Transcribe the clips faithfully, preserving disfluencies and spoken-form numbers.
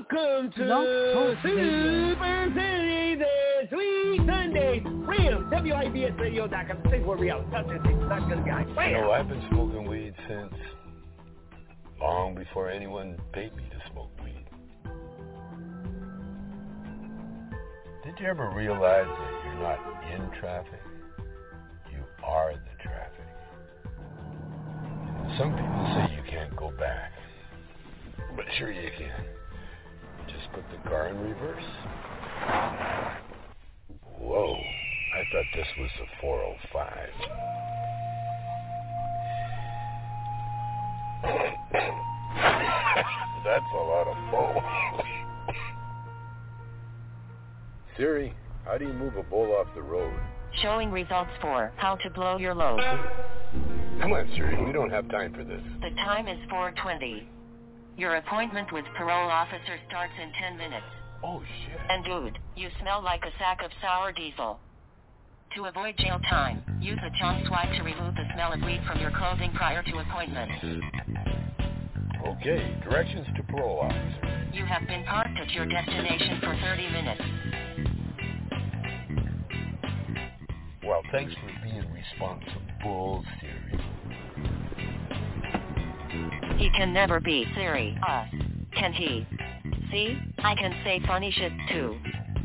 Welcome to Super City, the Sweet Sunday. Real, W I B S radio dot com. Things were real. That's it. That's good, guys. You know, I've been smoking weed since long before anyone paid me to smoke weed. Did you ever realize that you're not in traffic? You are the traffic. Some people say you can't go back, but sure you can. Just put the car in reverse. Whoa, I thought this was the four oh five. That's a lot of bowl. Siri, how do you move a bowl off the road? Showing results for how to blow your load. Come on, Siri, we don't have time for this. The time is four twenty. Your appointment with parole officer starts in ten minutes. Oh, shit. And dude, you smell like a sack of sour diesel. To avoid jail time, use a chalk swipe to remove the smell of weed from your clothing prior to appointment. Okay, directions to parole officer. You have been parked at your destination for thirty minutes. Well, thanks for being responsible, Siri. He can never be Siri, us. Can he? See? I can say funny shit too.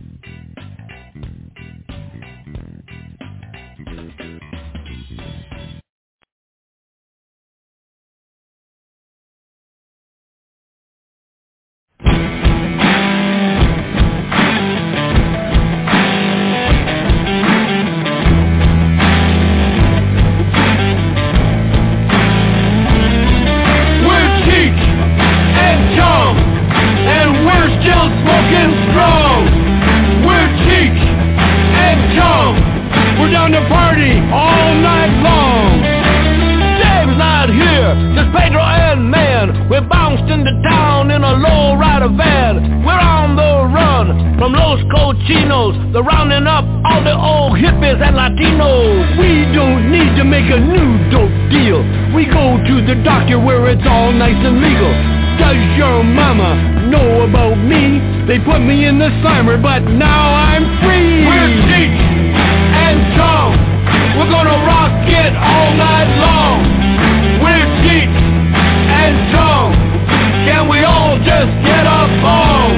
The rounding up all the old hippies and Latinos. We don't need to make a new dope deal. We go to the doctor where it's all nice and legal. Does your mama know about me? They put me in the slammer, but now I'm free. We're Cheech and Chong. We're gonna rock it all night long. We're Cheech and Chong. Can we all just get up on?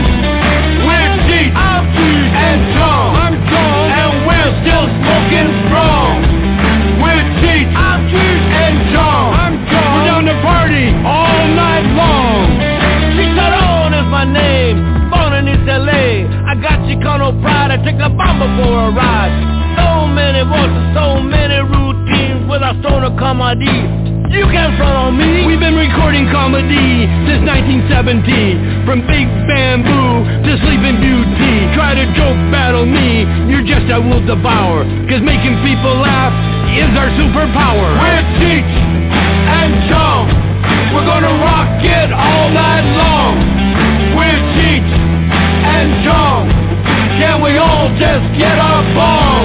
We're Cheech and Chong. I'm Chong, and we're still smoking strong. We're Cheech, I'm Cheech, and Chong. I'm Chong. We're down to party all night long. Chicharron is my name, born in East L A. I got Chicano pride, I take a bomber for a ride. So many voices, so many routines with our stoner comedy. You can't front on me. We've been recording comedy since nineteen seventy. From Big Bamboo to Sleeping Beauty. Try to joke battle me, you're just a will devour. Cause making people laugh is our superpower. We're Cheech and Chong. We're gonna rock it all night long. We're Cheech and Chong. Can we all just get up on?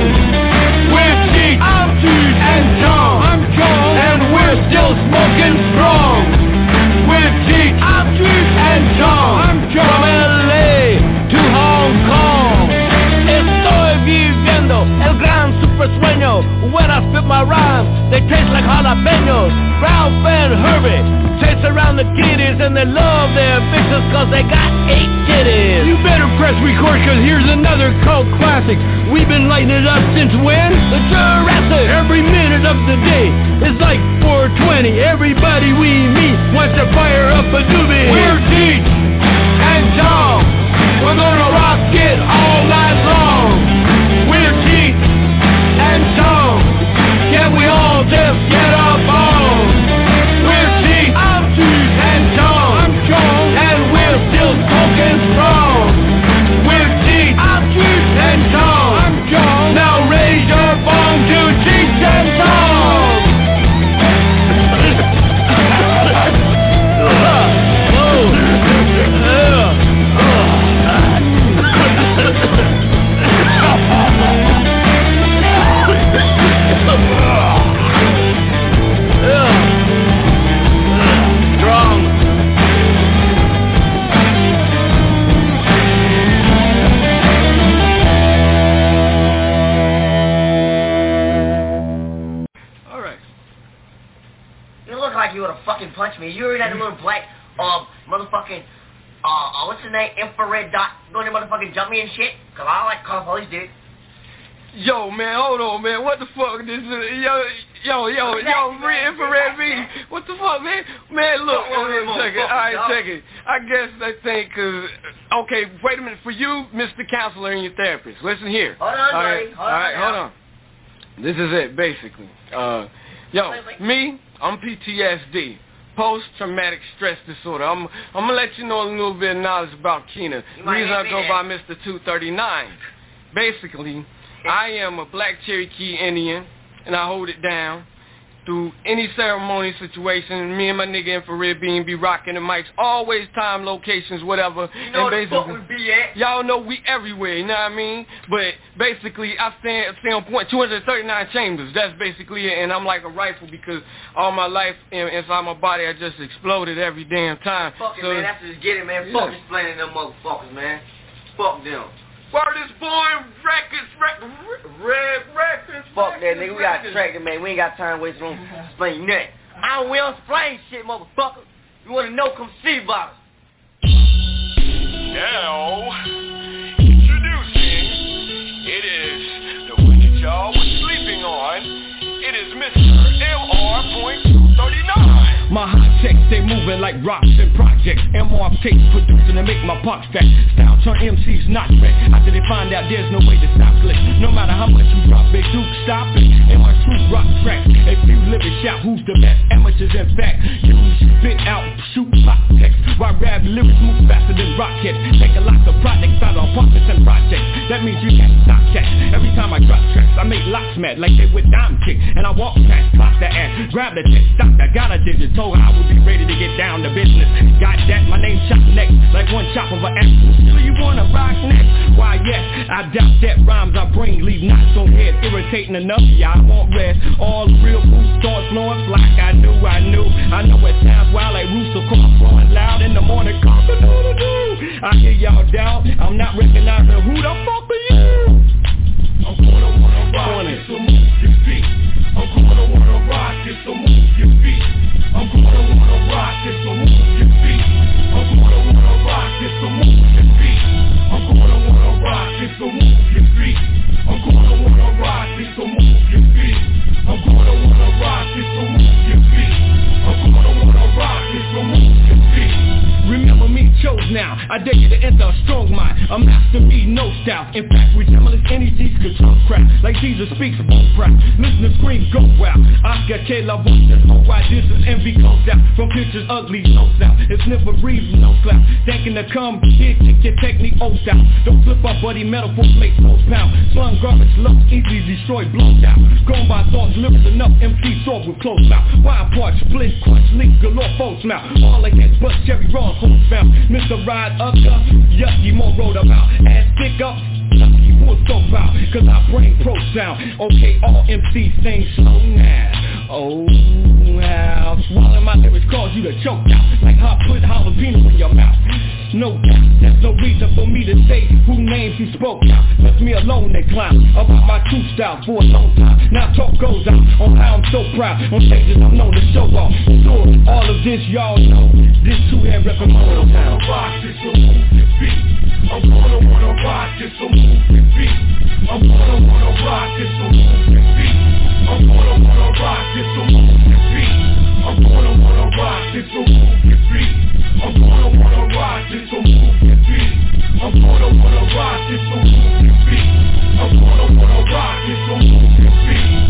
We're Cheech, I'm Cheech, and Chong. I'm Chong, and we're still smoking strong. We're Cheech, I'm Cheech, and Chong. I'm Chong. From L A to Hong Kong. Estoy viviendo el gran super sueño. When I spit my rhymes, they taste like jalapenos. Ralph and Herbie chase around the kitties, and they love their bitches cause they got eight titties. You better press record cause here's another cult classic. We've been lighting it up since when? The Jurassic. Every minute of the day is like four twenty. Everybody we meet wants to fire up a doobie. We're Cheech and Chong. We're gonna rock it all night long. We're Cheech and Chong. Can we all just get up on? We're Cheech, I'm Cheech, and Chong. I'm Chong, and we're still smoking strong. We're Cheech, I'm Cheech, and Chong. I'm Chong. Now raise your bong to Cheech and Chong. Whoa. watch me. You heard that little black, um, motherfucking, uh, uh, what's his name? Infrared dot going to motherfucking jump me and shit? Cause I like call police, dude. Yo, man, hold on, man. What the fuck? This is, yo, yo, yo, yo, red infrared V. What the fuck, man? Man, look, oh, check it. All right, check it. I guess they think, uh, okay, wait a minute. For you, Mister Counselor and your therapist, listen here. Hold on, all right, buddy. Hold all right, on. hold on. This is it, basically. Uh, yo, wait, wait. me, I'm P T S D. Post-traumatic stress disorder. I'm I'm gonna let you know a little bit of knowledge about Keena. The reason I go by Mister two thirty-nine. Basically, I am a black Cherokee Indian, and I hold it down through any ceremony situation. Me and my nigga Infrared Beam be rocking the mics, always time, locations, whatever. You know and the fuck we be at. Y'all know we everywhere, you know what I mean? But basically, I stand, stay on point. two hundred thirty-nine chambers, that's basically it. And I'm like a rifle because all my life in, inside my body, I just exploded every damn time. Fuck it, so, man. That's just get it, man. Yeah. Fuck explaining them motherfuckers, man. Fuck them. Word is born, records, records, red records. Fuck that, nigga. We got tracked, man. We ain't got time to waste on explaining nothing. I don't, we don't explain shit, motherfucker. You want to know, come see about it. Now, introducing, it is the one that y'all was sleeping on. It is Mister M R thirty-nine. My hot checks, they moving like rocks and projects. M R tapes producing to make my pops fat. Style turn M Cs not red. After they find out there's no way to stop click. No matter how much you drop, they do stop it. And my true rock tracks. If you live and shout, who's the best? Amateurs in fact. You spit out, shoot pop text. While rap lyrics move faster than rockets. Take a lot of projects out of apartments and projects. That means you can't stop checks. Every time I drop tracks, I make locks mad like they with dime chick. And I walk past, pop the ass, grab the tip, stop that, got a digit. Told her I would be ready to get down to business. Got that, my name chop next, like one chop of an axe. Still you wanna rock next? Why yes, I doubt that rhymes I bring leave knots on head. Irritating enough, yeah, I won't rest. All real boots start flowing like I knew, I knew. I know it sounds wild like rooster cross flowing loud in the morning. I hear y'all doubt, I'm not recognizing who the fuck are you? I'm gonna wanna rock it, so move your feet. I'm gonna wanna rock it, so move your feet. I'm gonna wanna rock it, so move your feet. I'm gonna wanna rock it, so move your feet. I'm gonna wanna rock it, so move your feet. I'm gonna wanna rock it, so move your feet. I'm gonna wanna rock it, so move your feet. I'm gonna wanna rock it, so move your feet. Remember me, chose now. I dare you to enter a strong mind. A master me, no style. In fact, resemblance energies control crap. Like Jesus speaks, won't crap. Listeners scream, go wild. Oscar K. La Voice, oh why this is envy close out. From pictures ugly, no style. It's never breathe, no clout. Thinking to come, here, kick your technique, old style. Don't flip up, buddy, metaphors make most pound. Slung garbage, low, easily destroyed, blown down. Gone by thoughts, lyrics enough, M C sword with close mouth. Wild parts, split, crunch, leak, galore, folks mouth. All against bust, cherry raw, who's found. Mister Ride up, yucky, more road about. Ass stick up, lucky, wood so proud. Cause I bring pro sound. Okay, all M Cs sing slow now. Oh, wow. Swallowing my lyrics cause you to choke out. Like how I put jalapeno in your mouth. No doubt, there's no reason for me to say who names you spoke out. Left me alone and clown about my true style for a long time. Now talk goes out on how I'm so proud. On stages I'm known to show off. Sure, all of this y'all know. This two-hand reppin' Motown. I'm gonna rock this, so move your feet. I'm gonna wanna rock this, so move your feet. I'm gonna wanna rock this, so move your feet. I'm gonna wanna rock this, so move your feet. I'm gonna wanna rock this, so move your feet. I'm gonna wanna rock this, so move your feet. I'm gonna wanna rock this, so move your feet. I'm gonna wanna rock this, so move your feet.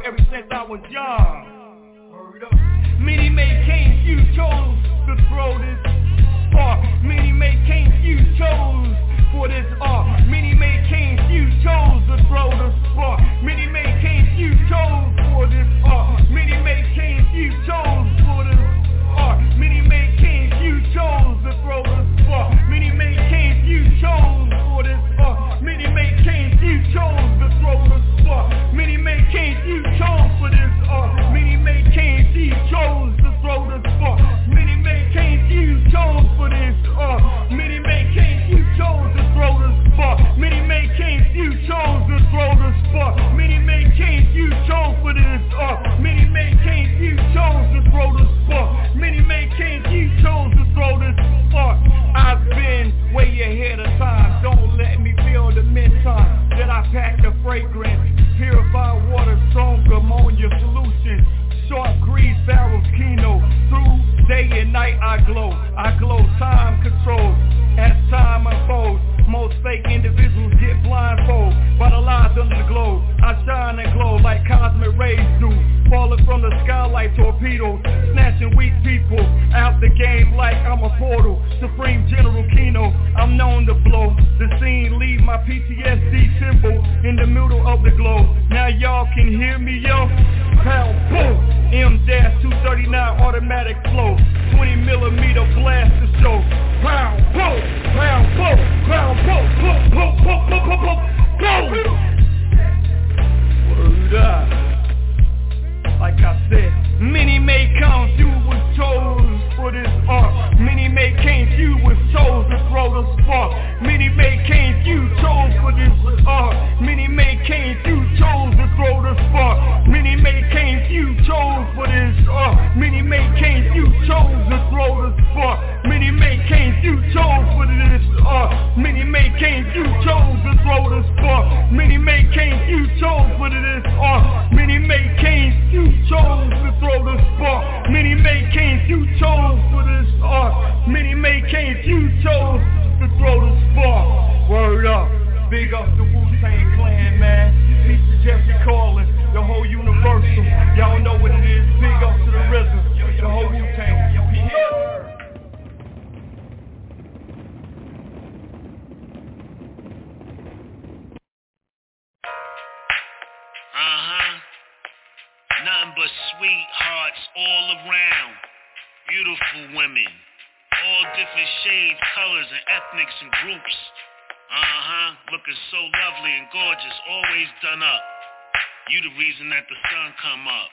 ever since I was young. Many may came, you chose to throw this art. Many may came, you chose for this art. Many may came, you chose to throw the spark. Many may came, you chose for this art. Many may came, you chose for this art. Many may came, you chose to throw the spark. Many may came, you chose for this art. Many may came, you chose to throw the spark. Many may came, you chose for this art. Many may came, you chose to throw the spark. Many may came, you chose for this art. Many may came, you chose to throw the spark. Many may came, you chose to throw the spark. Many may came, you chose for this art. Many may came, you chose to throw the spark. Many may came, you chose to throw this spark. I've been way ahead of time. Don't let me feel the mid-time that I packed the fragrance. Purified water, strong ammonia solution. Short grease barrels, kino. Through day and night I glow. I glow, time control. As time unfolds, most fake individuals get blindfolded by the lies under the globe. I shine and glow like cosmic rays do, falling from the sky like torpedoes, snatching weak people out the game like I'm a portal. Supreme General Kino, I'm known to blow the scene, leave my P T S D symbol in the middle of the globe. Now y'all can hear me, yo. Pound, boom, M two thirty-nine automatic flow, twenty millimeter blast to show. Pound, boom, pound, boom, pound, boom, boom, boom, boom, boom, boom, boom, boom. Word up. Like I said, many may come, you was chose for this art. Many may came, you was chose to throw the spark. Many may came, you chose for this art. Many may came, you chose to throw the spark. Many may came, you chose for this art. Many may came, you chose to throw the spark. Many may came, you chose for this art. Many may came, you chose to throw the spark. Many may came, you chose for this art. Many may came, you chose to throw the spark. Many may came, you chose for this art. Many may came, you chose to throw the spark. Word up, big up the Wu-Tang Clan, man. Peace to Jeffrey Carlin, the whole Universal. Y'all know what it is. Big up to the R Z A, the whole Wu-Tang. Uh-huh. Nothing but sweethearts all around. Beautiful women. All different shades, colors, and ethnics and groups. Uh-huh. Looking so lovely and gorgeous. Always done up. You the reason that the sun come up.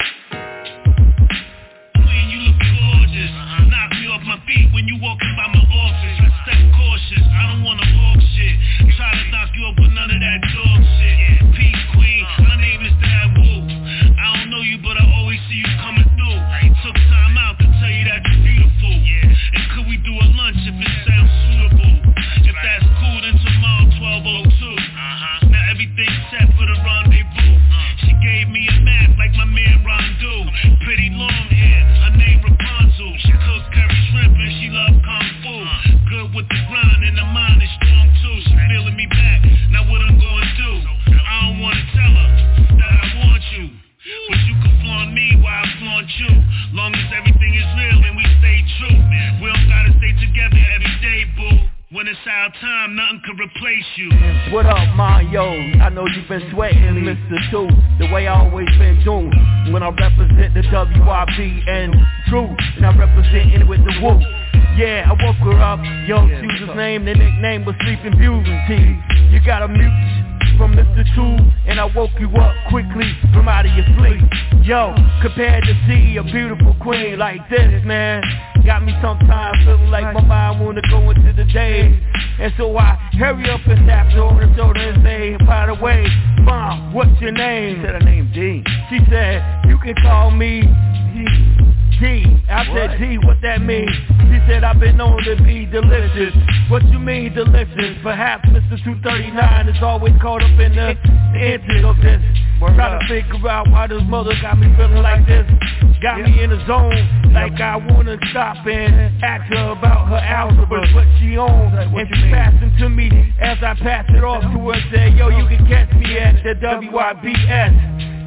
Queen, you look gorgeous. Uh-huh. Knock me off my feet when you walking by my office. I step cautious. I don't wanna walk shit. Try to knock you up with none of that dog shit. Peace, queen. My name is Dad Wu. I don't know you, but I always see you coming through. I took time out to tell you that you're beautiful. Yeah. And could we do a lunch if it sounds suitable? If that's cool, then tomorrow twelve oh two. Uh-huh. Now everything's set for the rendezvous. Uh. She gave me a map like my man Rondu. Pretty long hair, her name Rapunzel. She cooks curry shrimp and she love kung fu. Uh. Good with the grind and the mind is strong too. She feeling me back. Now what I'm gonna do? I don't wanna tell her that I want you, but you can flaunt me while I flaunt you. Long as everything is real and we stay true. We don't gotta stay together every day, boo. When it's our time, nothing can replace you. What up, Mario? I know you've been sweating, Mister Two, the way I always been doing. When I represent the W I B and True, and I represent it with the Woo. Yeah, I woke her up, yo, she was his name, the nickname was Sleeping Beauty. You got a mute from Mister Two, and I woke you up quickly from out of your sleep. Yo, compared to see a beautiful queen like this, man, got me sometimes feeling like my mind wanna go into the day. And so I hurry up and tap her on the shoulder and say, by the way, Mom, what's your name? She said her name D. She said, you can call me D. I said, D, what that mean? She said, I've been known to be delicious. What you mean delicious? Perhaps Mister two thirty-nine is always caught up in the intent of this. Try to figure out why this mother got me feeling like this. Got me in the zone, like I wanna stop and ask her about her algebra, what she owns. And she passed it to me as I passed it off to her. Said, yo, you can catch me at the W I B S.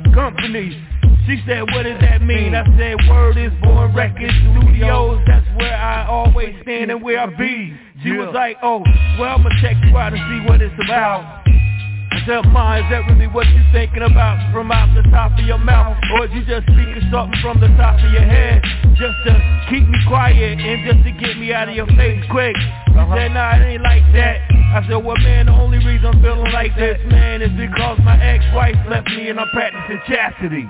company. She said, what does that mean? I said, word is Born Records Studios. That's where I always stand and where I be. She was like, oh, well, I'ma check you out and see what it's about. I said, Ma, is that really what you thinking about from out the top of your mouth? Or is you just speaking something from the top of your head just to keep me quiet and just to get me out of your face quick? She uh-huh. said, nah, it ain't like that. I said, well, man, the only reason I'm feeling like this, man, is because my ex-wife left me and I'm practicing chastity.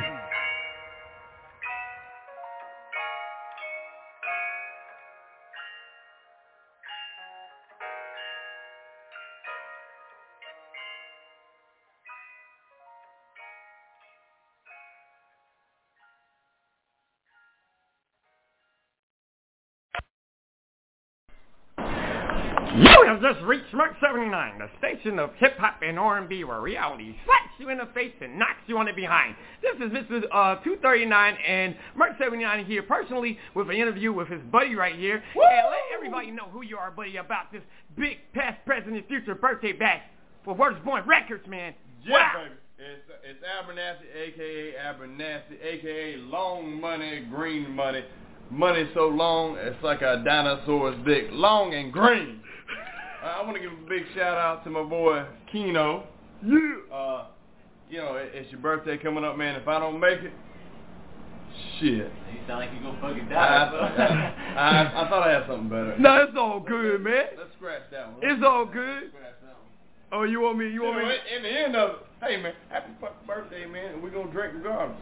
You have just reached Mark seventy-nine, the station of hip-hop and R and B where reality slaps you in the face and knocks you on the behind. This is Mister Uh, two thirty-nine and Mark seventy-nine here personally with an interview with his buddy right here. Woo! And let everybody know who you are, buddy, about this big past, present, future birthday bash for Word is Born Records, man. Yeah, wow. Baby. It's, it's Abernathy, a k a. Abernathy, a k a long money, green money. Money so long, it's like a dinosaur's dick, long and green. I want to give a big shout out to my boy Keno. Yeah. Uh, you know, it, it's your birthday coming up, man. If I don't make it, shit. You sound like you gonna fucking die. I, I, I, I thought I had something better. No, it's all good, man. Let's scratch that one. It's all good. Scratch that one. Oh, you want me? You want you know, me? In the end of it, hey man, happy fucking birthday, man, and we're gonna drink regardless.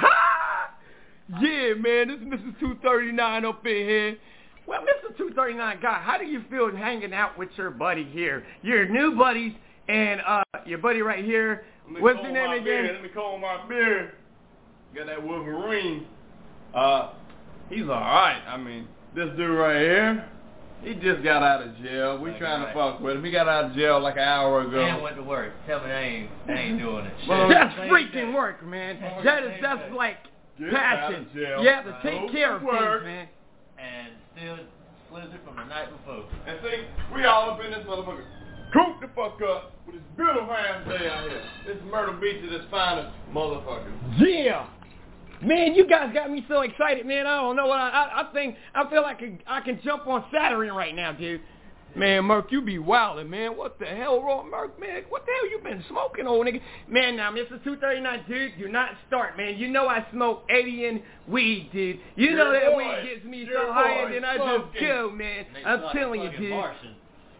Yeah, man, this is Mister two thirty-nine up in here. Well, Mister two thirty-nine guy, how do you feel hanging out with your buddy here? Your new buddies and uh, your buddy right here. What's your name again? Beard. Let me comb my beard. Got that Wolverine. Uh, he's all right. I mean, this dude right here, he just got out of jail. We like trying right. to fuck with him. He got out of jail like an hour ago. And went to work. Tell me I ain't, I ain't doing it. Well, that's freaking work, man. That is that's like Get passion. You have to take care of things, man. And still slizzard from the night before. And see, we all up in this motherfucker. Coop the fuck up with this beautiful ass day out here. This Myrtle Beach is its finest motherfucker. Yeah. Man, you guys got me so excited, man. I don't know what I, I, I think. I feel like I can, I can jump on Saturn right now, dude. Man, Merc, you be wildin', man. What the hell wrong, Merc, man? What the hell you been smoking, old nigga? Man, now, Mister two thirty-nine, dude, do not start, man. You know I smoke alien weed, dude. You Your know that boy, weed gets me so high, and then I smoking. just go, man. I'm like telling you, dude. Martian.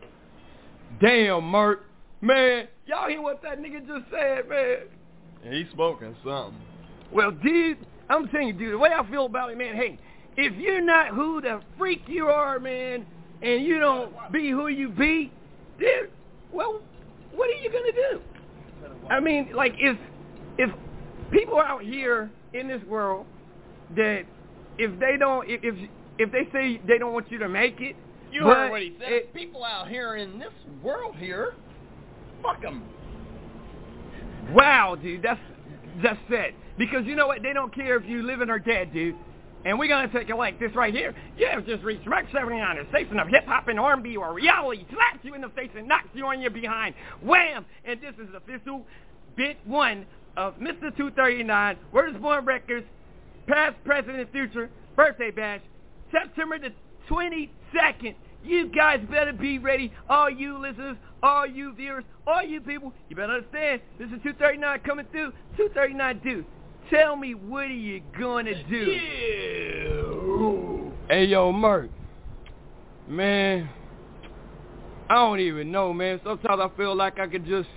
Damn, Merc. Man, y'all hear what that nigga just said, man? He's smoking something. Well, dude, I'm telling you, dude, the way I feel about it, man, hey, if you're not who the freak you are, man, and you don't be who you be, dude, well, what are you going to do? I mean, like, if if people out here in this world that if they don't, if if, if they say they don't want you to make it, you heard what he said. It, people out here in this world here, fuck them. Wow, dude, that's that's it. Because you know what? They don't care if you living or dead, dude. And we're going to take it like this right here. You have just reached Mark seventy-nine, a station of hip-hop and R and B where reality slaps you in the face and knocks you on your behind. Wham! And this is official bit one of Mister two thirty-nine, Word is Born Records, past, present, and future, birthday bash, September the twenty-second. You guys better be ready. All you listeners, all you viewers, all you people, you better understand. This is two thirty-nine coming through. two thirty-nine, dude. Tell me, what are you gonna do? Yeah. Hey, yo, Merc. Man, I don't even know, man. Sometimes I feel like I could just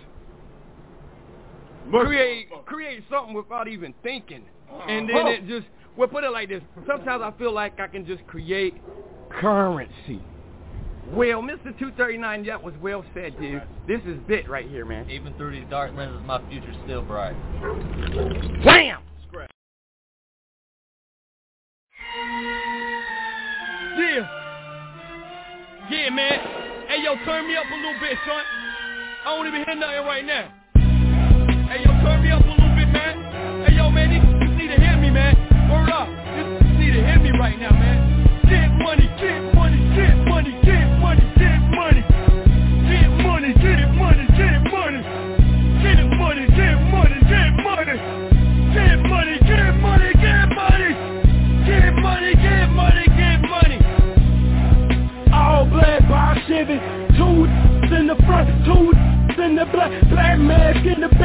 create create something without even thinking. And then it just, well, put it like this. Sometimes I feel like I can just create currency. Well, Mister two thirty-nine, that was well said, dude. This is bit right here, man. Even through these dark lenses, my future's still bright. Wham! Yeah. Yeah, man. Hey, yo, turn me up a little bit, son. I don't even hear nothing right now. Hey, yo, turn me up a little bit, man. Hey, yo, man, you need to hear me, man. Word up. You need to hear me right now, man. Get money, get money, get money, get money, get money. Get money, get money, get money. Get money, get money, get money.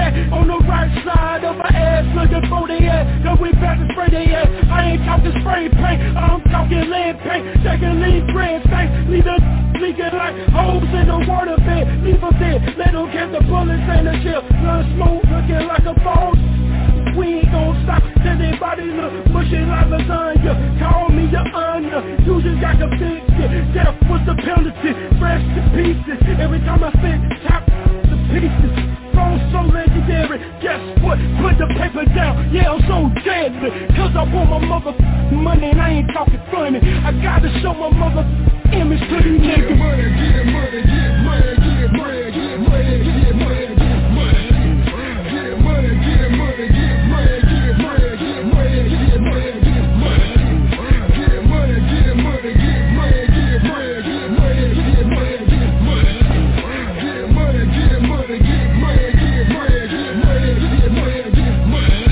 back on the right side of my ass, looking for the ass, cause we back to spray the ass. I ain't talking spray paint, I'm talking lead paint. They can leave red stains, leave the leaking like holes in the water bed. Leave them dead, let them get the bullets and the shell. Blood smoke looking like a fall. We ain't gon' stop till they body look mushy like lasagna. Call me the onion, you just got convicted. Death was the penalty, fresh to pieces. Every time I spit, chop the pieces. Phone so legendary, guess what? Put the paper down, yeah, I'm so deadly. Cause I want my mother money and I ain't talking funny. I gotta show my mother image to these niggas. Get money, get money, get money, get money, get money, get money, get money. Get money, get money, get money, get money, get money, get money, get money. Get money, get money, get money, get money, get money, get money, get money. Get money, get money, get money, get money, get money, get money, get money.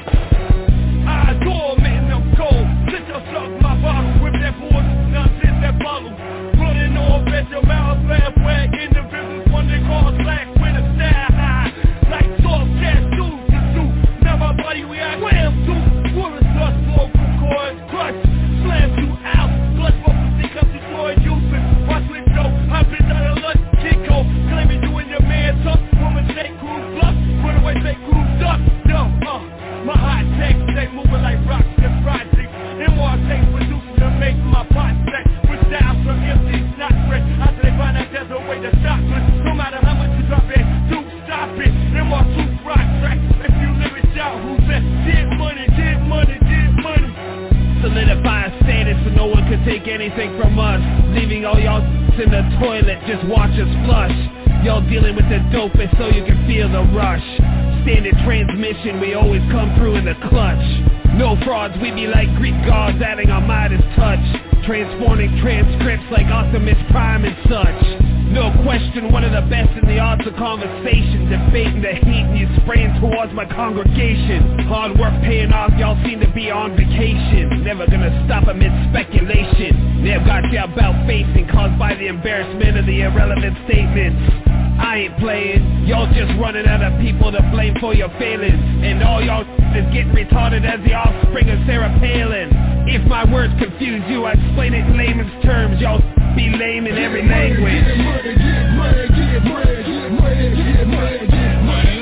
I adore man, I'm cold. Sit yourself my bottle with that boy, nonsense that bottle. Running off at your mouth, laugh wag in the business, one they call slack with a style high. Like soft gas, do to do. Now my body react, wham, do. Water dust, vocal cords, crush, slam you out. Blood bubbles, stick up, destroy you. Watch with Joe, I've been out of luck, Chico. Claiming you and your man tough. Woman, take crew bluff. Run away, take crew duck. Yo, uh, my hot takes, they moving like rocks and projects. M R takes producing to make my pot set. With styles from empty, not fresh. After they find out there's a way to stop us. No matter how much you drop it, do stop it. M R two rock track. If you live it out, who's that? Get money, get money, get money. Solidify a status so no one can take anything from us. Leaving all y'all in the toilet, just watch us flush. Y'all dealing with the dopest so you can feel the rush. Standard transmission, we always come through in the clutch. No frauds, we be like Greek gods adding our Midas touch. Transforming transcripts like Optimus Prime and such. No question, one of the best in the arts of conversation. Debating the heat and you spraying towards my congregation. Hard work paying off, y'all seem to be on vacation. Never gonna stop amid speculation. Never got you about facing, caused by the embarrassment of the irrelevant statements. I ain't playing, y'all just running out of people to blame for your failings. And all y'all is getting retarded as the offspring of Sarah Palin. If my words confuse you, I explain it in layman's terms. Y'all be lame in every language. Get money, get money, get money, get money, get money, get money.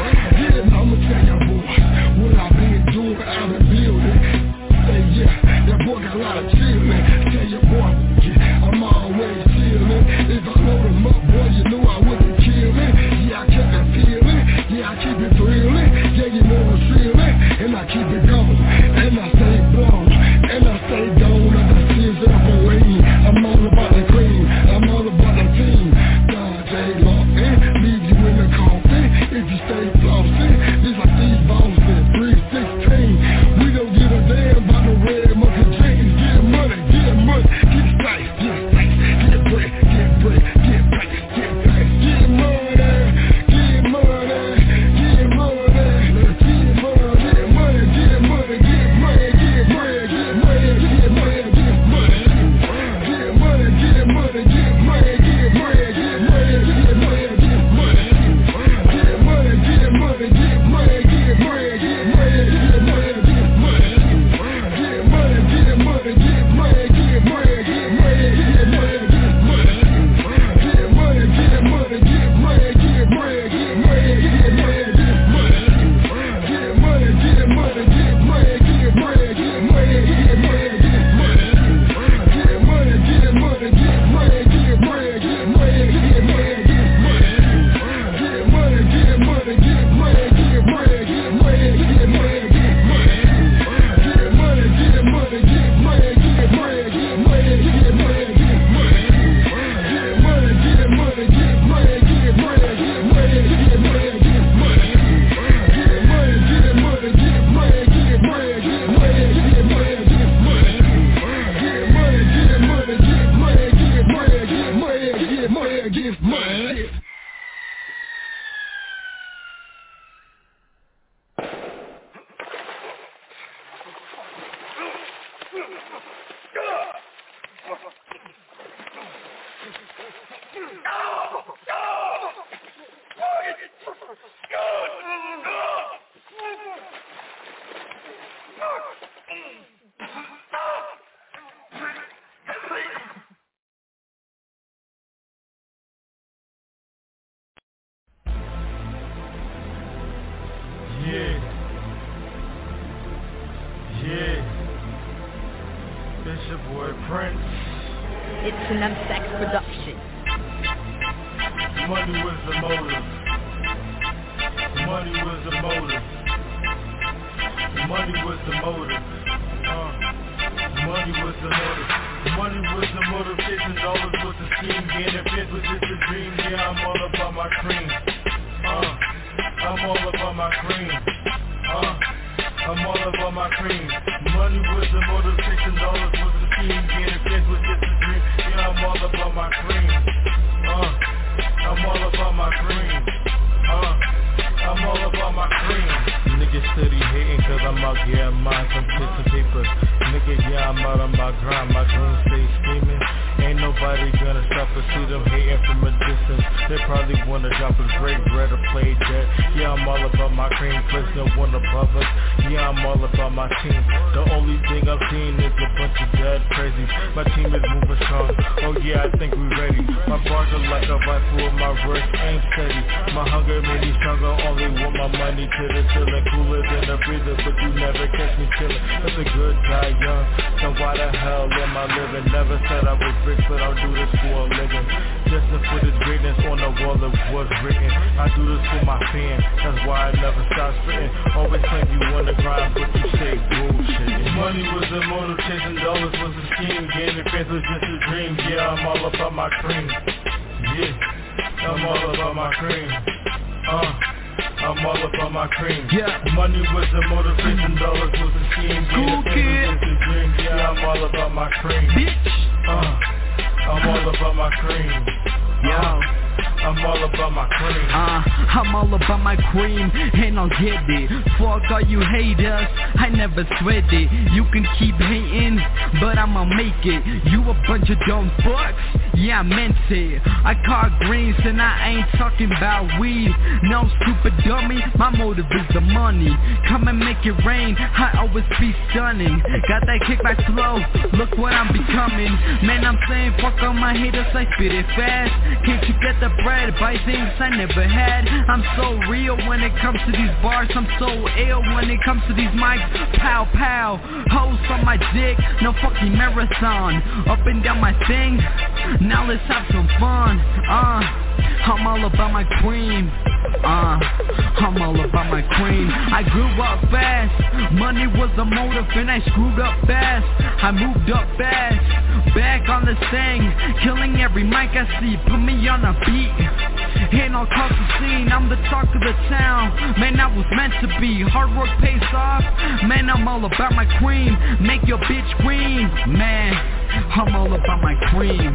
I'ma tell y'all boys what I've been doing, I've been building. Say yeah, that boy got a lot of chillin'. Tell your boy, yeah, I'm always chillin'. If I load him up, boy, you know I wouldn't kill me. Yeah, I kept that feeling, yeah, I keep it thrilling. Yeah, you know I'm feeling, and I keep it going. And I stay blown, and I stay gone. And I see it up away. I'm all about the cream, I'm all about the team. God, J. Lawson, leave you in the coffin. If you stay flossing, this like these Boston, three sixteen. We don't give a damn about the red monkey jeans. Get money, get money, get spice, get spice, get bread, get bread, get price, get price, get money, get money, get money, get money, get money, get money, get money, get money, get money, get money, get money. Get money, get money, get money, get money, get money, get money, get money. Get money, get money, get money, get money, get money, get money, get money. Get money, get money, get money, get money, get money, get money, get money. Get money, get money, get money, get money, get money, get money, get money. Get money, get money, get money, get money, get money, get money, get money. Get money, get money, get money, get money, get money, get money, get money. Get money, get money, get money, get money, get money, get money, get money. Get money, get money, get money, get money, get money, get money, get money. Get money, get money, get money, get money, get money, get money, get money. Get money, get money, get money, get money, get money, get money, get money. Get money, get money, get money, get money, get money, get money, get money. It's your boy Prince. It's an M S X production. Money was the motive. Money was the motive. Money was the motive. Uh, money was the motive. Money was the motive. Chasing dollars was the scheme. Getting fifth was just a dream. Yeah, I'm all about my cream. Uh, I'm all about my cream. Uh, I'm all about my cream. Money was the motive. Chasing dollars was the scheme. Getting fifth was just a dream. Yeah, I'm all about my cream. Uh, I'm all about my cream. Uh, I'm all about my cream. Niggas steady hating cause I'm out getting mine, some kissing paper. Nigga, yeah, I'm out on my grind, my dreams stay scheming. Ain't nobody gonna stop us, see them hating from a distance. They probably wanna drop us, break bread or play dead. Yeah, I'm all about my cream, cause no one above us. Yeah, I'm all about my team. The only thing I've seen is a bunch of dead crazies. My team is moving strong, oh yeah, I think we ready. My bars are like a rifle, my words ain't steady. My hunger made me stronger, only want my money to the ceiling. Cooler than a breather, but you never catch me chillin'. That's a good guy, young, so why the hell am I living? Never said I was rich, but I'll do this for a living. Just to put this greatness on the wall of what's written. I do this for my fans, that's why I never stop spitting. Always claim you on the grind, but you say bullshit. Money was the motive, chasing dollars was a scheme. Getting fans was just a dream, yeah, I'm all about my cream. Yeah, I'm all about my cream. Uh, I'm all about my cream. Yeah, money was the motive, chasing dollars was a scheme. Cool kid. Was a dream. Yeah, I'm all about my cream. Bitch. Uh, I'm all about my cream. Yo. I'm all about my cream. Uh, I'm all about my cream, and I'll get it. Fuck all you haters, I never sweat it. You can keep hating, but I'ma make it. You a bunch of dumb fucks, yeah I meant it. I caught greens and I ain't talking about weed. No stupid dummy, my motive is the money. Come and make it rain, I always be stunning. Got that kickback flow, look what I'm becoming. Man, I'm saying fuck all my haters, I spit it fast. Can't you get the bread, buy things I never had. I'm so real when it comes to these bars, I'm so ill when it comes to these mics. Pow pow, hoes on my dick, no fucking marathon. Up and down my thing, now let's have some fun. Uh, I'm all about my cream. Uh, I'm all about my cream. I grew up fast, money was a motive and I screwed up fast. I moved up fast, back on the thing, killing every mic I see, put me on a beat. And I'll cause the scene, I'm the talk of the town. Man, I was meant to be, hard work pays off. Man, I'm all about my cream, make your bitch cream. Man, I'm all about my cream.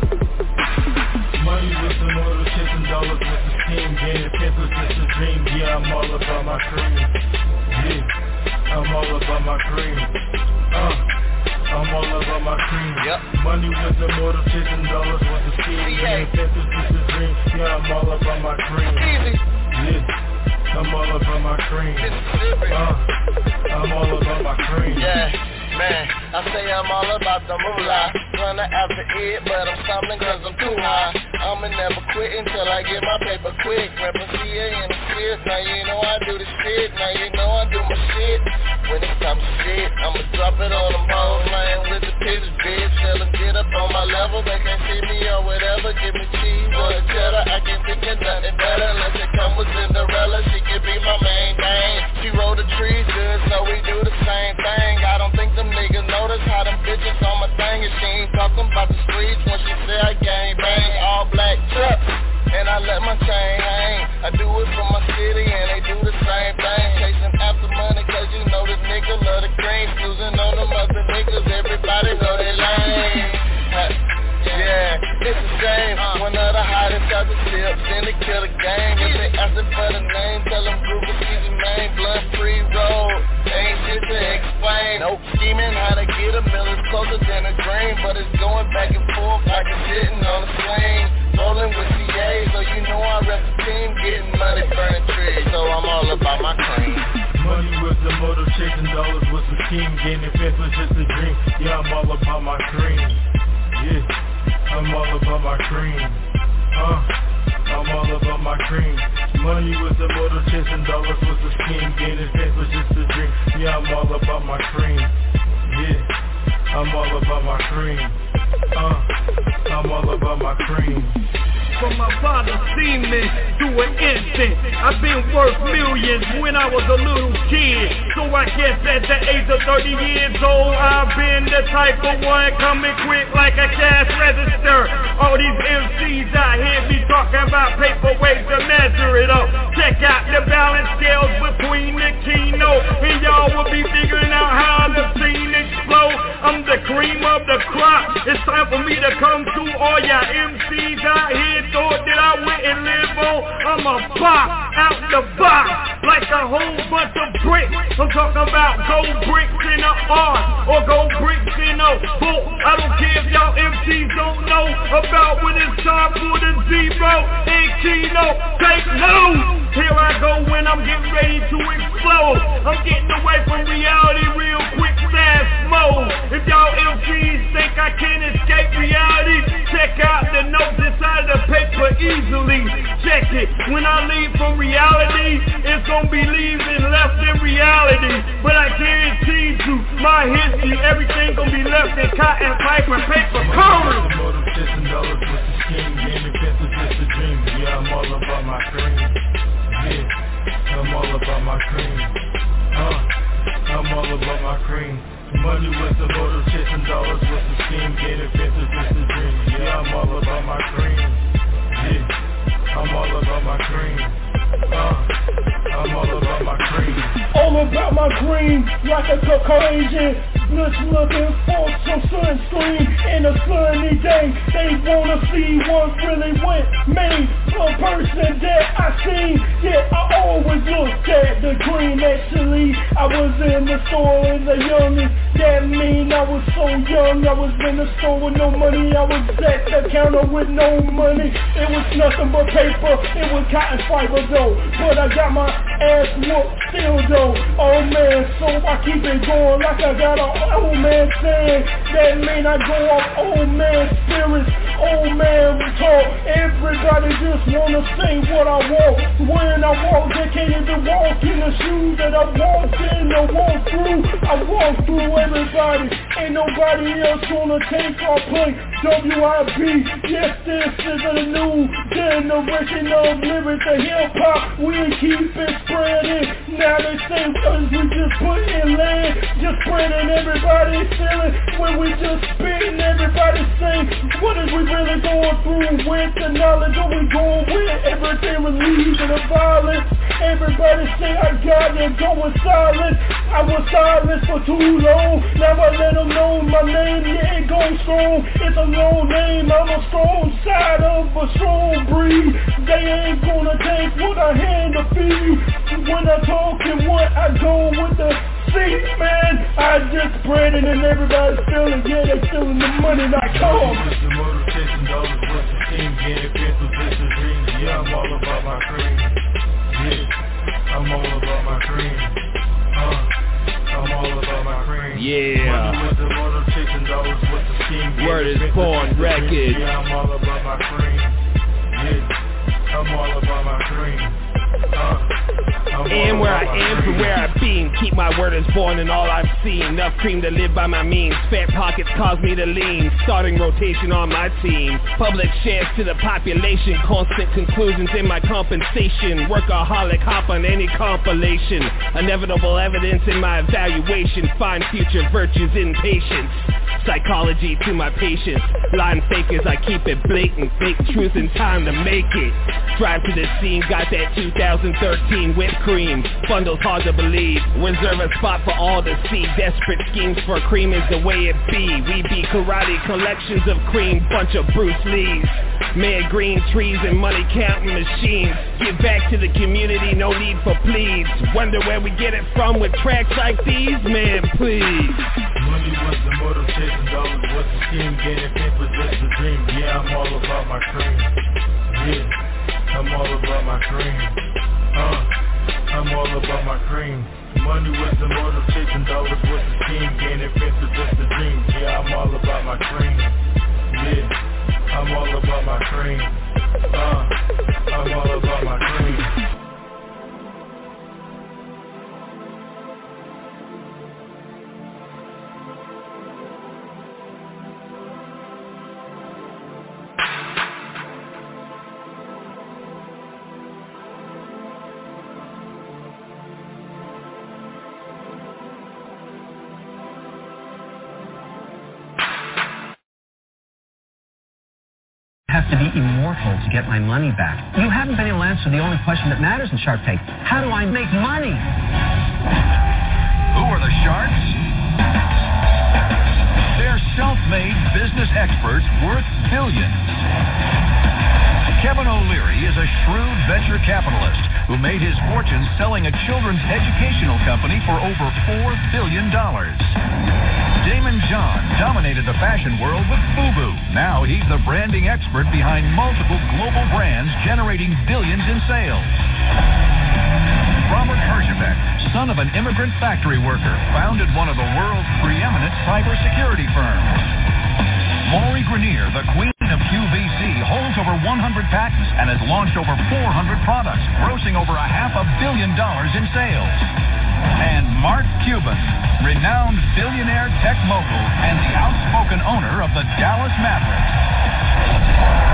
Money was the motive, chasing dollars with the scheme. Getting fifth was just a dream, yeah, I'm all about my cream. Yeah, I'm all about my cream. Uh, I'm all about my cream. Yep. Money was the motive, chasing dollars was the scheme. Getting fifth was just a dream, yeah, I'm all about my cream. Yeah, I'm all about my cream. Uh, I'm all about my cream. Yeah. Man, I say I'm all about the moolah. Running after it, but I'm stumbling cause I'm too high. I'ma never quit until I get my paper quick. Reppin' C A in the fifth, now you know I do the shit. Now you know I do my shit. When it's time to shit, I'ma drop it on them hoes. Playing with the pitches, bitch. Tell them get up on my level. They can't see me or whatever. Give me cheese or a cheddar. I can't think of nothing better. Unless it come with Cinderella, she can be my main thing. She roll the trees good, so we do the same thing. I don't think them niggas notice how them bitches on my thing. And she ain't talking about the streets when she say I gang bang. All black trucks, and I let my chain hang. I do it for my city and they do the same thing. Chasing after money cause you know this nigga love the green. Snoozing on them other niggas, everybody know they lame. Yeah, it's a shame. One of the hottest out the tips in the killer game. If they asking for the name, tell them Google Easy Main. Blunt free road, ain't shit to explain. Nope, scheming how to get a million closer than a dream. But it's going back and forth like it's sitting on a swing. Rolling with C A, so you know I rep the team. Getting money, burning trees, so I'm all about my cream. Money was the motive, chasing dollars was the scheme. Getting fifth was just a dream, yeah, I'm all about my cream. Yeah, I'm all about my cream. Uh, I'm all about my cream. Money was the motive, chasing dollars was the scheme. Getting fifth was just a dream, yeah, I'm all about my cream. Yeah, I'm all about my cream. Uh, I'm all about my cream. From my father seen me do an instant. I've been worth millions when I was a little kid. So I guess at the age of thirty years old, I've been the type of one coming quick like a cash register. All these M Cs out here be talking about paperweights to measure it up. Check out the balance scales between the keynote, and y'all will be figuring out how the scene explode. I'm the cream of the crop. It's time for me to come to all y'all M Cs out here. Thought that I wouldn't live on. I'm a pop out the box like a whole bunch of bricks. I'm talking about gold bricks in a art or gold bricks in a book. I don't care if y'all M Cs don't know about when it's time for the zero and keynote. Take notes. Here I go when I'm getting ready to explode. I'm getting away from reality real quick, fast mode. If y'all M Cs think I can't escape reality, check out the notes inside the paper easily. Check it. When I leave from reality, it's gonna be leaving left in reality. But I guarantee you, my history, everything gonna be left in cotton, pipe, and paper. Come Yeah, I'm all about my cream. Yeah, I'm all about my cream. Uh, I'm all about my cream. Money with the motive, chasing dollars with the scheme, getting fences with the dream. Yeah, I'm all about my cream. Yeah, I'm all about my cream. Uh, I'm all about my cream. All about my cream, like a Caucasian. Just looking for some sunscreen in a sunny day. They wanna see what really went me. A person that I seen, yeah, I always looked at the green. Actually, I was in the store as a youngin'. That mean I was so young. I was in the store with no money. I was at the counter with no money. It was nothing but paper. It was cotton fiber though. But I got my ass whooped still though. Oh man, so I keep it going like I got a old man saying. That mean I go off old man spirits, old man talk. Everybody just wanna say what I want. When I walk, they can't even walk in the shoes that I walked in. I walk through, I walk through everybody. Ain't nobody else gonna take our place. W I B, yes, this is a new generation of lyrics and hip hop. We keep it spreading. Now they say us, we just put in land, just spreading everybody feeling. When we just spitting, everybody saying, what is we really going through with the knowledge? Are we going with everything relieving the violence? Everybody say I got it going silent. I was silent for too long. Now I let them know my name, yeah, it goes strong. It's a long name, I'm a strong side of a strong breed. They ain't gonna take what I hand to feed. When I talk and what I go with the seat, man, I just spread it and everybody's feeling, yeah, they feeling the money, not calm. Just the motive, chasing dollars with the team, getting pencils, it's a dream. Yeah, I'm all about my cream. Yeah, I'm all about my cream. Uh, I'm all about my cream. Yeah. Money with the motive, chasing dollars with the team. Word is born records. Yeah, I'm all about my cream. Yeah, I'm all about my cream. And where I am to where I've been, keep my word as born and all I've seen. Enough cream to live by my means. Fat pockets cause me to lean. Starting rotation on my team. Public shares to the population. Constant conclusions in my compensation. Workaholic hop on any compilation. Inevitable evidence in my evaluation. Find future virtues in patience. Psychology to my patience. Lying fakers, I keep it blatant. Fake truth in time to make it. Drive to the scene, got that two thousand thirteen whipped cream. Bundles hard to believe. Reserve a spot for all to see. Desperate schemes for cream is the way it be. We be karate collections of cream. Bunch of Bruce Lees. Man, green trees and money counting machines. Give back to the community, no need for pleas. Wonder where we get it from with tracks like these? Man, please. Money was the motive, chasing dollars was the scheme, getting paper just a dream. Yeah, I'm all about my cream. Yeah, I'm all about my cream. Uh, I'm all about my cream. Money was the motive, chasing dollars was the scheme, getting paper just a dream. Yeah, I'm all about my cream. Yeah. I'm all about my cream. Uh, I'm all about my cream. have to be immortal to get my money back. You haven't been able to answer the only question that matters in Shark Tank. How do I make money? Who are the sharks? They're self-made business experts worth billions. Kevin O'Leary is a shrewd venture capitalist who made his fortune selling a children's educational company for over four billion dollars. Damon John dominated the fashion world with FUBU. Now he's the branding expert behind multiple global brands generating billions in sales. Robert Herjavec, son of an immigrant factory worker, founded one of the world's preeminent cybersecurity firms. Lori Grenier, the queen of Q V C, holds over one hundred patents and has launched over four hundred products, grossing over a half a billion dollars in sales. And Mark Cuban, renowned billionaire tech mogul and the outspoken owner of the Dallas Mavericks.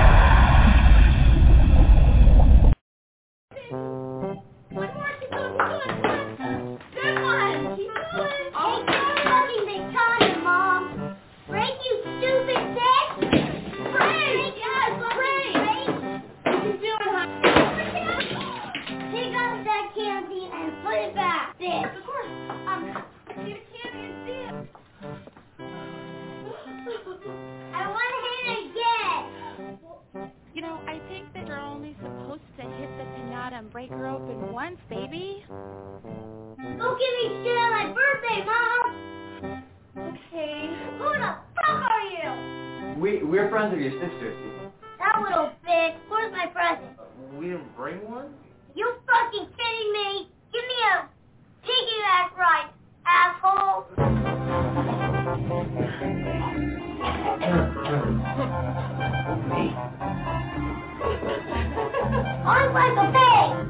And break her open once, baby. Don't give me shit on my birthday, Mom! Okay. Who the fuck are you? We, we're friends of your sister. That little bitch. Where's my present? We didn't bring one? You fucking kidding me? Give me a piggyback ride, asshole! I'm like a pig!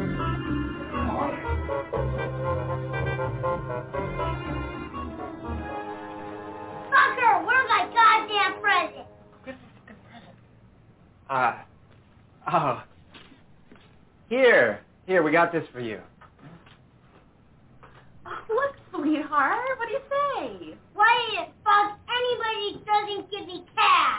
Fucker, where's my goddamn present? Uh, oh. Here. Here, we got this for you. Oh, look, sweetheart, what do you say? Why the fuck anybody doesn't give me cash?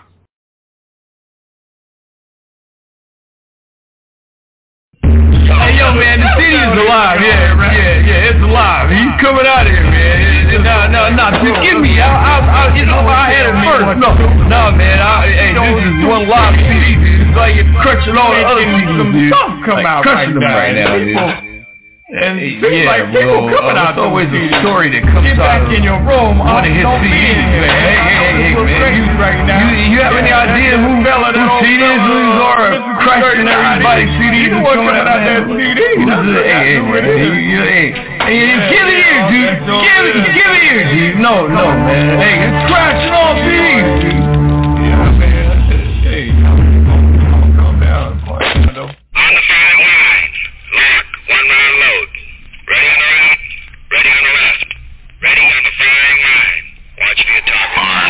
Hey, yo, man, the city is alive. Yeah, right. Yeah, yeah, it's alive. He's coming out of here, man. No, no, no. Just give me. I, I, I, you know, I had it first. No, no, man. I, hey, this is one live C D. It's like you're crushing all the other some stuff come out right now. Right now, and it seems yeah, like people well, coming uh, out. There's always a story that comes Get out. Get back in your room. One of his C Ds, man. Hey, hey, hey, man. You, right now. You, you have any idea who, who C Ds these are? Crushing everybody's C Ds and showing out that C D. Hey, hey, man. Hey, hey, give it here, dude. Give it, give it here, dude. No, no, man. Hey, it's crashing all C Ds, dude. Yeah, man. Hey, calm down. On the firing line. Lock. One round load. Ready on the right. Ready on the left. Ready on the firing line. Watch the attack line.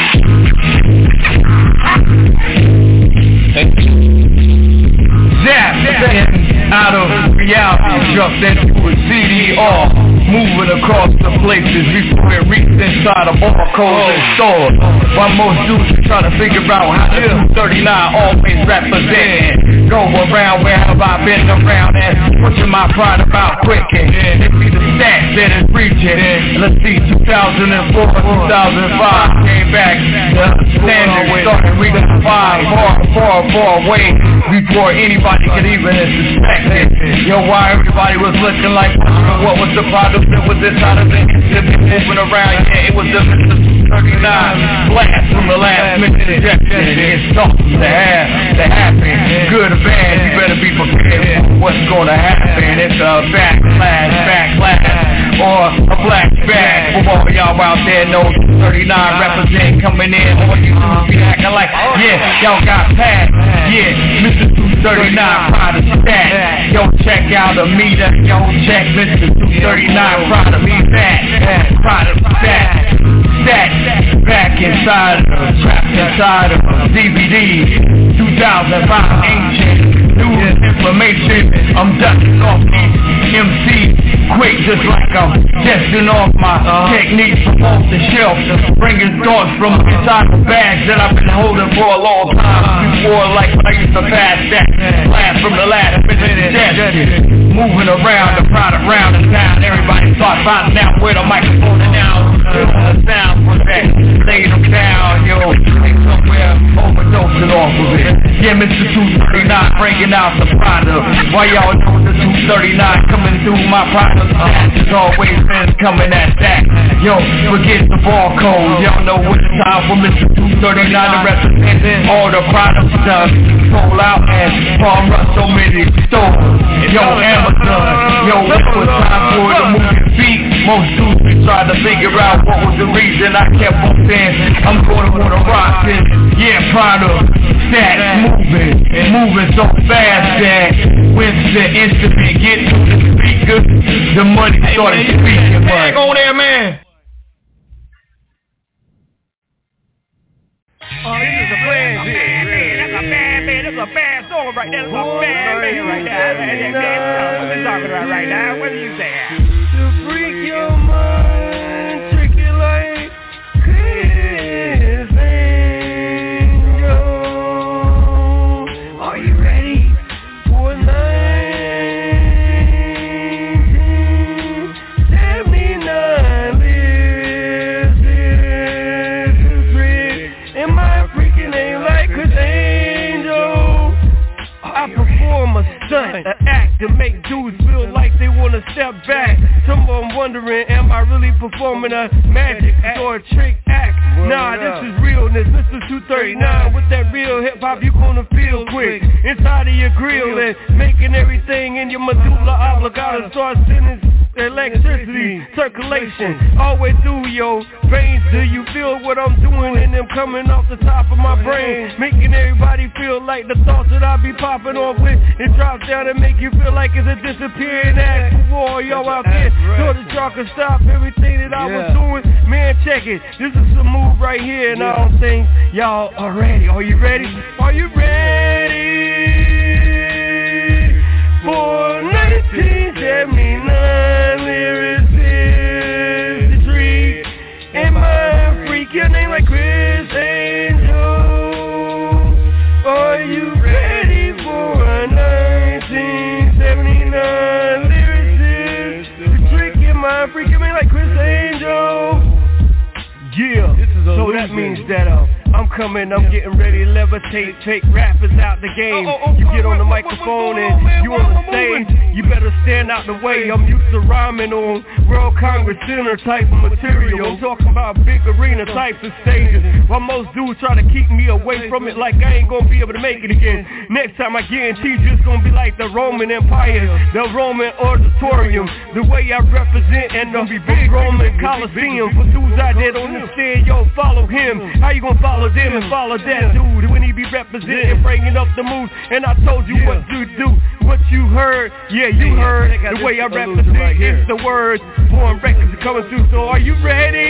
Zap, setting out of reality, jumped into a C D R, moving across the places before it reached inside of all codes and stores. While most dudes try to figure out how the two thirty-nine always represent. Go around, where have I been around and pushing my pride about quick and it be the stats that is reaching. Let's see, two thousand four, two thousand five came back, the standard started reaching five, far, far, far away before anybody could even suspect it. Yo, why everybody was looking like, what was the problem? It was this out of it, moving around, yeah, it was the thirty-nine blast from the last minute ejection. It's something to have, to happen, good or bad, you better be prepared for what's gonna happen. It's a backlash, backlash, or a black bag. For all y'all out there know thirty-nine represent coming in, all you dudes be acting like, yeah, y'all got passed, yeah, Mister two thirty-nine, proud of stat. Yo, check out a meter, yo, check Mister two thirty-nine, proud of me that, proud of that. Stat, back inside of a, trapped inside of a D V D, two thousand five ancient news information. I'm dusting off these M Cs quick, just like I'm testing off my techniques from them off the shelf, bringing thoughts from inside the bags that I've been holding for a long time. Before like I used to pass that, laugh from the ladder, moving around the product round and down. Everybody start finding out where the microphone is now. The sound was that, lay them down, yo. Somewhere overdosing off of it. Yeah, Mister two thirty-nine bringing out the product. Why y'all know the two thirty-nine coming through my product? There's always been coming at that. Yo, forget the barcode. Y'all know what the time for Mister two thirty-nine to represent all the products done. Sold out and Palm Rush so many stores. Yo, Amazon. Yo, it was time for the movie beat. Most dudes tried to figure out what was the reason I kept on saying I'm gonna wanna rock this. Yeah, product, stats moving, moving so fast that when the instrument get to the speaker, the money started speaking. Hey, go there, man. Oh, this is a bad man. That's a bad man. That's a bad song right there. That's a bad man right there. What are you talking about right now? What are you saying? To freak your mind, trick it like Chris Angel. Are you ready for nineteen seventy-nine? This is freak. Am I freaking ain't like Chris Angel? I perform a stunt, an act to make dudes feel like they wanna step back. Some of them wondering, am I really performing a magic or a trick act? Nah, this is realness. Mister two thirty-nine with that real hip hop you gonna feel quick inside of your grill and making everything in your medulla oblongata start sending electricity, circulation, all the way through your veins. Do you feel what I'm doing and them coming off the top of my brain, making everybody feel like the thoughts that I be popping off with, it drops down and make you feel like it's a disappearing act. For all y'all out there, so that y'all can stop everything that I was doing. Man, check it, this is a move right here, and I don't think y'all are ready. Are you ready? Are you ready for nineteen seventy-nine? Lyricist, the treat, am I a freak? Your name like Chris Angel. Are you ready for a nineteen seventy-nine lyricist? The trick, am I a freak? Your name like Chris Angel. Yeah, so that means that uh, I'm coming, I'm getting ready to levitate, take rappers out the game. You get on the microphone and you on the stage, you better stand out the way. I'm used to rhyming on World Congress Center type of material. I'm talking about big arena types of stages, while most dudes try to keep me away from it like I ain't gonna be able to make it again. Next time I guarantee you it's gonna be like the Roman Empire, the Roman Auditorium, the way I represent and the big Roman Coliseum. For dudes out there don't understand, yo, follow him. How you gonna follow them and follow that dude when he be representing, bringing up the moves? And I told you what to do, what you heard, yeah, you heard the way I represent. It's the words, foreign records are coming through. So are you ready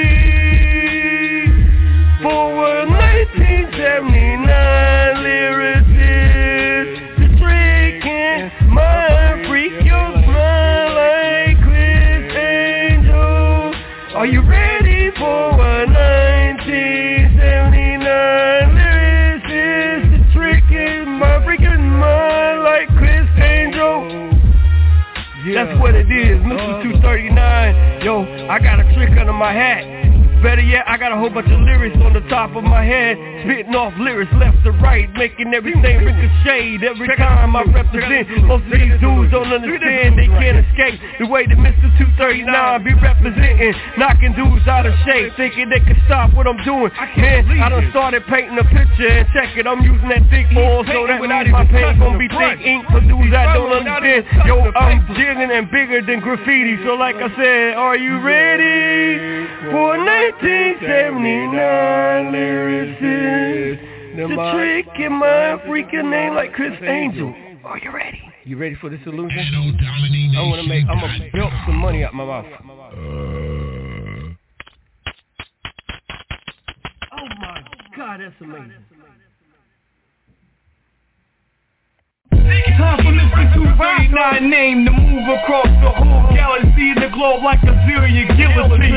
for a nineteen seventy-nine lyricist? The trick in my freak, your smile like Chris Angel. Are you ready for a nineteen seventy-nine lyricist? The trick in my freaking mind like Chris Angel. That's what it is, Mister two thirty-nine. Yo, I got a trick under my hat. Better yet, I got a whole bunch of lyrics on the top of my head, spitting off lyrics left to right, making everything ricochet every time I represent. Most of these dudes don't understand, they can't escape the way that Mister two thirty-nine be representing, knocking dudes out of shape, thinking they can stop what I'm doing. Man, I done started painting a picture, and check it, I'm using that thick oil, so that means my paint gon' be thick ink for dudes that don't understand. Yo, I'm jigging and bigger than graffiti, so like I said, are you ready for nineteen seventy-nine lyricist? The trick in my freaking name like Chris Angel. Are you ready? You ready for this illusion? I wanna make, I'm gonna build some money out my mouth. Uh. Oh my God, that's amazing. Time for Mister two thirty-nine name to move across the whole galaxy and the globe like a zillion guillotine.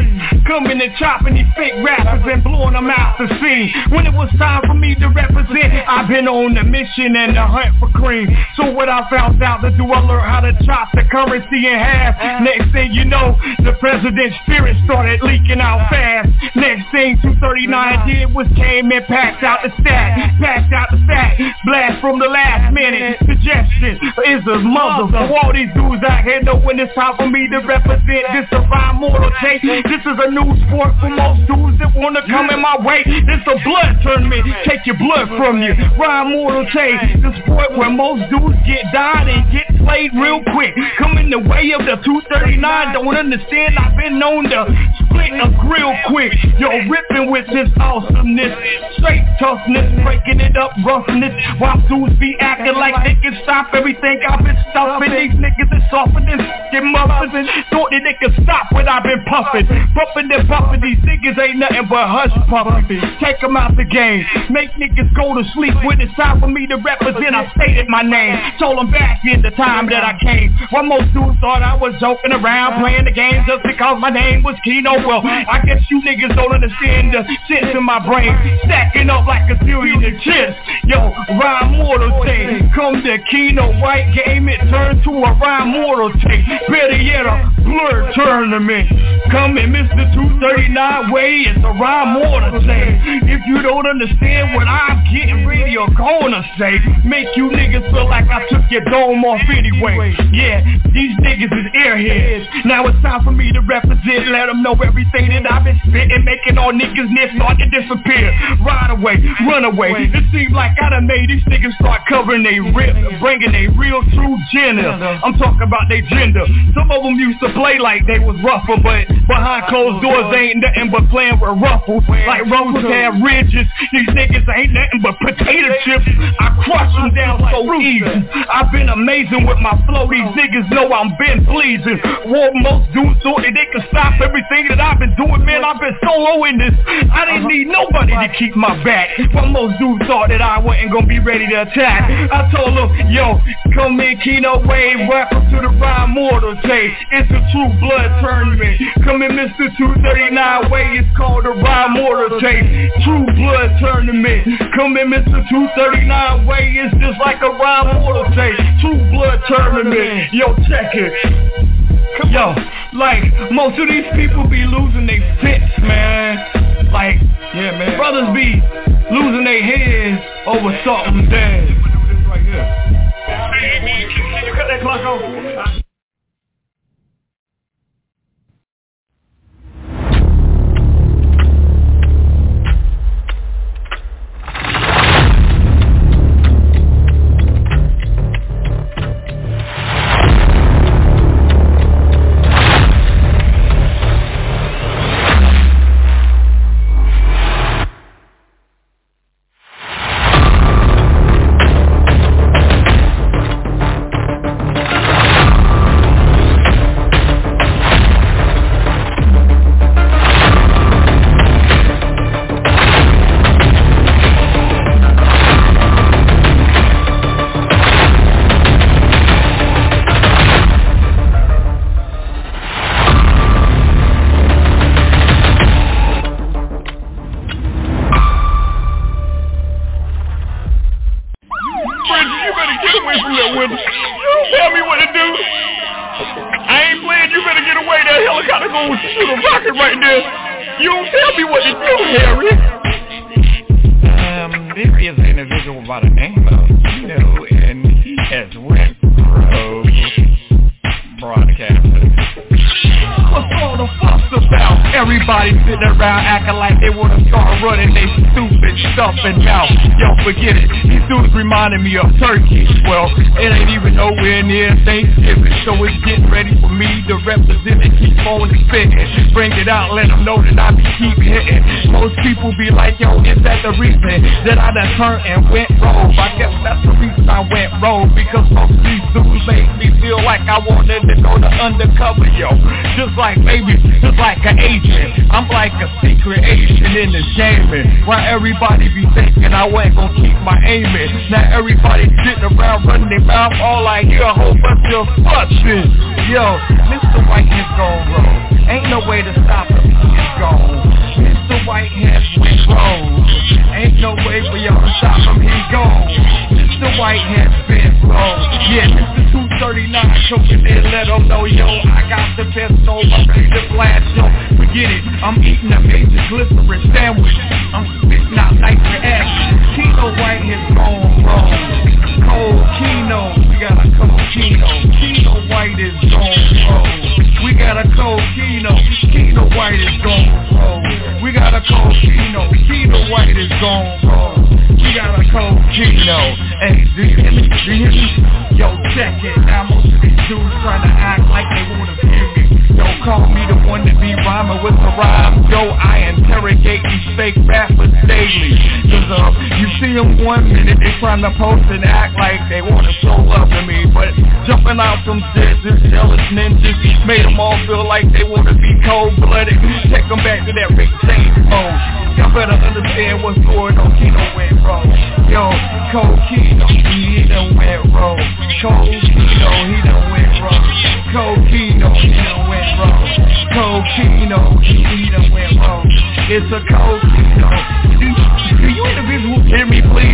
coming and chopping these fake rappers and blowing them out the scene. When it was time for me to represent, I've been on the mission and the hunt for cream. So what I found out to do, I learned how to chop the currency in half. Next thing you know, the president's spirit started leaking out fast. Next thing two thirty-nine did was came and packed out the stack, packed out the stack, blast from the last minute. Suggestion is a mother for all these dudes out here know when it's time for me to represent. This a rhyme mortal take. This is a new sport for most dudes that wanna come in my way. This a blood tournament, take your blood from you. Rhyme mortal take, the sport where most dudes get died and get played real quick. Come in the way of the two thirty-nine, don't understand. I've been known to split a grill quick. Yo, ripping with this awesomeness, straight toughness, breaking it up roughness. While dudes be acting like they can stop everything I've been stuffing. These niggas is softer than get muffins. Thought that they could stop what I've been puffing. Bumping and bumping, these niggas ain't nothing but hush pupping. Take them out the game, make niggas go to sleep. When it's time for me to represent, I stated my name. Told them back in the time that I came. While most dudes thought I was joking around, playing the game just because my name was Kino. Well, I guess you niggas don't understand the shit in my brain. Stacking up like a zillion of chips. Yo, rhyme mortal thing. Come to Kino White game, it turned to a rhyme mortal take. Better yet, a blur tournament. Come in Mister two thirty-nine way, it's a rhyme mortal thing. If you don't understand what I'm getting ready or gonna say, make you niggas feel like I took your dome off anyway. Yeah, these niggas is airheads. Now it's time for me to represent, let them know everything that I've been spitting, making all niggas near start to disappear. Ride away, run away. It seems like I done made these niggas start covering they rip, bringing they real true gender. I'm talking about they gender. Some of them used to play like they was rougher, but behind closed doors they ain't nothing but playing with ruffles. Like roses have ridges. These niggas ain't nothing but potato chips. I crush them down so easy. I've been amazing with my flow. These niggas know I'm been pleasing. What most dudes thought that they could stop everything that I've been doing, man. I've been solo in this. I didn't need nobody to keep my back. But most dudes thought that I wasn't gonna be ready to attack. I told them, yo, come in Kino Wave, welcome to the rhyme mortal tape. It's a true blood tournament. Come in Mister two thirty-nine way, it's called the rhyme mortal tape. True blood tournament. Come in Mister two thirty-nine way, it's just like a rhyme mortal tape. True blood tournament. Yo, check it. Yo, like, most of these people be losing their fits, man. Like, yeah, man. Brothers be losing their heads over something dead. Right here. Can you cut that clock off? Me of Turkey. Well, it ain't even nowhere near Thanksgiving, so it's getting ready for me to represent and keep on spitting. Bring it out, let them know that I be keep hitting. Most people be like, yo, is that the reason that I done turned and went rogue? I guess that's the reason I went rogue, because most of these dudes make me feel like I wanted to go to undercover, yo. Just like maybe, just like an agent. I'm like a secret agent in this gaming. Why everybody be thinking I ain't gon' keep my aiming. Now everybody sitting around running their mouth, all I hear a whole bunch of fussing. Yo, Mister White is gon' roll. Ain't no way to stop him, he's gone. Mister White has went wrong. Ain't no way for y'all to stop him, he's gone. Mister White has been wrong. Yeah, Mister two thirty-nine choking in, let him know, yo, I got the best soul, I'm ready to blast, yo. Forget it, I'm eating a major glycerin sandwich. I'm spitting out nitric acid. Kino White has gone wrong. Cold Kino, we got a cold Kino. Kino White is gone wrong. We got a cold Kino. Kino White is gone wrong. We got a cold Kino. Kino White is gone wrong. We got a cold Kino. Hey, do you hear me? Do you hear me? Yo, check it. Now most of these dudes trying to act like they wanna hear me. Yo, call me the one that be rhyming with the rhymes. Yo, I interrogate these fake rappers daily. Cause um, you see them one minute, they trying to post and act like they wanna show love to me. But jumping out them deserts, jealous ninjas, made them all feel like they wanna be cold-blooded. Take them back to that Rick James mode. Y'all better understand what's going on. Kino went wrong. Yo, Cold Kino, he done went wrong. Cold Kino, he done went wrong. Cold Kino, he done went wrong. Cold Kino, he done went wrong. It's a Cold Kino. Do, do you individuals hear me, please?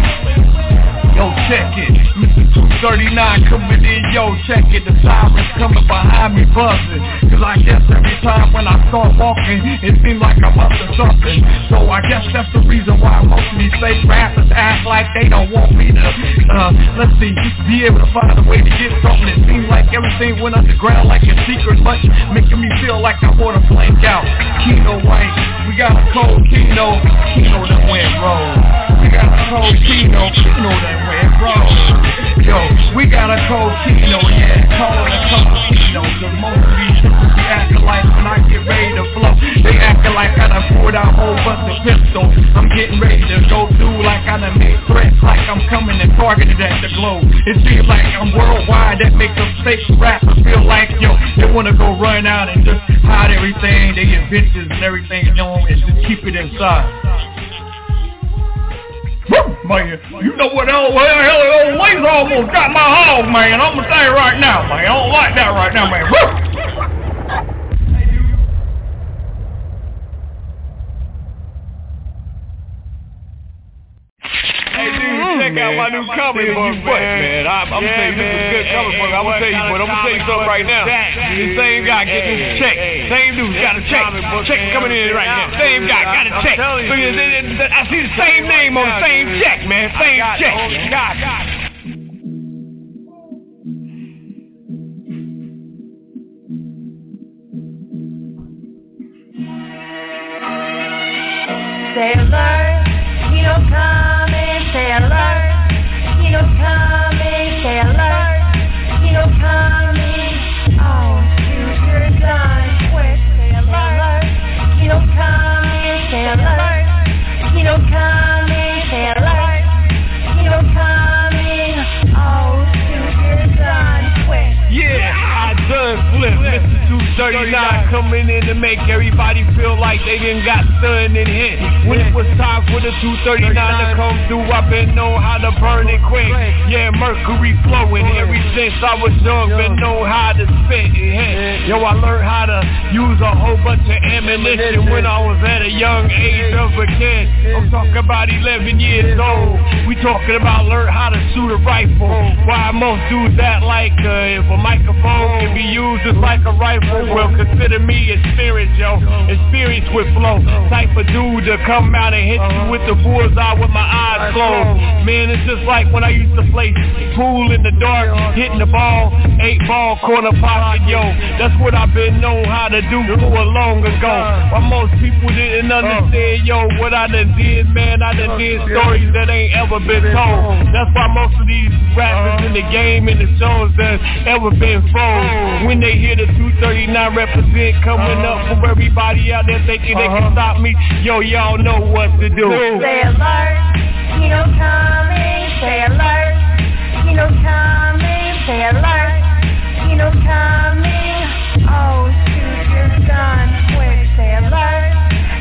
Yo, check it. Mister two thirty-nine coming in, yo, check it. The sirens coming behind me buzzing. Cause I guess every time when I start walking, it seems like I'm up to something. So I guess that's the reason why most of these fake rappers act like they don't want me to, uh, let's see, be able to find a way to get something. It seems like everything went underground like a secret lunch, making me feel like I wanna blank out. Kino White, we got a cold Kino. Kino done went wrong. We got a cold Kino. Kino done went wrong. Yo, we got a cold Kino, yeah, call it a cold Kino. Cause most of these dudes be acting like when I get ready to flow, they acting like I done poured out a whole bunch of pistols. I'm getting ready to go through like I done made threats, like I'm coming and targeted at the globe. It seems like I'm worldwide, that makes them fake rappers feel like, yo, they wanna go run out and just hide everything, they get bitches and everything, you know, and just keep it inside. Man, you know what the hell, well, hell, the old laser almost got my hog, man. I'm gonna tell you right now, man. I don't like that right now, man. Woo! Check out my new comic book, man. I'm, I'm yeah, saying this is a good comic book. I'm gonna tell you, but I'm gonna tell you something right now. The same guy getting his check. Same dude got a check. Check coming in right now. Same guy got a check. I see the same name on the same check, man. Same check. God. Say alert, you don't come in, say alert. You know coming, say alert. You know coming. Oh, shoot, you're done. Quick, say alert. You know coming, say alert. You know coming, say alert. You know coming. Oh, shoot, you're done. Quick. Yeah, I done flip. Mister two thirty-nine coming in to make everybody feel like they done got stunned and hit. When it was time for the two thirty-nine to come through, I've been know how to burn it quick. Yeah, mercury flowing ever since I was young, been know how to spit it hit. Yo, I learned how to use a whole bunch of ammunition when I was at a young age of a kid. I'm talking about eleven years old. We talking about learn how to shoot a rifle. Why most dudes act like uh, if a microphone can be used just like a rifle, well, consider me experienced, yo. Experienced with flow. Type of dude to come out and hit you with the bullseye with my eyes closed. Man, it's just like when I used to play pool in the dark, hitting the ball, eight ball, corner pocket, yo. That's what I've been known how to do for long ago. But most people didn't understand, yo, what I done did, man. I done did stories that ain't ever been told. That's why most of these rappers in the game and the shows that ever been froze. When they hear the two thirty-nine represent coming up from everybody out there thinking they can stop me, yo, y'all know what to do. Say alert, you know coming, say alert, you know coming, say alert, you know coming, oh shoot, you're done, quick, say alert,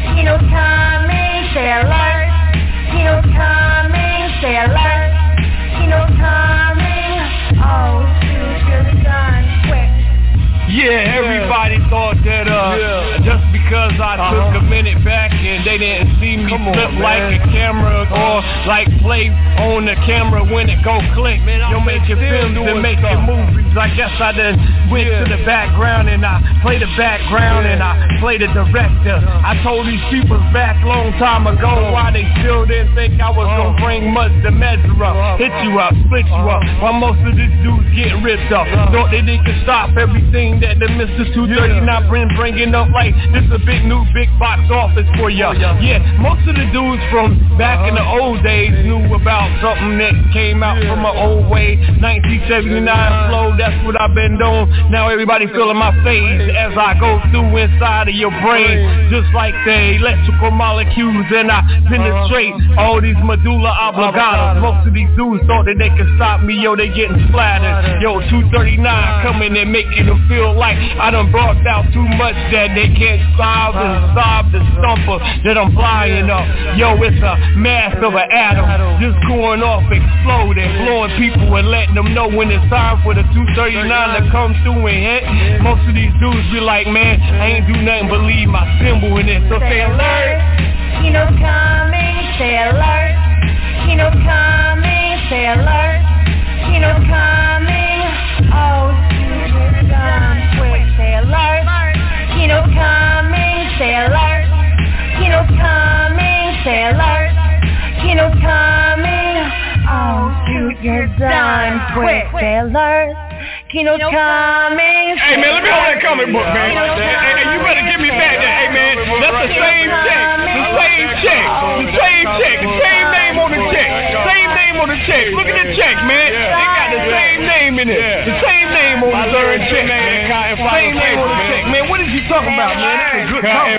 they didn't see me flip like a camera or like play on the camera when it go click. You'll make your films and make your movies. I guess I done went yeah. to the background and I play the background yeah. and I play the director. I told these people back long time ago why they still didn't think I was gonna bring much to measure up. Hit you up, split you up, while most of these dudes getting ripped up. Thought that they could stop everything that the Mister two thirty-nine bring bringing up like this a big new big box office for ya. Yeah, most of the dudes from back in the old days knew about something that came out from an old way. nineteen seventy-nine flow, that's what I've been doing. Now everybody feeling my phase as I go through inside of your brain, just like the electrical molecules, and I penetrate all these medulla oblongata. Most of these dudes thought that they could stop me, yo, they getting splattered. Yo, two thirty-nine coming and making them feel like I done brought out too much that they can't solve and solve the stumper that I'm flying up. Yo, it's a mass of an atom just going off, exploding, blowing people and letting them know when it's time for the two thirty-nine to come through and hit. Most of these dudes be like, man, I ain't do nothing but leave my symbol in it. So say alert. Kino's coming, say alert. Kino's coming, say alert. Kino's coming. Oh, shoot, done quick, say alert. Kino's coming, say alert. Kino's coming, say alert. Kino's coming. Oh, shoot, you're done quick, say alert. Kino's coming. Hey man, let me hold that comic book, man. Hey, hey, you better give me back that. Hey man, that's the same check, the same check, the same check, the same name on the check, same name on the check. Look at the check, man. They got the same name in it, the same name on the third check, man. Same name on the check, man. What is he talking about, man? That's a good comic.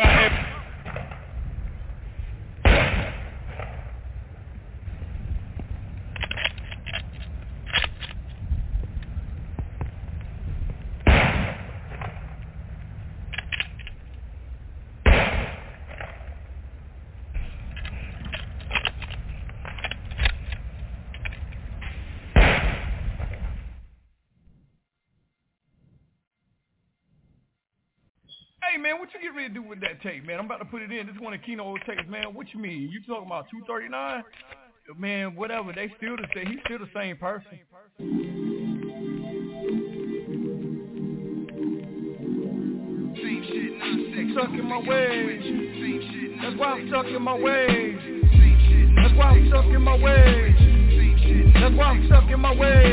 Hey man, what you get ready to do with that tape, man? I'm about to put it in. This one of Kino tapes, man. What you mean? You talking about two thirty-nine? Man, whatever. They still the same. He's still the same person. I'm stuck in my ways. That's why I'm stuck in my ways. That's why I'm stuck in my ways. That's why I'm stuck in my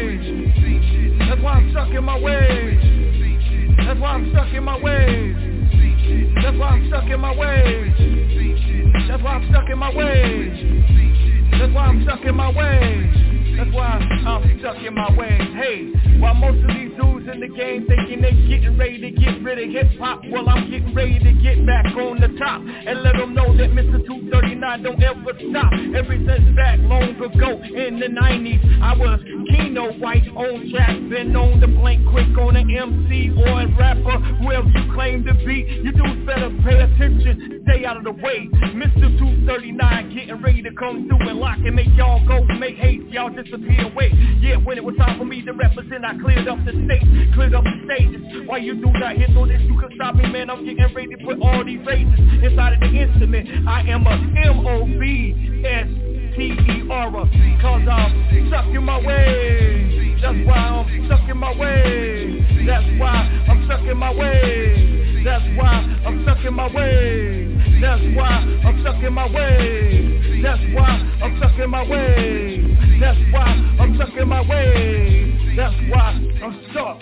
ways. That's why I'm stuck in my ways. That's why I'm stuck in my ways. That's why I'm stuck in my ways. That's why I'm stuck in my ways. That's why I'm stuck in my ways. That's why I'm stuck in my ways. Hey, while most of these dudes in the game thinking they getting ready to get rid of hip-hop, well, I'm getting ready to get back on the top and let them know that Mister two thirty-nine don't ever stop. Ever since back long ago in the nineties, I was Kino White on track, been known to blank quick on an M C or a rapper, whoever you claim to be. You dudes better pay attention, stay out of the way. Mister two thirty-nine getting ready to come through and lock and make y'all go, make hate, y'all disappear away. Yeah, when it was time for me to represent, I cleared up the stage, cleared up the stages. Why you do not hit so that you can stop me, man? I'm getting ready to put all these races inside of the instrument. I am a M O B S T E R A, cause I'm stuck in my ways. That's why I'm stuck in my ways. That's why I'm stuck in my ways. That's why I'm stuck in my ways. That's why I'm stuck in my ways. That's why I'm stuck in my ways. That's why I'm stuck in my ways. That's why I'm stuck.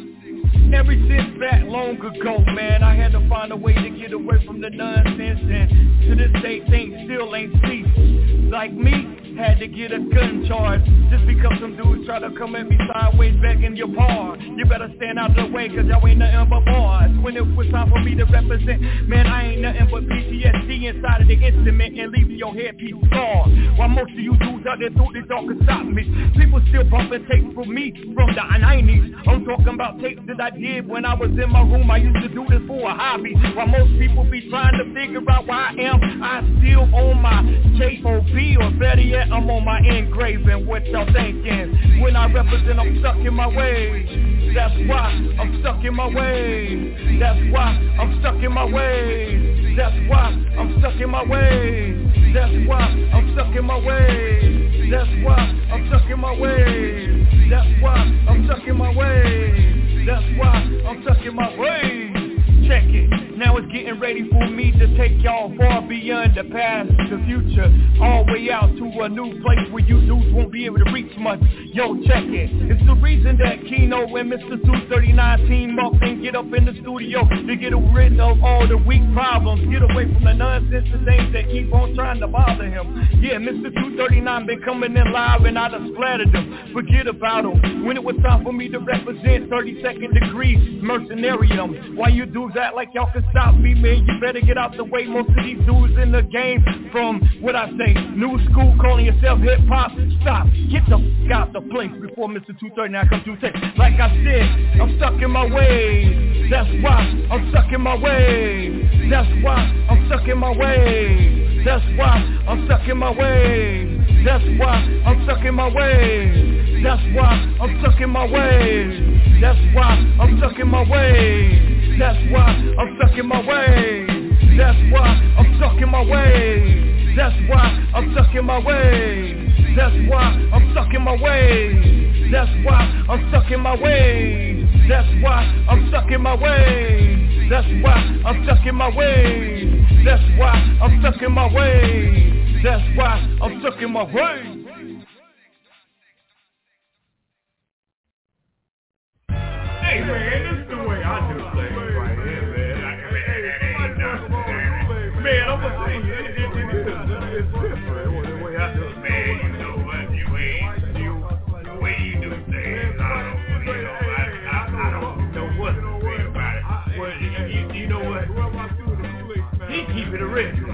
Ever since back long ago, man, I had to find a way to get away from the nonsense, and to this day things still ain't ceased. Like me, had to get a gun charge just because some dudes try to come at me sideways begging your pardon. You better stand out of the way, cause y'all ain't nothing but bars. When it was time for me to represent, man, I ain't nothing but P T S D inside of the instrument and leaving your headpiece scarred. While most of you dudes out there thought this all could stop me, people still bumping tapes for me from the nineties. I'm talking about tapes that I did when I was in my room. I used to do this for a hobby. While most people be trying to figure out why I am, I still on my J O B, or better yet, I'm on my engraving. What y'all thinking? When I represent, I'm stuck in my ways. That's why I'm stuck in my ways. That's why I'm stuck in my ways. That's why I'm stuck in my my ways. That's why I'm stuck in my ways. That's why I'm stuck in my ways. That's why I'm stuck in my ways. That's why I'm stuck in my ways. Check it. Now it's getting ready for me to take y'all far beyond the past, the future, all the way out to a new place where you dudes won't be able to reach much. Yo, check it. It's the reason that Kino and Mister two thirty-nine team up and get up in the studio to get rid of all the weak problems, get away from the nonsense and things that keep on trying to bother him. Yeah, Mister two thirty-nine been coming in live and I done splattered them. Forget about him. When it was time for me to represent thirty-second degree mercenarium, why you dudes act like y'all can stop me, man? You better get out the way. Most of these dudes in the game from, what I say, new school calling yourself hip-hop. Stop. Get the f*** out the place before Mister two thirty-nine comes to take. Like I said, I'm stuck in my ways. That's why I'm stuck in my ways. That's why I'm stuck in my ways. That's why I'm stuck in my ways. That's why I'm stuck in my ways. That's why I'm stuck in my ways. That's why I'm stuck in my ways. That's why I'm stuck in my ways. That's why I'm stuck in my ways. That's why I'm stuck in my ways. That's why I'm stuck in my ways. That's why I'm stuck in my ways. That's why I'm stuck in my ways. That's why I'm stuck in my ways. That's why I'm stuck in my ways. That's why I'm stuck in my ways. Hey man, this is the way I do things right here, man. Man, I'm gonna say it, it, it, it, it's different the way I do it, man. You know what? You ain't you the way you do things. I don't, you know, I, I, I don't know what to say about it. Well, you, you, you know what? He keep it original.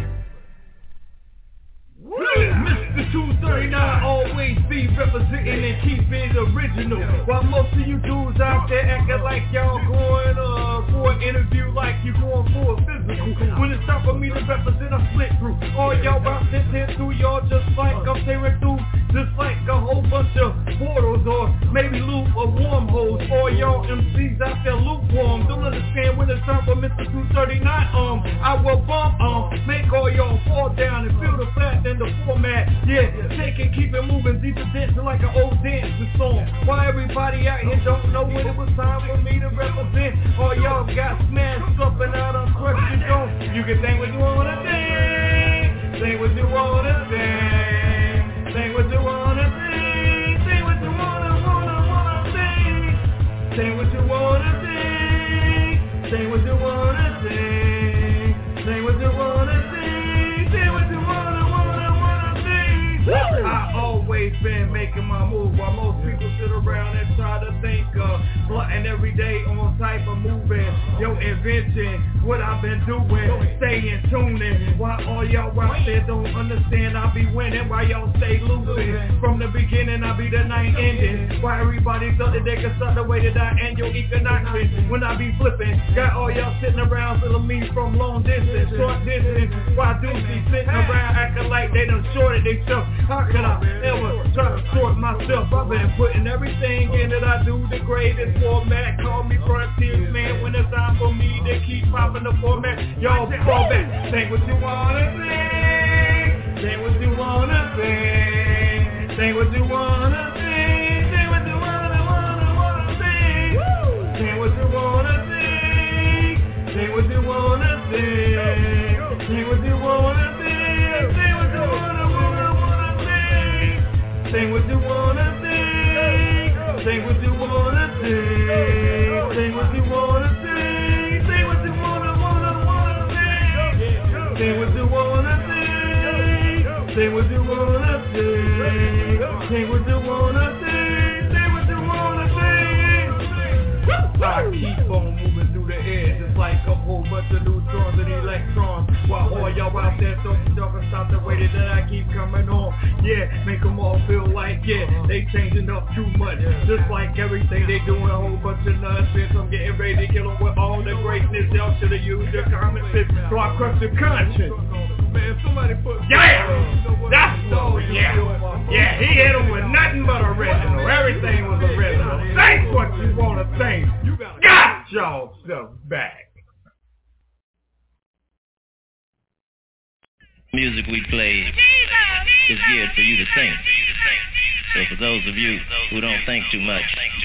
Mister two thirty-nine always be representing and keep it original. While most of you dudes out there acting like y'all going uh, for an interview like you going for a physical. When it's time for me to represent a split group, all y'all out there tear through y'all just like I'm tearing through, just like a whole bunch of portals or maybe loop or wormholes. All y'all M Cs out there lukewarm, don't understand when it's time for Mister two thirty-nine. Um, I will bump, um, make all y'all fall down and feel the flat in the format. Yeah, take it, keep it moving, deep dancing like an old dancing song. Why everybody out here don't know when it was time for me to represent? All y'all got smashed up and out on question don't. You can think what you wanna think, think what you wanna think, think what you wanna think, think what you wanna, wanna, wanna think, think what you wanna think, think what you wanna think, think what you wanna think, think what you wanna, wanna, wanna think. I always been making my move while most people sit around and try to think of plotting every day on type of moving. Yo, invention, what I've been doing, staying tuning. Why all y'all out there don't understand I be winning, why y'all stay losing. From the beginning I be the night ending. Why everybody thought that they could start the way that I end your economics when I be flipping. Got all y'all sitting around feeling me from long distance, short distance. Why dudes be sitting around acting like they done shorted themselves? How could I ever try to sort myself? I've been putting everything in that I do the greatest format. Call me frontier man when it's time for me to keep popping the format. Y'all fall back. Think what you wanna think. Think what you wanna think. Think what you wanna think. Think what you wanna, wanna, wanna think. Think what you wanna think. Think what you wanna think. Think what you wanna think. Think what you wanna, wanna, wanna think. Think what you wanna think. Think what you wanna think. Think what you wanna think. Think what you wanna, wanna, wanna think. Think what you wanna think. Think what you wanna think. Think what you wanna think. Think what you wanna think. I keep on moving through the air just like a whole bunch of neutrons and electrons. While all y'all out there don't y'all can stop the way that I keep coming on. Yeah, make them all feel like, yeah, they changing up too much. Just like everything they doing a whole bunch of nonsense. I'm getting ready to kill them with all the greatness. Y'all should've used your common sense. So I crush your conscience. Man, somebody put yeah, that's all, yeah. Yeah, he hit him with nothing but original. Everything was original. Think what you wanna think. You got y'all stuff back. music we play is geared for you to think. So for those of you who don't think too much,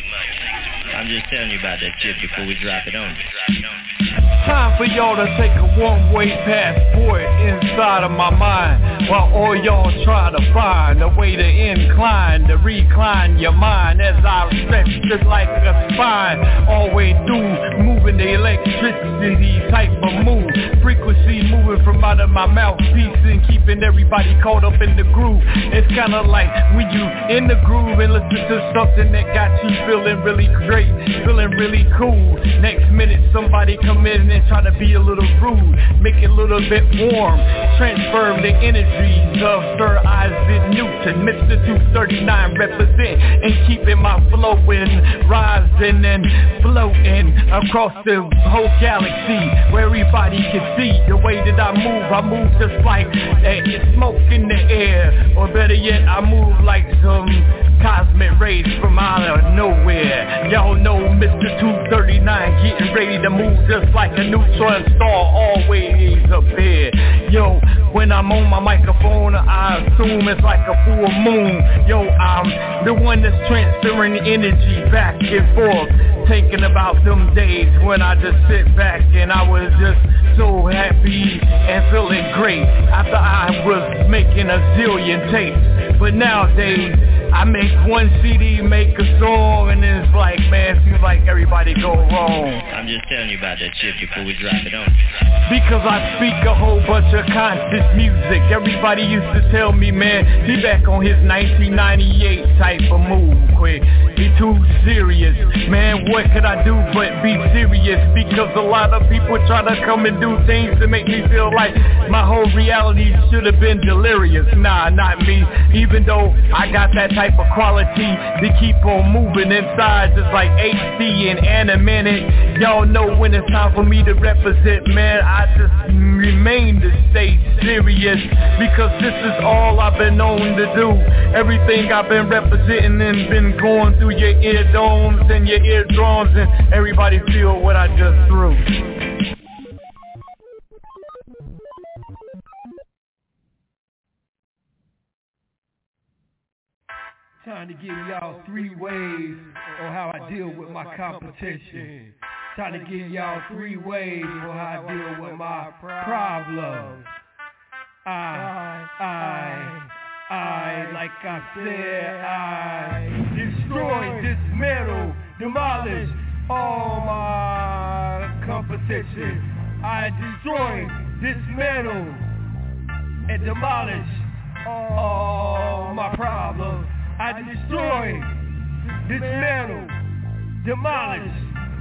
I'm just telling you about that shit before we drop it on you. Time for y'all to take a one-way passport inside of my mind, while all y'all try to find a way to incline, to recline your mind as I stretch it like a spine, always through, moving the electricity type of move, frequency moving from out of my mouthpiece and keeping everybody caught up in the groove. It's kinda like when you in the groove and listen to something that got you feeling really great, feeling really cool. Next minute somebody come in and try to be a little rude, make it a little bit warm, transfer the energies of Sir Isaac Newton, Mister two thirty-nine represent and keeping my flowing, rising and floating across the whole galaxy where everybody can see the way that I move. I move just like uh, smoke in the air, or better yet I move like some cosmic rays from out of nowhere. Y'all know Mister two thirty-nine getting ready to move just like a neutron star, always up there. Yo, when I'm on my microphone, I assume it's like a full moon. Yo, I'm the one that's transferring energy back and forth, thinking about them days when I just sit back and I was just so happy and feeling great after I was making a zillion tapes. But nowadays, I make one C D, make a song, and then it's like, man, it seems like everybody go wrong. I'm just telling you about that shit before we drop it on. Because I speak a whole bunch of conscious music. Everybody used to tell me, man, he back on his nineteen ninety-eight type of move, quick. He too serious. Man, what could I do but be serious? Because a lot of people try to come and do things to make me feel like my whole reality should have been delirious. Nah, not me. Even though I got that type of quality to keep on moving inside, just like H D and animated. Y'all know when it's time for me to represent, man, I just remain to stay serious, because this is all I've been known to do. Everything I've been representing and been going through your eardomes and your eardrums, and everybody feel what I just threw. Time to give y'all three ways on how I deal with my competition. Time to give y'all three ways on how I deal with my problems. I, I, I, like I said, I destroy, dismantle, demolish all my competition. I destroy, dismantle, and demolish all my problems. I destroy, dismantle, demolish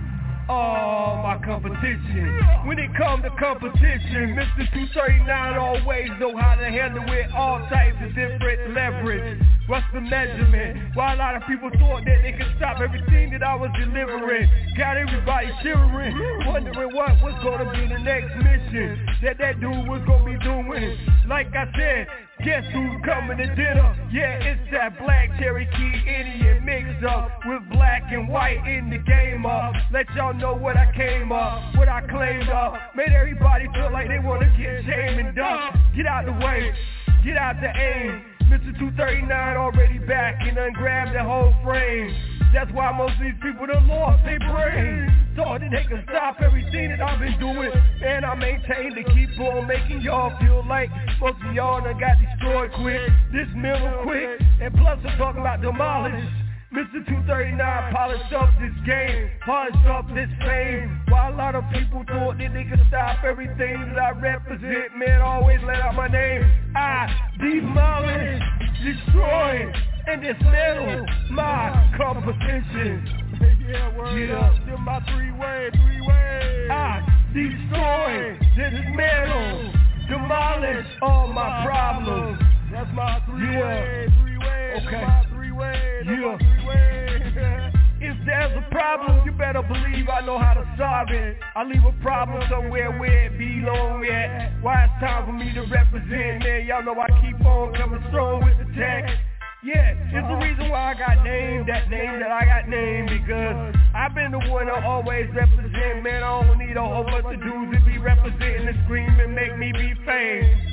all my competition. When it comes to competition, Mister two thirty-nine always know how to handle it, all types of different leverage. What's the measurement? Why a lot of people thought that they could stop everything that I was delivering. Got everybody shivering, wondering what was gonna be the next mission that that dude was gonna be doing. Like I said, guess who's coming to dinner? Yeah, it's that black Cherokee Indian mixed up with black and white in the game up. Let y'all know what I came up, what I claimed up. Made everybody feel like they wanna get shamed and ducked. Get out the way, get out the aim. Mister two thirty-nine already back and done grabbed the whole frame. That's why most of these people done lost their brain. Thought that they could stop everything that I've been doing. And I maintain to keep on making y'all feel like most of y'all done got destroyed quick, dismantled quick. And plus I'm talking about demolish. Mister two thirty-nine polished up this game, polished up this fame. While a lot of people thought that they could stop everything that I represent, man, always let out my name. I demolish, destroy, and dismantle my competition. Yeah, word yeah. up, them my three ways, three ways. I destroy, dismantle, demolish all my problems. That's my three yeah. ways, three ways. Okay. That's my three ways. Yeah. Three ways. If there's a problem, you better believe I know how to solve it. I leave a problem somewhere where it belongs at. Why it's time for me to represent, man. Y'all know I keep on coming strong with the text. Yeah, it's the reason why I got named that name that I got named, because I've been the one to always represent, man. I don't need a whole bunch of dudes to be representing and scream and make me be famous.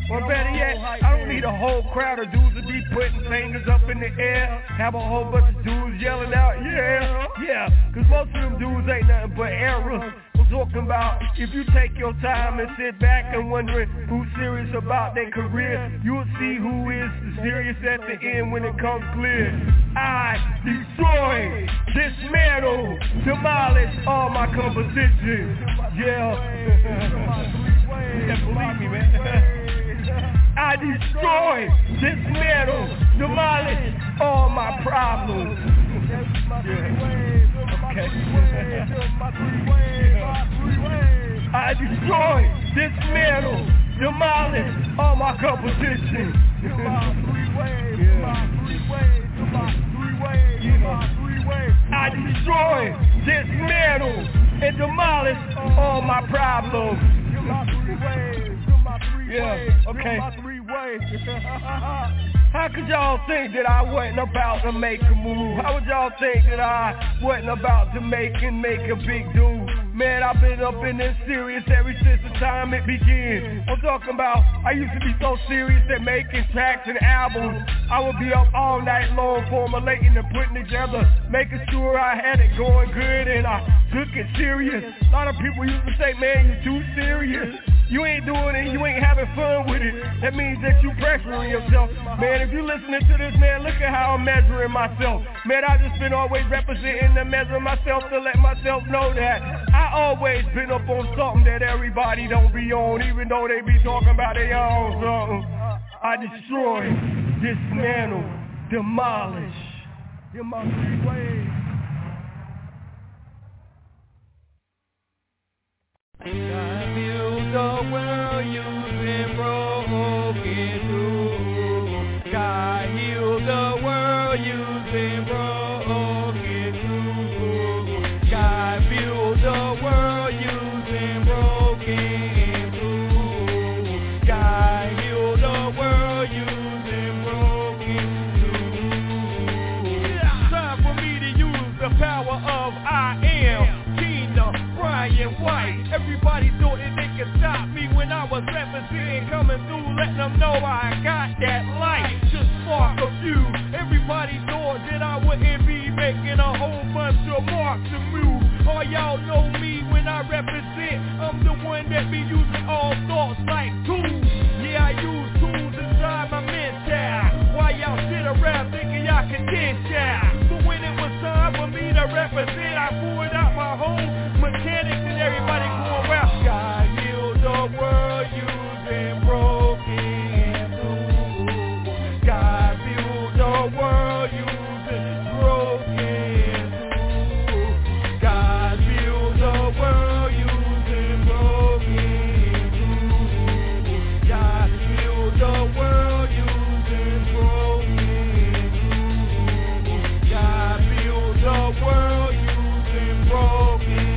Or better yet, I don't need a whole crowd of dudes to be putting fingers up in the air. Have a whole bunch of dudes yelling out, yeah, yeah. Cause most of them dudes ain't nothing but errors. I'm talking about if you take your time and sit back and wondering who's serious about their career, you'll see who is serious at the end when it comes clear. I destroy, dismantle, demolish all my competition. Yeah. Yeah, believe me, man. I destroy, dismantle, demolish all my problems. Yeah. Okay. I destroy, dismantle, demolish all my competition. I destroy, dismantle, and demolish all my problems. Yeah, okay. How could y'all think that I wasn't about to make a move? How would y'all think that I wasn't about to make and make a big dude? Man, I've been up in this serious ever since the time it began. I'm talking about, I used to be so serious that making tracks and albums, I would be up all night long formulating and putting together, making sure I had it going good and I took it serious. A lot of people used to say, man, you're too serious. You ain't doing it, you ain't having fun with it. That means that you pressuring yourself. Man, if you listening to this, man, look at how I'm measuring myself. Man, I just been always representing and measuring myself to let myself know that I always been up on something that everybody don't be on, even though they be talking about they own something. I destroy, dismantle, demolish. In my three ways. God built the world using broken tools. God healed the world using broken tools. God built the world using broken tools. God healed the world using broken tools. Time for me to use the power of I am. Brian White. Everybody thought that they could stop me when I was representing, coming through, letting them know I got that light. Just spark a few. Everybody thought that I wouldn't be making a whole bunch of marks and moves. All y'all know me when I represent. I'm the one that be using all thoughts like tools. Yeah, I use tools inside my mental. While y'all sit around thinking y'all can dish out. But when it was time for me to represent, I pulled out my whole mechanics and everybody going round. God healed the world using broken tools. God built the world using broken tools. God built the world using broken tools. God built the world using broken tools. God built the world using broken.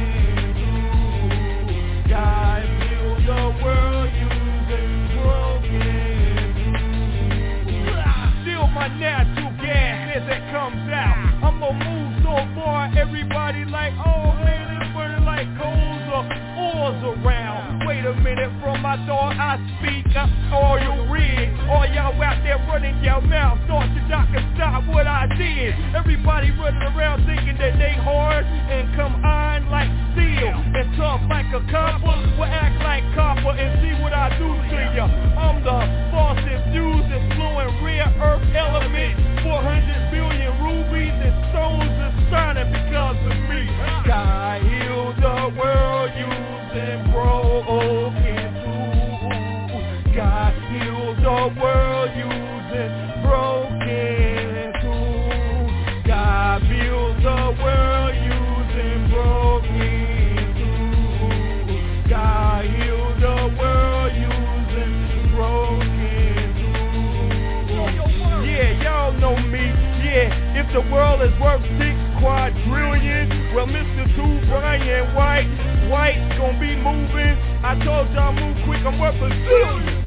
God built the world using broken tools. Still my natural gas as it comes out. I'ma move so far, everybody like, oh man, it's burning like coals or oils around. Wait a minute, from my thought I speak, I'm oil rig. All y'all out there running your mouth, thought that y'all can stop what I did. Everybody running around thinking that they hard and come iron like steel and tough like a copper. Well, act like copper and see what I do to ya. I'm the faucet fused and flowing rare earth element. four hundred billion rubies and stones is shining because of me. God healed the world using broken tools. God healed the world using broken tools. God built the world using broken tools. God healed the world using broken tools. Yeah, y'all know me. Yeah, if the world is worth six quadrillion, well, Mister Two Brian White, White's gonna be moving. I told y'all move quick, I'm worth a zillion.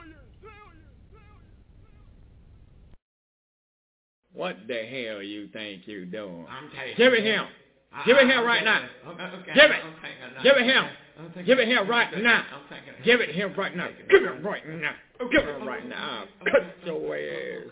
What the hell you think you doing? I'm taking Give it him. Give it him right now. Okay, Give it. I'm taking Give it him. Give it here right now. Give it here right now. Give it right now. Give it right now. Cut your ass.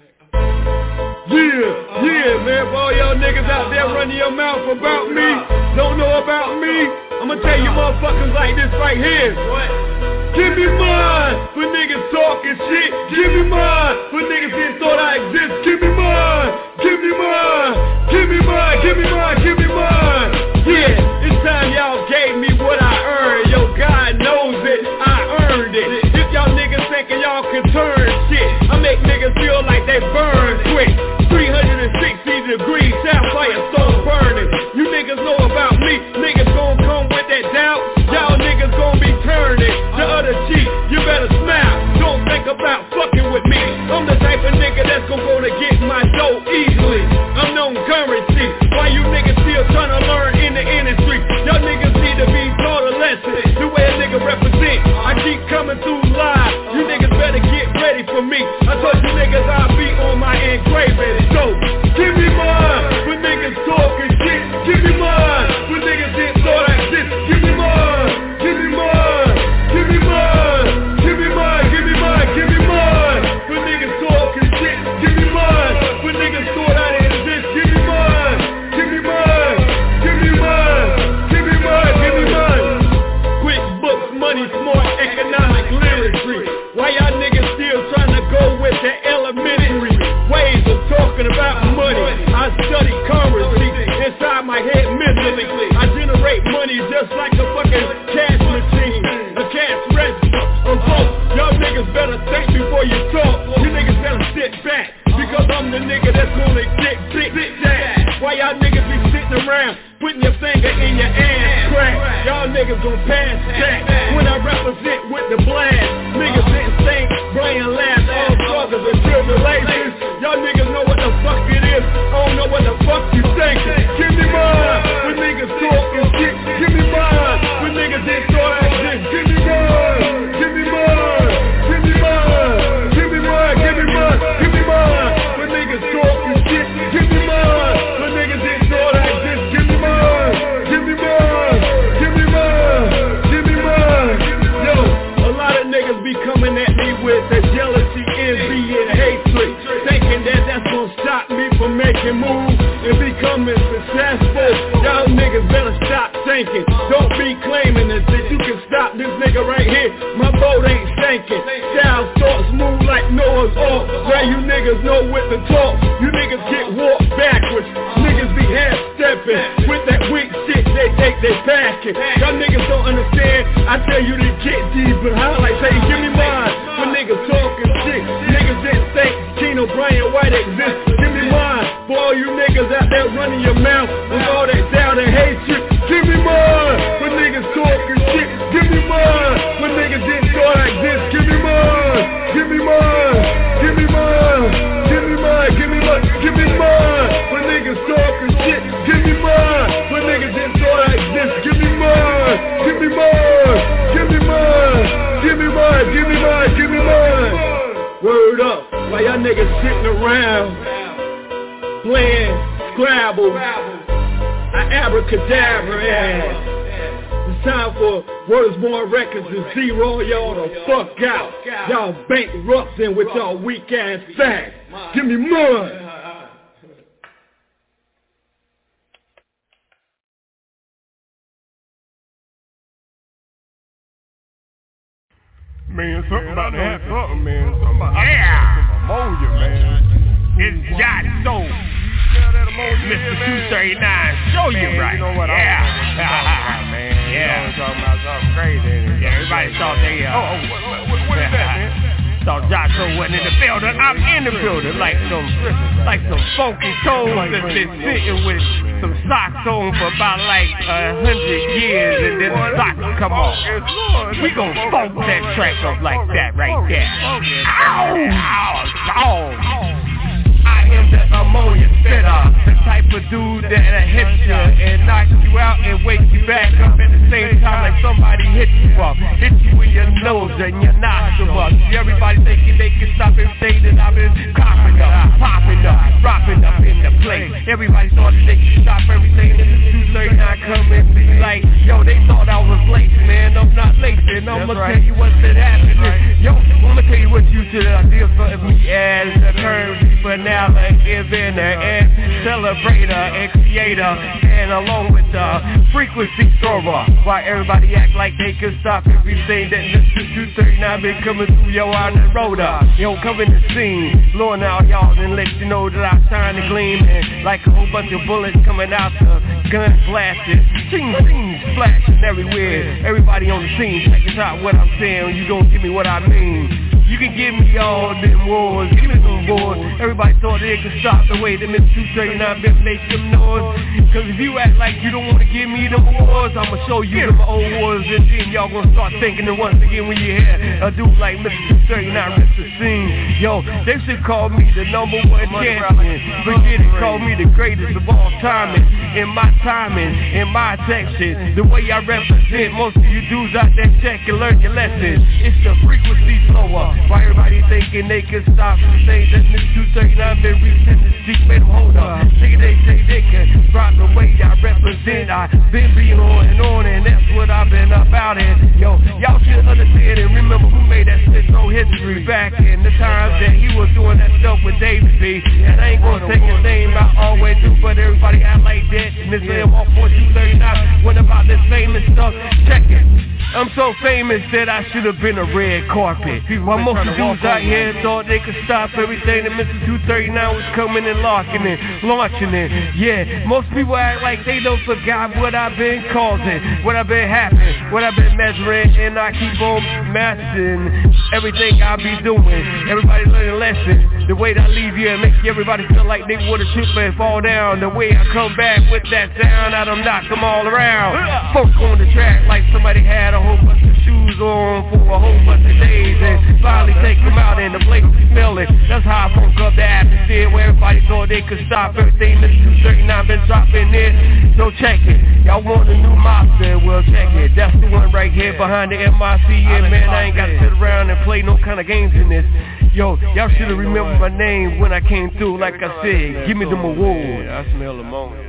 Yeah, yeah, man, for all y'all niggas out there running your mouth about me, don't know about me, I'ma tell you motherfuckers like this right here. What? Give me mine for niggas talking shit. Give me mine for niggas that thought I exist. Give me mine. Give me mine. Give me mine. Give me mine. Give me mine. Yeah, it's time y'all gave me what I earned. Yo, God knows it. I earned it. If y'all niggas thinking y'all can turn shit, I make niggas feel like they burn quick. three hundred sixty degrees, sapphire stone burning. You niggas know about me. Niggas gon' come with that doubt. Y'all niggas gon' be turning. The other cheek, you better smile. Don't think about fucking with me. I'm the type of nigga that's gon' go to get my dough easily. I'm known currency. Why you niggas still trying to learn in the industry? Y'all niggas need to be taught a lesson. The way a nigga represent, I keep coming through live. You niggas better get ready for me. I told you niggas I'll be on my engraving. So, give me mine when niggas talking shit. Give me mine when niggas didn't thought I exist. Give me mine. Give me mine. Give me mine. Give me mine. Give me mine. Give me mine when niggas talking shit. Give me mine when niggas thought I didn't exist. Give me mine. Give me mine. Give me mine. Give me mine. Give me mine. Quick books, money, smart, economic literacy. Why y'all niggas still trying to go with the elementary ways of talking about money? I study currency inside my head mentally. I generate money just like a fucking cash machine, a cash register, a vote. Y'all niggas better think before you talk. You niggas better sit back, because I'm the nigga that's gonna get sit, sit back. Why y'all niggas be sitting around putting your finger in your ass crack? Y'all niggas gon' pass back when I represent with the blast. Niggas didn't think, Brian laughs, all struggles and tribulations. Y'all niggas know what the fuck it is. I don't know what the fuck you thinking. Give me mine when niggas talking shit. Give me mine when niggas didn't thought I exist. Give me mine. Give me mine. Give me mine. Give me mine. Give me mine. Give me mine when niggas talking shit. Give me mine when niggas didn't thought I exist. Give me mine. Give me mine. Give me mine. Give me mine. Yo, a lot of niggas be coming at me with the jealousy, envy, and hatred, thinking that that's gonna stop me from making moves and becoming successful. Y'all niggas better stop thinking. Don't be claiming that you can stop this nigga right here. My boat ain't sinking. Style thoughts move like Noah's Ark. Now you niggas know what to talk. You niggas get walked backwards. Niggas be half stepping with that weak shit they think they packing. Y'all niggas don't understand. I tell you to get deep, but highlight say give me mine when niggas talking shit. Niggas didn't think Keno Brian White exists. Give me mine for all you niggas out there running your mouth with all that doubt and hatred. Give me mine when niggas talking shit. Give me mine when niggas didn't thought I exist. Give me mine. Give me mine. Give me mine. Give me mine. Give me mine. Give me mine when niggas talking shit. Give me mine when niggas didn't thought I exist. Give me mine. Give me mine. Give me mine. Give me mine. Give me mine. Give me mine. Word up. Why y'all niggas sitting around playing Scrabble? I abracadabra ass. It's time for Words Born Records to zero y'all the fuck out. Y'all bankrupting with y'all weak ass facts. Give me mine. Man, something about to happen. Something, man. Something about to happen. Some ammonia, man. It's Jot Soul. Mister two thirty-nine, show you man, right. You know what? Yeah. About, man. Yeah. You know, talking about something crazy. Yeah, everybody thought they, uh... Oh, oh what, what, what is that, man? Thought Jot Soul wasn't in the building. I'm in the building. Like some, like some funky toes that's been sitting with some socks on for about like a hundred years, and then the socks come off. We gon' funk that track up like that right there. Ow! Ow! Ow! I am the ammonia spitter, the type of dude that'll hit you and knock you out and wake you back up at the same time like somebody hit you up. Hit you in your nose and your nostril up. See, everybody thinking they can stop everything that I've been coughing up, popping up, dropping up in the place. Everybody thought that they could stop everything in the two thirty-nine coming be like, yo, they thought I was late, man. I'm not late, and I'm gonna tell you what's been happening. Yo, I'm gonna tell you what you should idea for me as a currency banana, inventor and celebrator and creator, and along with the frequency thrower. Why everybody act like they can stop everything that Mister two thirty-nine been coming through yo on the road up. Yo, coming to scene, blowing out y'all and let you know that I shine and gleam, and like a whole bunch of bullets coming out the gun blasted, sing, sing, splashing everywhere. Everybody on the scene, check it out what I'm saying. You gon' give me what I mean. You can give me all them wars, give me some wars. Everybody thought they could stop the way that Mister two thirty-nine been make them noise. Cause if you act like you don't wanna give me them wars, I'ma show you them old wars, and then y'all gonna start thinking it once again when you hear a dude like Mister two thirty-nine rip the scene. Yo, they should call me the number one champion. Forget it, call me the greatest of all time. In my timing, in my section, the way I represent, most of you dudes out there check and learn your lesson. It's the frequency flower. Why everybody thinking they can stop the things that Mister two thirty-nine been reaching the street, made them hold up. Nigga, they say they can drop the way I represent. I been being on and on, and that's what I've been about it. Yo, y'all should understand and remember who made that shit so history back in the times that he was doing that stuff with David B. And I ain't gonna take his name out all the way through, but everybody act like that. Mister M off four two thirty-nine, what about this famous stuff? Check it. I'm so famous that I should have been a red carpet. While most of the dudes out here thought they could stop everything that Mister two thirty-nine was coming and locking it, launching it. Yeah, most people act like they don't forgot what I've been causing, what I've been happening, what I've been measuring, and I keep on mastering everything I be doing. Everybody learn a lesson. The way that I leave you and make everybody feel like they would have tripped and fall down. The way I come back with that sound, I done knock them all around. Folks on the track like somebody had a whole bunch of shoes on for a whole bunch of days, and finally take them out and the place is smelling. That's how I broke up the atmosphere where everybody thought they could stop everything. Mister two thirty-nine been dropping it, so check it. Y'all want a new monster? Well, check it. That's the one right here behind the M I C. And man, I ain't got to sit around and play no kind of games in this. Yo, y'all should have remembered my name when I came through. Like I said, give me them awards. I smell ammonia.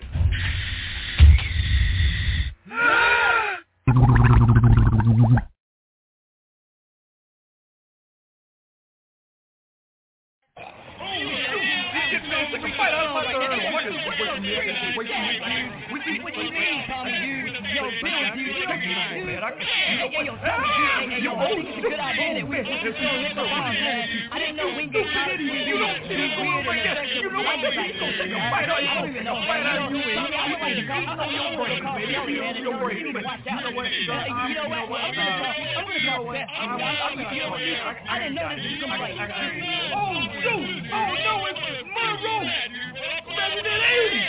I didn't know we get caught up in you. You don't see this going like that. You know what? You don't take a fight out. You don't take a fight out. You ain't. I know your brain, man. Your brain. You know what? You know what? I'm gonna talk that. I didn't know this was gonna like. Oh shoot! Oh no! It's Monroe. President eighty.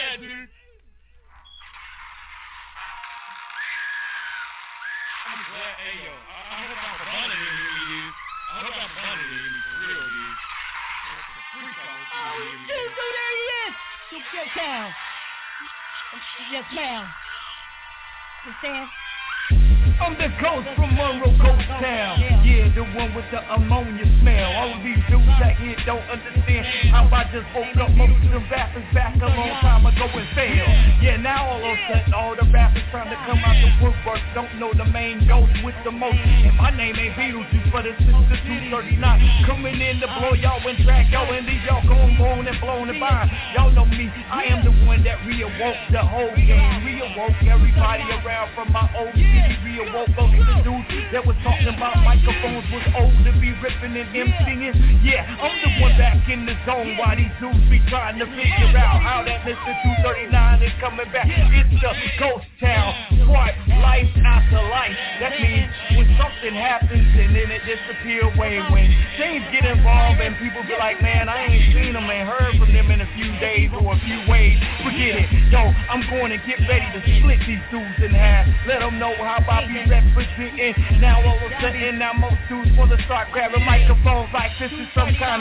Hey yo, I hope I'm funny to hear me, dude. I hope I'm funny to hear me for real, dude. Oh, dude, so there he is! Super Town. Yes, ma'am. Understand? I'm the ghost from Monroe Ghost Town. Yeah, the one with the ammonia smell. All of these dudes out here don't understand how I just woke up most of them rappers back a long time ago and failed. Yeah, now all of a sudden all the rappers trying to come out the woodwork don't know the main ghost with the most. And my name ain't Beetlejuice, but it's Mister two thirty-nine. Coming in to blow y'all and drag y'all and leave y'all going blown and blown and by. Y'all know me, I am the one that reawoke the whole game. Reawoke everybody around from my old city. Reawoke woke up the dudes that was talking about microphones was old to be ripping and emptying. Yeah, I'm the one back in the zone while these dudes be trying to figure out how that Mister two thirty-nine is coming back. It's the ghost town, swipe life after life. That means when something happens and then it disappears away, when things get involved and people be like, man, I ain't seen them and heard from them in a few days or a few ways. Forget it, yo, I'm going to get ready to split these dudes in half. Let them know how I be representing. Now all of a sudden, now most dudes wanna start grabbing microphones like this is some kind of virus.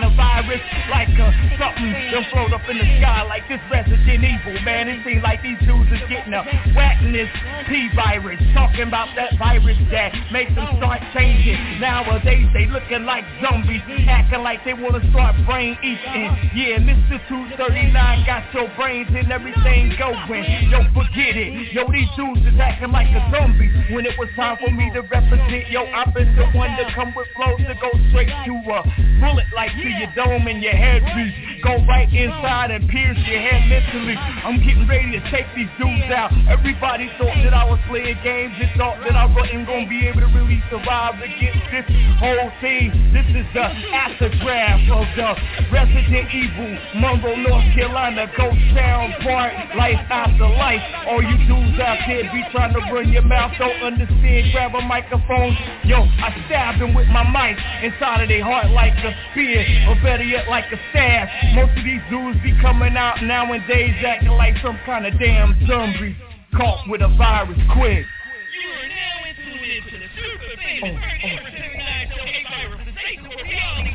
virus, like uh, something that float up in the sky like this Resident Evil, man. It seems like these dudes is getting a whackness P-virus, talking about that virus that makes them start changing. Nowadays they looking like zombies, acting like they wanna start brain eating. Yeah, Mister two thirty-nine got your brains and everything going. Yo, forget it. Yo, these dudes is acting like a zombie. When it was time for me to represent, yo, I'm the one to come with flows to go straight to a bullet like to your dome and your headpiece. Go right inside and pierce your head mentally. I'm getting ready to take these dudes out. Everybody thought that I was playing games and thought that I wasn't gonna be able to really survive against this whole team. This is the aftergraph of the Resident Evil, Monroe, North Carolina, Ghost Town part, life after life. All you dudes out there be trying to run your mouth, don't understand, grab a microphone. Yo, I stabbed them with my mic inside of their heart like a spear, or better yet like a staff. Most of these dudes be coming out nowadays acting like some kind of damn zombie caught with a virus quick. You are now in tune into the super famous Oh, first oh. ever civilized virus to take over reality.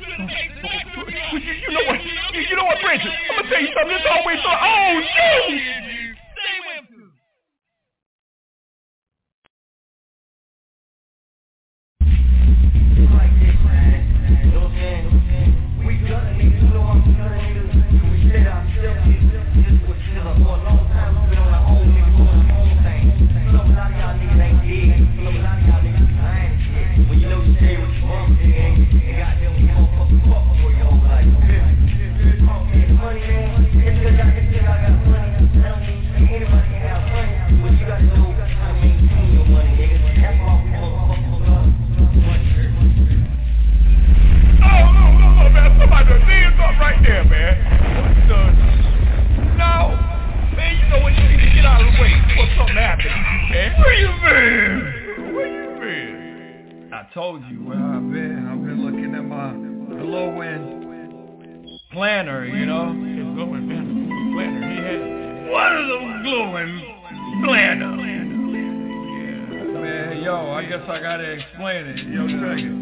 You know what? You, you know what, Bridget? I'm gonna tell you something. It's always so. Oh, shit! Stay with me. Right there, man. What the? No, man. You know what? You need to get out of the way before something happens, man. Where you been? Where you been? I told you where I've been. I've been looking at my glowing planner, you know. His glowing planner. He had. What is a glowing planner? Yeah, man. Yo, I guess I gotta explain it. Yo, check it.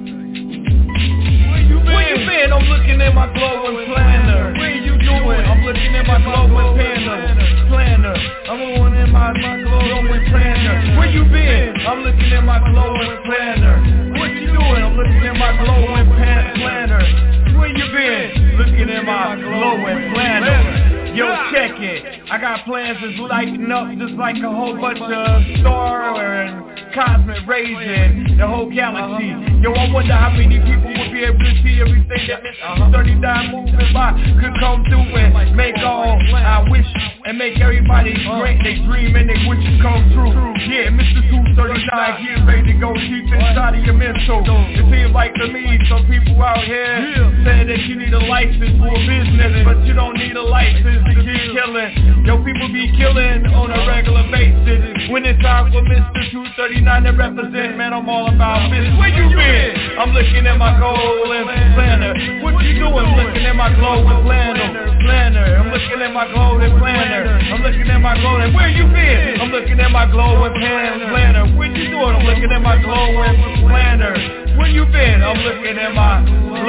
Where you been? Where you been? I'm looking at my glowing planner. Where you doing? I'm looking at my glowing planner. Planner. I'm looking at my, my glowing planner. Where you been? I'm looking at my glowing planner. What you doing? I'm looking at my glowing pan- planner. Where you been? Looking at my glowing planner. Yo, check it. I got plans that's lighting up just like a whole bunch of star and cosmic rays in the whole galaxy. Yo, I wonder how many people would be able to see everything that Mister thirty-nine moving by could come through and make all I wish and make everybody great. They dream and they wish it come true. Yeah, Mister two thirty-nine, get ready to go deep inside of your mental. It seems like to me, some people out here saying that you need a license for a business, but you don't need a license to keep killing. Yo, people be killing on a regular basis. When it's time for Mister two thirty-nine to represent, man, I'm all about business. Where you been? I'm looking at my glowing planner. What you doing? I'm looking at my glowing planner. Planner. I'm looking at my glowing planner. I'm looking at my glowing. Where you been? I'm looking at my glowing pan planner. What you doing? I'm looking at my glowing planner. Where you been? I'm looking at my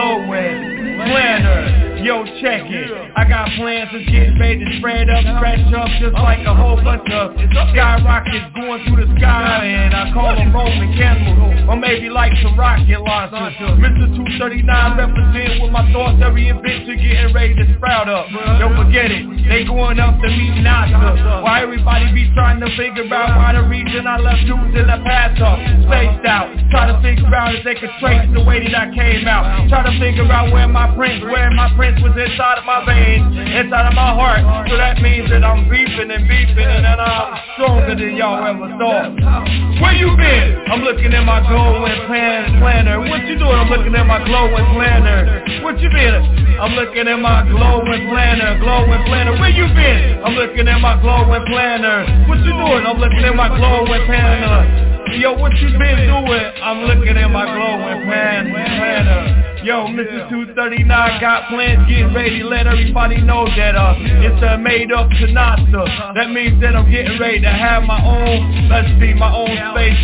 glowing planner. Yo, check it. I got plans to get ready to spread up, stretch up, just like a whole bunch of skyrockets going through the sky, and I call them Roman cannibals, or maybe like some rocket launchers. Mister two thirty-nine represent with my thoughts, every invention getting ready to sprout up. Don't forget it, they going up to meet NASA. Why everybody be trying to figure out why the reason I left dudes in the past up, spaced out. Try to figure out if they could trace the way that I came out. Try to figure out where my prints, where my prints was inside of my veins, inside of my heart. So that means that I'm beefing and beefing and that I'm stronger than y'all ever thought. Where you been? I'm looking at my glowing plan planner. What you doing? I'm looking at my glowing planner. What you been? I'm looking at my glowing planner. Glowing planner. Where you been? I'm looking at my glowing planner. What you doing? I'm looking at my glowing planner. Yo, what you been doing? I'm looking at my glowing plan planner. Yo, Mister two thirty-nine got plans, getting ready to let everybody know that uh, it's uh, made up to NASA. That means that I'm getting ready to have my own, let's see, my own space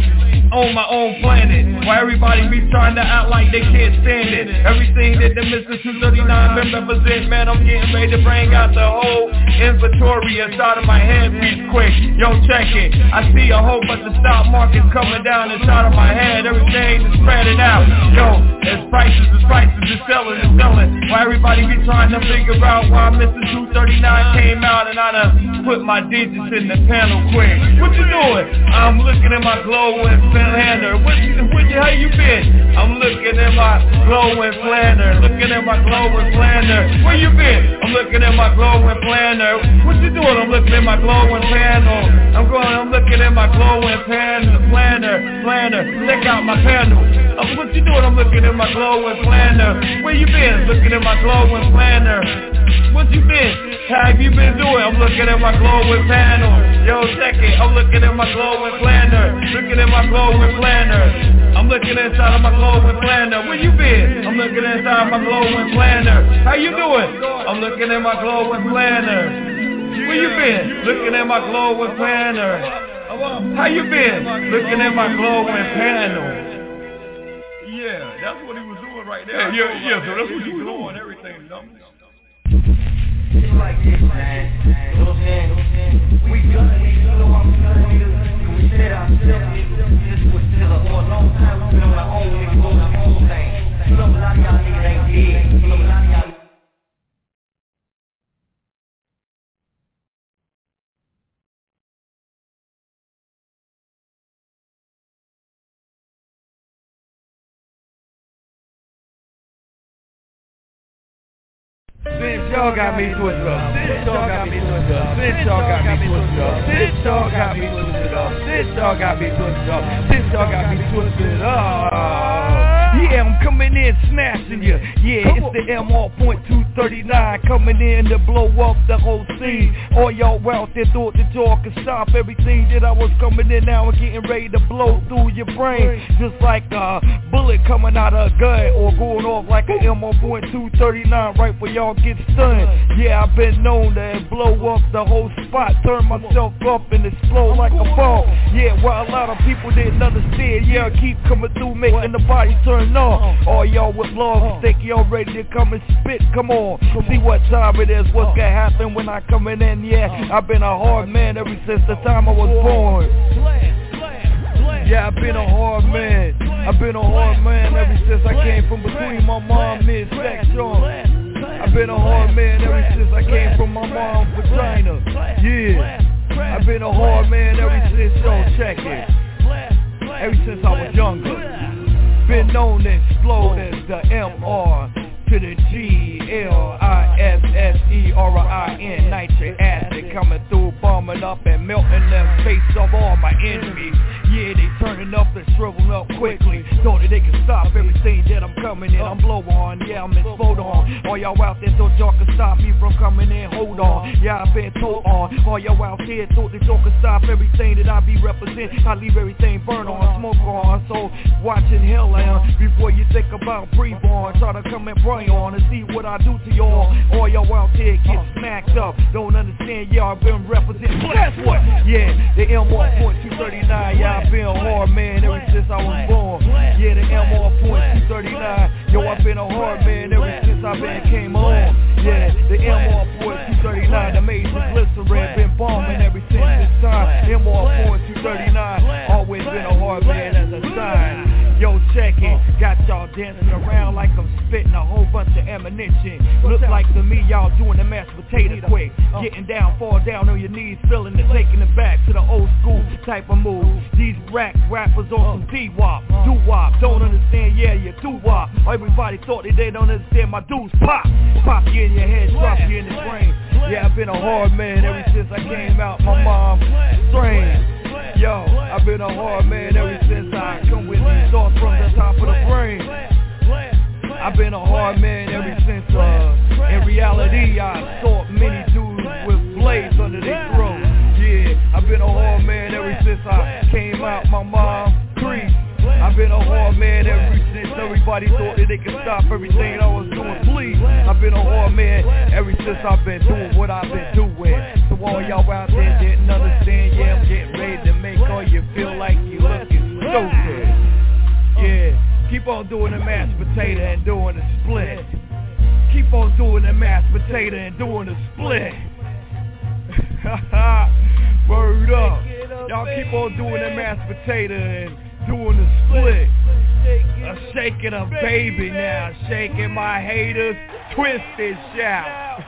on my own planet. Why everybody be trying to act like they can't stand it. Everything that the Mister two thirty-nine been represent, man, I'm getting ready to bring out the whole inventory inside of my head real quick. Yo, check it. I see a whole bunch of stock markets coming down inside of my head. Everything is spreading out. Yo, it's prices, it's prices, it's selling, it's selling. Why everybody be trying to figure out why Mister two thirty-nine came out and I done put my digits in the panel quick. What you doing? I'm looking at my glowing planner. What, what, how you been? I'm looking at my glowing planner. Looking at my glowing planner. Where you been? I'm looking at my glowing planner. What you doing? I'm looking at my glowing panel. I'm going. I'm looking at my glowing panel. Planner, planner. Check out my panel. Uh, what you doing? I'm looking at my glowing planner. Where you been? Looking at my glowing planner. What you been? How have you been doing? I'm looking at my glowing panel. Yo, check it. I'm looking at my glowing planner. Looking at my glowing planner. I'm looking inside of my glowing planner. Where you been? I'm looking inside my glowing planner. How you doing? I'm looking at my glowing planner. Where you been? Looking at my glowing planner. How you been? Looking at my glowing panel. Yeah, that's what he was doing right there. Yeah, yeah, yeah, so that's what he was doing. Everything, you know? It's like this, man. You know what I'm saying? We gun, we know I'm gun, niggas. We said ourselves, this was still up for a long time. We've been on our own, niggas, doing our own thing. You know, a lot of y'all niggas ain't dead. You know, a lot of y'all. Since y'all got me twisted up, since y'all got me twisted up, since y'all got me twisted up, since y'all got me twisted up, since y'all got me twisted up, since y'all got me twisted up. Yeah, I'm coming in smashing you. Yeah, it's the M R point two thirty-nine coming in to blow up the whole scene. All y'all out there thought that y'all could stop everything that I was coming in now and getting ready to blow through your brain. Just like a bullet coming out of a gun or going off like an M R point two thirty-nine right where y'all get stunned. Yeah, I've been known to blow up the whole spot, turn myself up and explode like a bomb. Yeah, well a lot of people didn't understand. Yeah, I keep coming through making the body turn on. All y'all with love, think y'all ready to come and spit, come on. See what time it is, what's gonna happen when I coming in. Yeah, I've been a hard man ever since the time I was born. Yeah, I've been a hard man. I've been a hard man ever since I came from between my mom midsection. I've been a hard man ever since I came from my mom's vagina. Yeah, I've been a hard man ever since, yo, check it. Ever since I was younger. Been known to explode as the M R to the G L I S S E R I N, nitric acid coming through, bombing up and melting the face of all my enemies. Yeah, they turning up and shriveling up quickly, so that they can stop everything that I'm coming in. I'm blow on, yeah, I'm explode on. All y'all out there thought y'all could stop me from coming in, hold on. Yeah, I've been told on. All y'all out there thought that y'all could stop everything that I be representing. I leave everything burn on, smoke on. So watching hell on before you think about breathe on. Try to come and bring on and see what I do to y'all. All y'all out there get smacked up. Don't understand, yeah, I've been representing. Guess what? Yeah, the M R point two thirty-nine, yeah, I've been a hard man ever since I was born. Yeah, the M R point two thirty-nine, yo, I've been a hard man ever since I been came on. Yeah, the M R point two thirty-nine, the major glycerin, been bombing ever since this time. M R point two thirty-nine, always been a hard man as a sign. Yo, check it, got y'all dancing around like I'm spitting a whole bunch of ammunition. Look like to me, y'all doing the mashed potato quick. Getting down, fall down on your knees, feeling it, taking it back to the old school type of move. These rap rappers on some D-wop, doo-wop, don't understand, yeah, you doo-wop. Everybody thought that they don't understand my dudes. Pop, pop you in your head, drop you in the brain. Yeah, I've been a hard man ever since I came out my mom's strain. Yo, I've been a hard man ever since I come with these thoughts from the top of the brain. I've been a hard man ever since, uh, in reality, I saw many dudes with blades under their throat. Yeah, I've been a hard man ever since I came out my mom's crease. I've been a hard man ever since everybody thought that they could stop everything I was doing. Please, I've been a hard man ever since I've been doing what I've been doing. So all y'all out there didn't understand, yeah, I'm getting ready to make all you feel like you looking stupid. Yeah, keep on doing the mashed potato and doing the split. Keep on doing the mashed potato and doing the split. Word up. Y'all keep on doing the mashed potato and doing the split. I'm shaking a baby now, shaking my haters, twisted shout.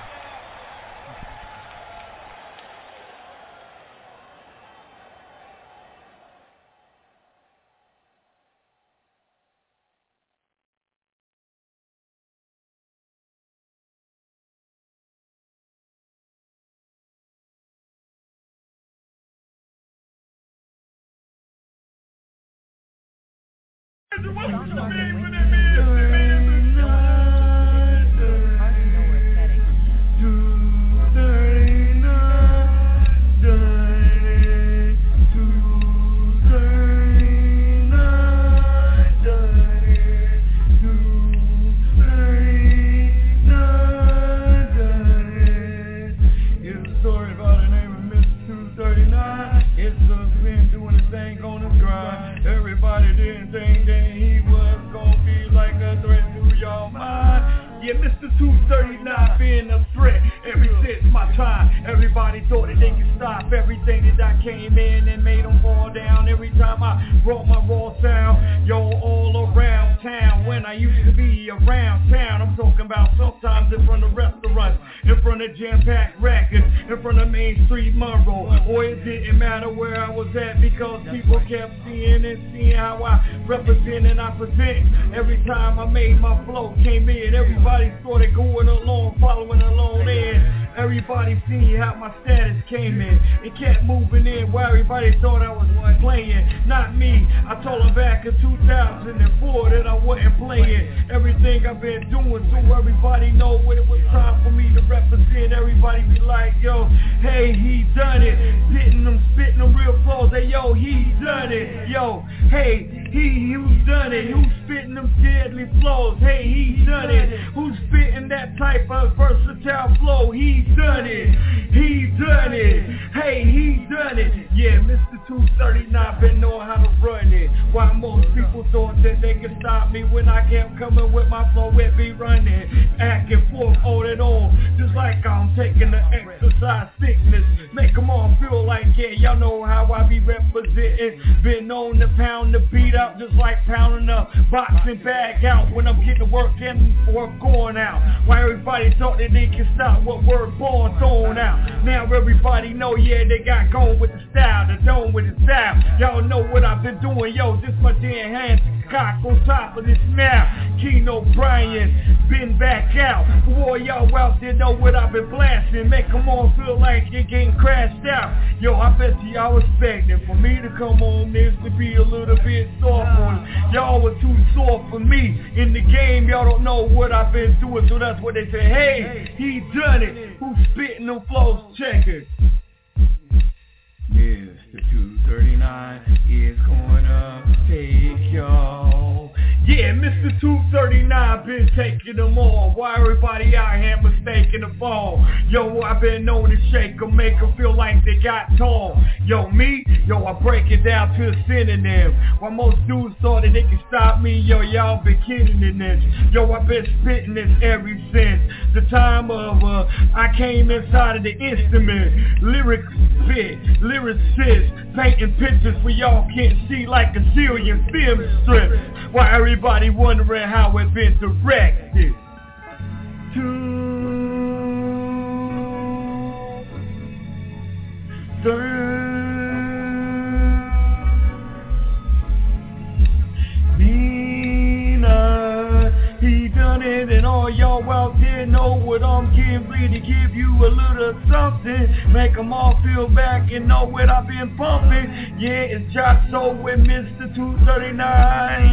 Every time I made my flow, came in, everybody started going along, following along in. Everybody seen how my status came in. It kept moving in while everybody thought I was playing. Not me. I told them back in two thousand four that I wasn't playing. Everything I've been doing so everybody know when it was time for me to represent. Everybody be like, yo, hey, he done it. Spitting them, spitting them real flows. Hey, yo, he done it. Yo, hey, he, who's done it? Who's spitting them deadly flows? Hey, he done it. Who's spitting that type of versatile flow? He done it. He done it. Hey, he done it. Yeah, Mister two thirty-nine been knowing how to run it. While most people thought that they could stop me when I kept coming with my flow, it be running. Acting forth on and on. Just like I'm taking the exercise sickness. Make them all feel like, yeah, y'all know how I be representing. Been known to pound the beat up just like pounding a boxing bag out when I'm getting work in or going out. While everybody thought that they could stop what word born throwing out. Now everybody know, yeah, they got going with the style, the dome with the style. Y'all know what I've been doing, yo, this my damn hands cock on top of this now. Keno Bryan, been back out. For all y'all out there know what I've been blasting. Make them all feel like you're getting crashed out. Yo, I bet y'all expecting for me to come on this to be a little bit soft on it. Y'all were too soft for me. In the game, y'all don't know what I've been doing, so that's what they say. Hey, he done it. Who's spitting them flows? Check it. Yeah, the two thirty-nine is going up. Take y'all. Yeah, Mister two thirty-nine been taking them all. Why everybody out here mistaking the fall? Yo, I've been known to shake them, make them feel like they got tall. Yo, me? Yo, I break it down to a synonym. While most dudes thought that they could stop me, yo, y'all been kidding in this. Yo, I've been spitting this ever since the time of, uh, I came inside of the instrument. Lyric spit, lyricist, painting pictures for y'all can't see like a zillion film strips. Why everybody wondering how it been directed. Two, three, Nina, he done it, and all y'all out there know what I'm getting ready to give you a little something. Make them all feel back and know what I've been bumping. Yeah, it's Jock Soul with Mister two thirty-nine.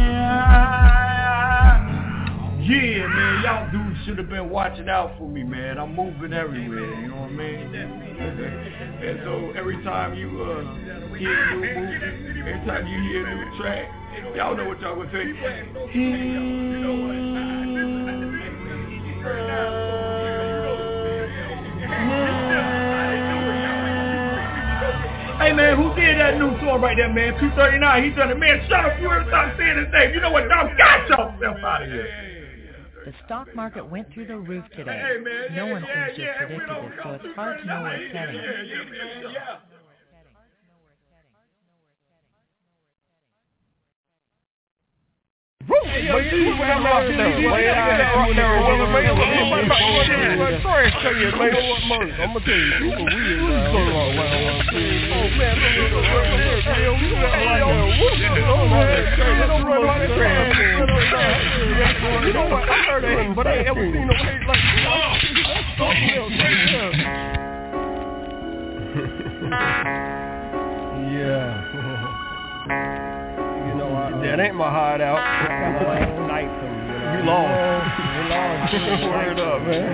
Yeah, man, y'all dudes should have been watching out for me, man. I'm moving everywhere, you know what I mean? And so every time you uh, hear a new movie, every time you hear a new track, y'all know what y'all would say. Hey man, who did that new song right there, man. two thirty-nine, he done it. Man, shut up, you ever stop saying his name. You know what, Dom? Got yourself out of here. The stock market went through the roof today. Hey, man, no yeah, one yeah, seems to have yeah, predicted we this, so it's hard to know where it's heading. Yeah, yeah, yeah, yeah. Hey, yo, you see what I'm out there? Way out there, man. Sorry to tell you, man. I'm gonna tell you, people weird, man. Oh, man, look, look, look, look, man. You got like a whoop. Don't run like a crab. You know what? I heard of him, but I ain't ever seen no hate like yeah. That ain't my hideout. Kind of like night from you know. We lost. We lost. Word up, man.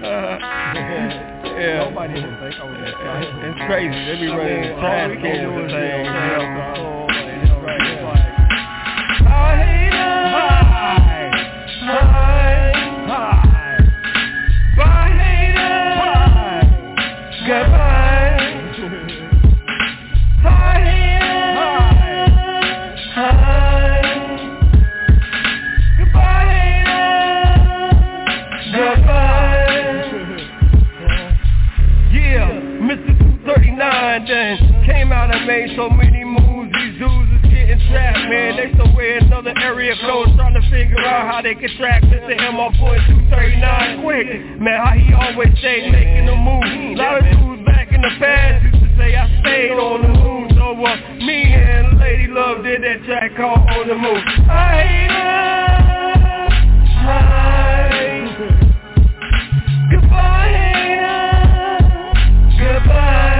Yeah. Nobody even think I was that. It's crazy. They be running trash cans and things. It's right. It's like I hate hi, hi, hi. Bye hater. Goodbye. Hi hater. Hi. Done came out and made so many moves. These dudes is getting trapped, man. They somewhere in another area code trying to figure out how they can track Mister M off point two thirty-nine quick. Man, how he always stayed making the move. A lot of dudes back in the past used to say I stayed on the move. So uh, me and Lady Love did that track called On the Move. I hate her. Hi. Goodbye, hater. Goodbye.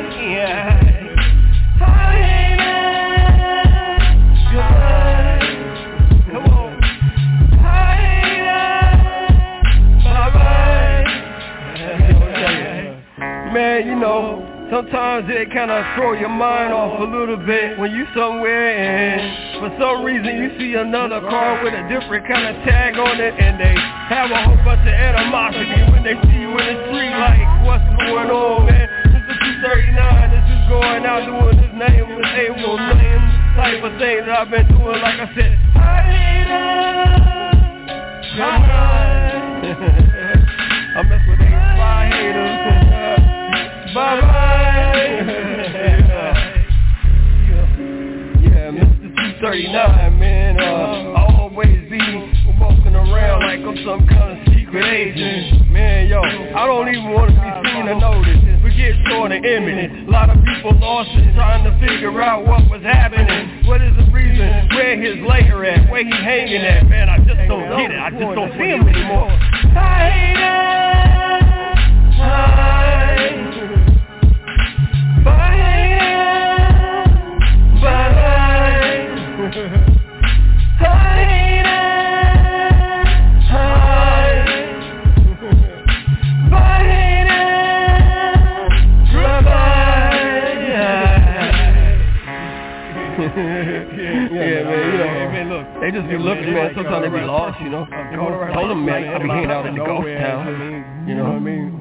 Man, you know, sometimes it kind of throw your mind off a little bit when you somewhere and for some reason you see another car with a different kind of tag on it and they have a whole bunch of animosity when they see you in the street like, what's going on, man? This is two thirty-nine, this is going out doing this name with able name type of thing that I've been doing, like I said. I hate I mess with these spy haters. Bye-bye. Yeah, Mister two thirty-nine, man. Uh, I'll always be walking around like I'm some kind of secret agent. Man, yo, I don't even want to be seen or noticed. We get sort of imminent. A lot of people lost it trying to figure out what was happening. What is the reason? Where his lair at? Where he hanging at? Man, I just don't get it. I just don't see him anymore. I hate it. I Yeah, man, you know, hey, man, look, they just be looking, man. Sometimes they be lost, you know. I told them, man, I be hanging out in the ghost town. You know what I mean?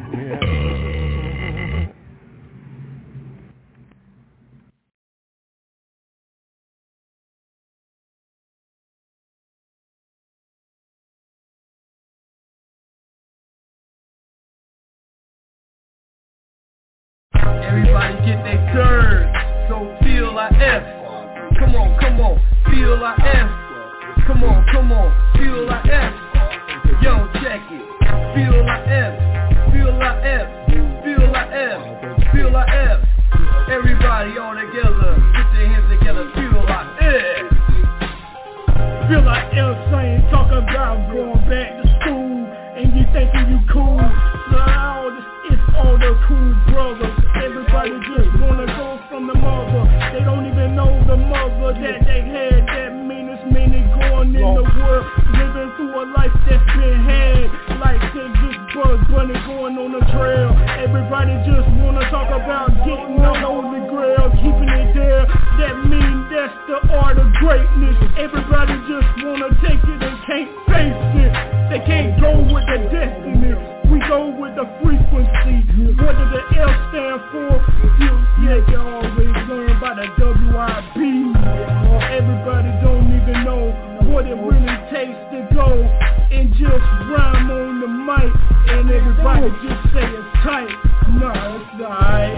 Everybody get their turn, so feel like F. Come on, come on, feel like F. Come on, come on, feel like F. Yo, check it. Feel like F. Feel like F. Feel like F. Feel like F. Everybody all together, put their hands together. Feel like F. Feel like F. Saying talk about going back to school and you thinking you cool. So it's all the cool brothers. Everybody just wanna go from the mother. They don't even know the mother that they had. That meanest minute going in the world, living through a life that's been had. Like they just Bug Bunny going on the trail. Everybody just wanna talk about getting the holy grail, keeping it there. That mean that's the art of greatness. Everybody just wanna take it and can't face it. They can't go with their destiny. We go with the frequency. What did the L stand for? Yeah, you always learn by the W I B. Everybody don't even know what it really takes to go and just rhyme on the mic, and everybody just say it's tight. Nah, it's alright.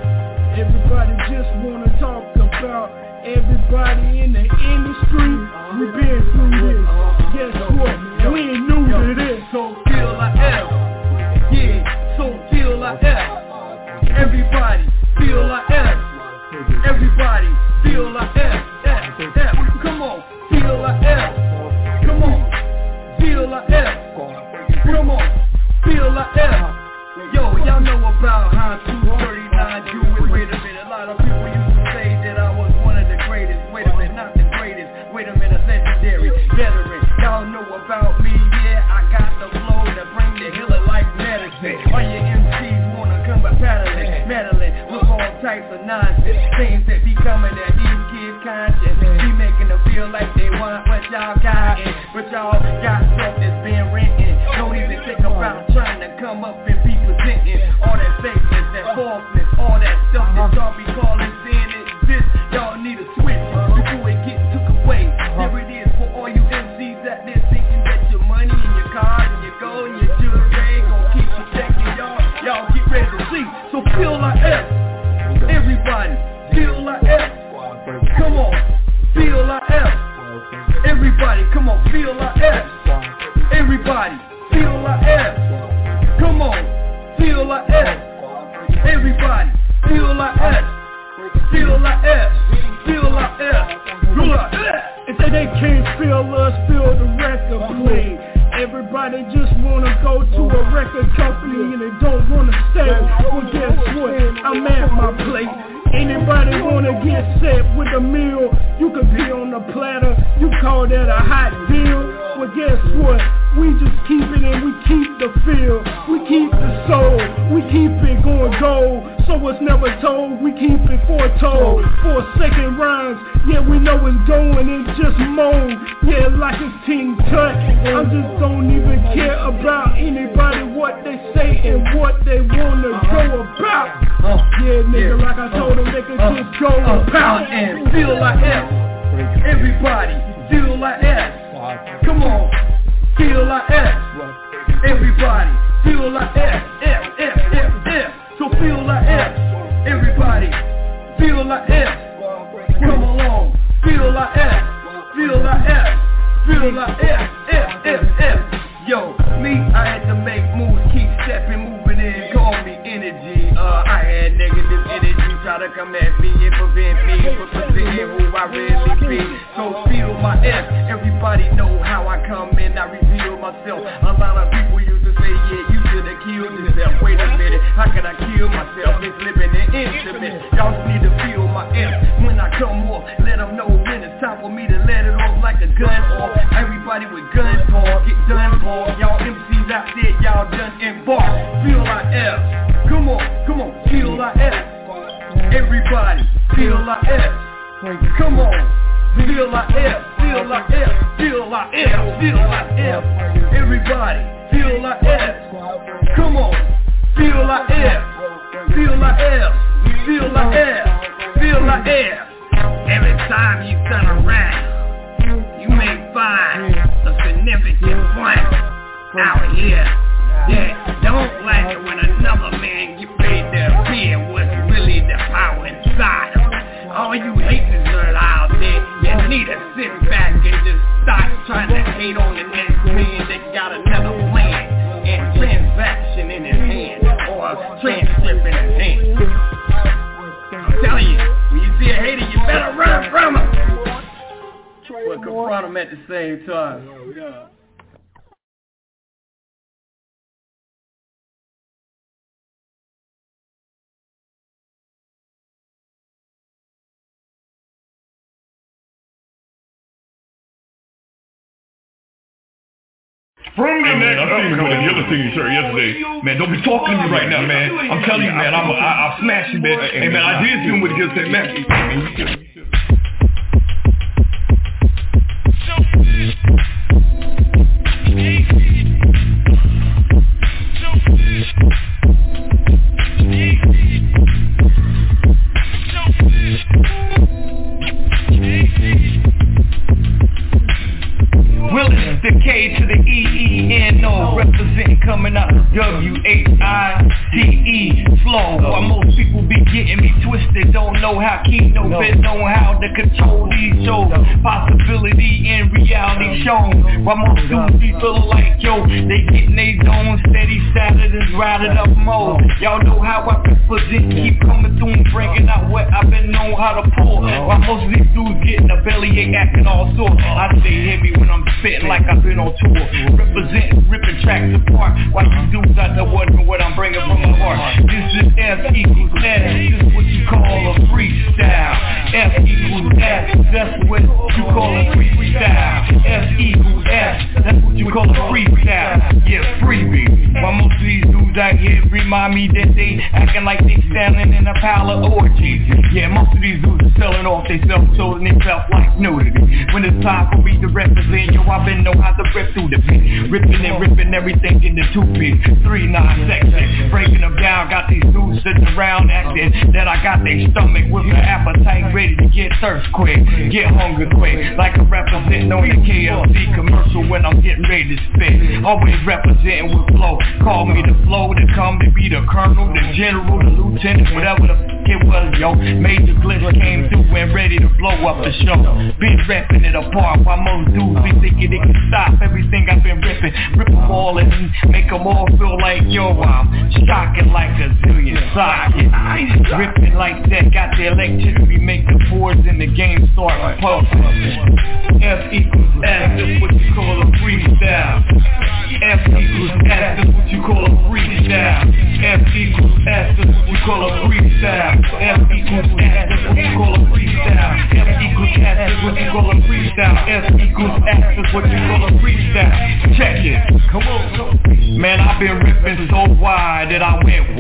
Everybody just wanna talk about everybody in the industry. We been through this. Guess what? We ain't new to this. So feel like F. Yeah, so feel like F. Everybody feel like F. Everybody feel like F. F, F. Come on, feel like F. Come on, feel like F. Come on, feel like F. Yo, y'all know about how two thirty-nine do it. Wait a minute, a lot of people used to say that I was one of the greatest. Wait a minute, not the greatest. Wait a minute, legendary veteran. Y'all know about me, yeah, I got the flow to bring the healer like medicine. All your M Cs wanna come by paddling, meddling with all types of nonsense. Things that be coming at these kids' conscience. Be making them feel like they want what y'all got, but y'all got stuff that's been written. Don't even think about trying to come up and be presenting all that fakeness, that falseness, all that stuff that y'all be calling sin exists. Y'all need a switch before it gets took away. There it is for all you M Cs out there thinking that your money and your cars and your gold and your jewelry gon' keep protecting y'all. Y'all get ready to see. So feel like F. Everybody feel like F. Come on, feel like F. Everybody, come on, feel like F. Everybody feel like F. Come on, feel like F. Everybody feel like F. Feel like F. Feel like F. Feel like F. If they, they can't feel us, feel the record play. Everybody just wanna go to a record company and they don't wanna stay. Well, guess what? I'm at my place. Anybody wanna get set with a meal? You can be on the platter. You call that a hot deal? Well, guess what? We just keep it and we keep the feel. We keep the soul. We keep it going gold. So it's never told. We keep it foretold. For second rhymes, yeah, we know it's going and just moan. Yeah, like it's Team Tut. I just don't even care about anybody, what they say and what they wanna go about. Yeah, nigga, like I told them, they could just go about and feel like F. Everybody feel like F. Come on, feel like F. Everybody feel like F. F, F, F, F. So feel like F. Everybody feel like F. Come along, feel like F. Feel like F. Feel like F, F, F, F. Yo, me, I had to make moves, keep stepping, moving in, call me energy. Uh, I had negative energy, try to come at me and prevent me from presenting who I really be. So feel my F, everybody know how I come in, I reveal myself. A lot of people used to say, yeah, you should have killed yourself. Wait a minute, how can I kill myself? It's living and intimate. Y'all just need to feel my F. When I come off, let them know when it's time for me to let it off like a gun off. Everybody with guns talk, get done for. Y'all M Cs out there, y'all done embarked. Feel like F. Come on, come on, feel like F. Everybody, feel like F. Come on, feel like F. Feel like F. Feel like F. Feel like F. Everybody, feel like F. Come on, feel like F. Feel like F. Feel like F. Feel like F. Every time you turn around, you may find a significant point out here. Yeah, don't like it when another man get paid to appear what's really the power inside him. All you haters are out there, you need to sit back and just stop trying to hate on the next man that got another plan and transaction in his hand or a transcript in his hand. I'm telling you, when you see a hater, you better run from him. But confront him at the same time. From the next I've seen you with the other thing you shared yesterday. Man, don't be talking to me right now, man. I'm telling you, man, I'm a, I, I'll smash you, man. Hey, man, I did see him with the other thing, man. coming out of W H I T E flow. While most people be getting me twisted, don't know how Keno been know how to control these shows. Possibility in reality shown. While most dudes be feeling like yo, they getting they zone steady Saturdays riding up mode. Y'all know how I represent, keep coming through and bringing out what I've been known how to pull. While most of these dudes getting a bellyache acting all sorts. I stay heavy when I'm spitting like I've been on tour. Represent, ripping tracks apart. While you dudes out there wondering what I'm bringing from my heart. This is F equals S. This is what you call a freestyle. F equals S. That's what you call a freestyle. F equals S. That's what you call a freestyle. Yeah, freebie. While most of these dudes out here remind me that they acting like they standing in a pile of orgies. Yeah, most of these dudes are selling off they self-sold and they felt like nudity. When it's time for me to represent, yo, I've been know how to rip through the beat. Ripping and ripping everything in the two-piece. Three nine section. Breaking them down, got these dudes sitting around acting that I got their stomach with an appetite ready to get thirst quick. Get hungry quick. Like a representing on the K F C commercial when I'm getting ready to spit. Always representing with flow. Call me the flow to come to be the colonel, the general, the lieutenant, whatever the f*** it was, yo. Major Glitch came through and ready to blow up the show. Been repping it apart while most dudes be thinking they can stop everything I've been ripping. Rip them all and make them all feel like, yo, I'm shocking like a zillion sockets. Ripping like that, got the electricity, make the boards in the game start pulsing. F equals S, that's what you call a freestyle. F equals S, that's what you call a freestyle. F equals S, that's what you call a freestyle. F equals S, that's what you call a freestyle. F equals S, that's what you call a freestyle. F equals S, that's what you call a freestyle. Check it, come on. Man, I've been ripping so wide that I went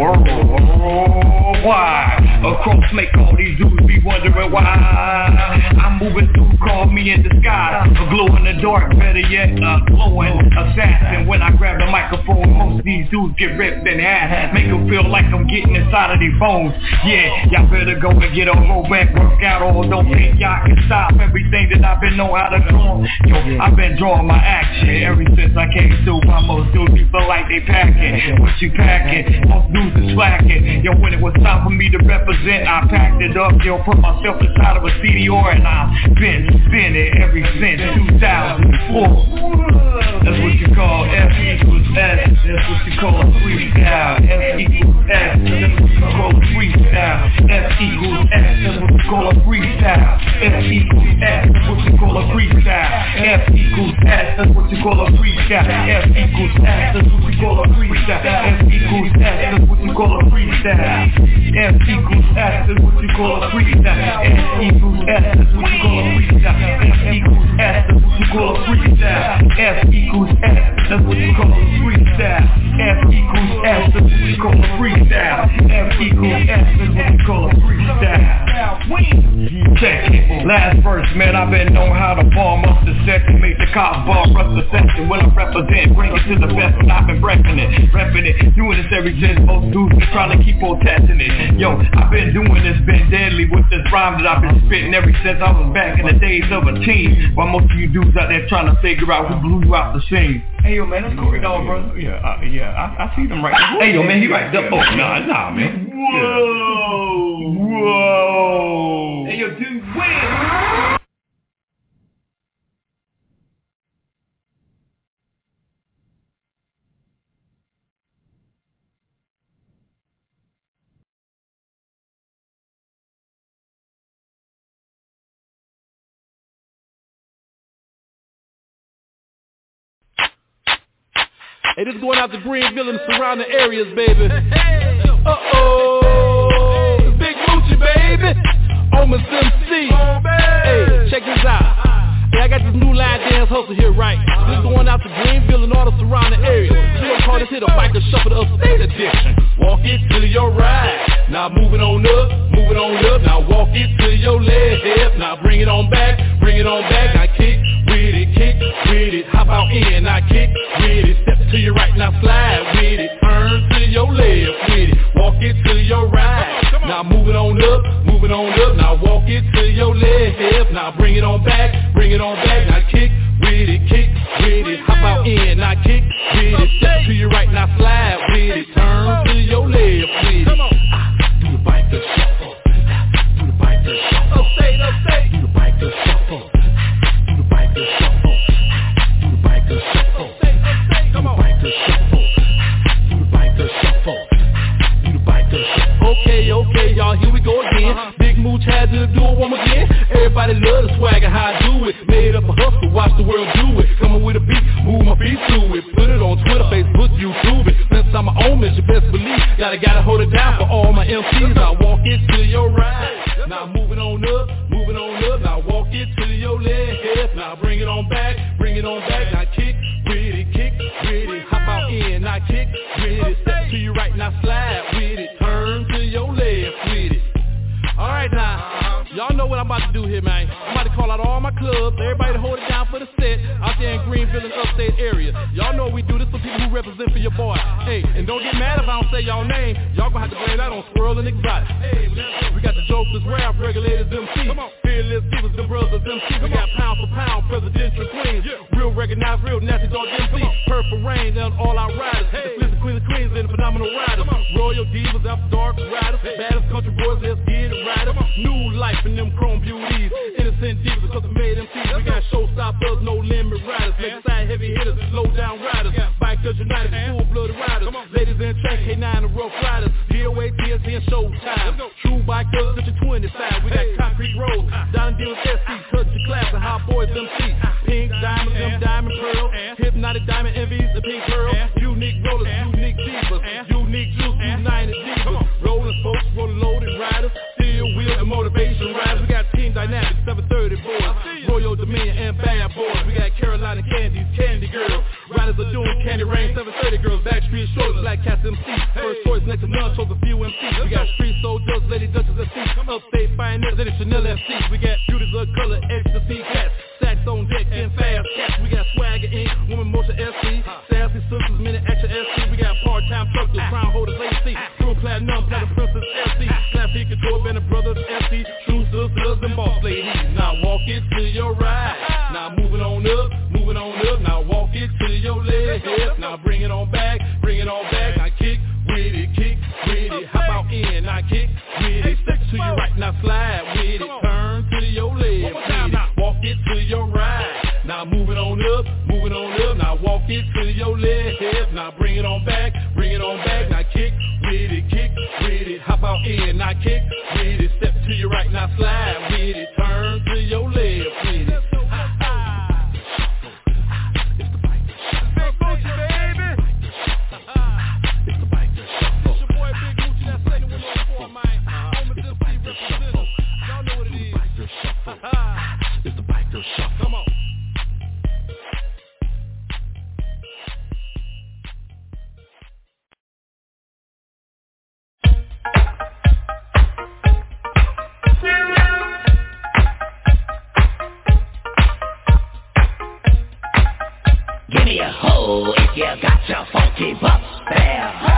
worldwide. Across make all these dudes be wondering why I'm moving through, call me in the sky. A glow in the dark, better yet, a glowing assassin. When I grab the microphone, most of these dudes get ripped in half. Make them feel like I'm getting inside of their bones. Yeah, y'all better go and get a roll back, work out, or don't think y'all can stop everything that I've been know how to draw. Yo, I've been drawing my action ever since I came through. Why most dudes feel like they packing. What you packing? Most dudes is slacking. Yo, when it was time for me to represent, I packed it up. Yo, put myself inside of a C D R and I've been spinning ever since two thousand four. That's what you call F equals S. That's what you call a freestyle. F equals S. That's what you call a freestyle. F equals S. That's what you call a freestyle. F equals S. That's what you call a freestyle. F equals S. That's what you call a freestyle. F equals S. That's what you call a freestyle. F equals S. That's what you call a freestyle. F equals S. That's what you call a freestyle. F equals S. That's what you call a freestyle. F equals S. That's what you call a freestyle. F equals S. That's what you call a freestyle. F equals S. That's what you call a freestyle. F equals S. That's what you call a freestyle. Check it. Last verse, man, I've been known how to bomb up the section, make the cops bomb rush the section. When I represent, bring it to the best, and I've been repping it, repping it, doing this every since most dudes been trying to keep on testing it. Yo, I've been doing this, been deadly with this rhyme that I've been spitting ever since I was back in the days of a teen. While most of you dudes out there trying to figure out who blew you out the scene. Hey yo, man, that's Corey Dog, bro. Yeah, uh, yeah, I, I see them right there. Hey yo, man, he right there. Oh, nah, nah, man. Whoa, whoa. Hey yo, dude, win. Hey, this is going out to Greenville and the surrounding areas, baby. Uh-oh, Big Moochie, baby. Omen M C. Hey, check this out. Hey, I got this new line dance hustle here, right? This is going out to Greenville and all the surrounding areas. We gonna call this here the biker shuffle, the upstate edition. Walk it till your right. Now move it on up, move it on up. Now walk it till your left. Now bring it on back, bring it on back. Now kick with it, kick with it. Hop out in, now kick with it. Step to your right, now slide with it. Turn to your left with it. Walk it to your right. Now move it on up, move it on up. Now walk it to your left. Now bring it on back, bring it on back. Now kick with it, kick with it. Hop out in, now kick with it. Step to your right, now you best believe. Gotta, gotta hold it down for all my M Cs. I walk into your ride. Now moving on up, moving on up. Now walk into your left. Now bring it on back, bring it on back. Now kick with it, kick with it. Hop out in, now kick with it. Step to your right, now slide with it. Turn to your left with it. Alright now, y'all know what I'm about to do here, man. I'm about to call out all my clubs, everybody to hold it down for the set out there in Greenville and upstate area. Y'all know we do this for people who represent for your boy. Hey, and don't get mad if I don't say y'all name. Y'all gonna have to blame that on Squirrel and Exotic. Hey, we got the Joseph's Rap, Regulators M C. Come on. Fearless Keepers, the Brothers M C. We got Pound for Pound, Presidential Queens. Real recognized, real nasty dog M C. Purple Rain, and all our riders. The Explicit Queens of Queens and the Phenomenal Riders. Royal Divas, After Dark Riders. Baddest Country Boys, let's get it. New life in them chrome beauties. Innocent divas because we made M Cs. We got showstoppers, no limit riders. Make side heavy hitters, low down riders. Bikers United, full blooded riders. Ladies in track, K nine and Rough Riders. D O A, T S C and Showtime. True bikers, such a twenty-five. We got concrete roads, down deal with S C. Touch your class and Hot Boys M C. Pink diamonds, them diamond pearls. Hypnotic diamond envies, the pink pearl. Unique rollers, unique divas. Unique juice, united divas. Rolling folks, rolling loaded riders. Wheel and motivation riders. We got Team Dynamics, seven thirty boys, Royal Dominion and Bad Boys. We got Carolina Candies, Candy Girls. Riders are doing Candy Rain, seven thirty girls. Backstreet Shorts, Black Cats M C. First choice next to none, chose a few M Cs. We got Street Soldiers, Lady Duchess F C. Upstate Pioneers, Lady Chanel F C. We got Beauties of Color, Ecstasy Cats. Sacks on deck, and Fast Cats. We got Swagger Incorporated, Woman Motion S C. Sassy Sisters, Minute Action S C. We got Part-Time Truckers, Crown Holders A C. True Platinum, Platinum Princess S C. Classy Couture, Band of Brothers S C. True Sisters and Boss Ladies. Now walk it to your right. Now moving on up, moving on up. Now walk it to your left. Now bring it on back, bring it on back. Now kick with it, kick with it. Hop out in, now kick with it. Step to your right, now slide with it. Turn to your left with it. Walk it to your right. Now moving on up, moving on up. Now walk it to your left. Now bring it on back, bring it on back. Now kick with it, kick with it. Hop out in, now kick with it. Step to your right, now slide with it. Turn to your left with it. Come on. Give me a hoe if you got your funky bucks there.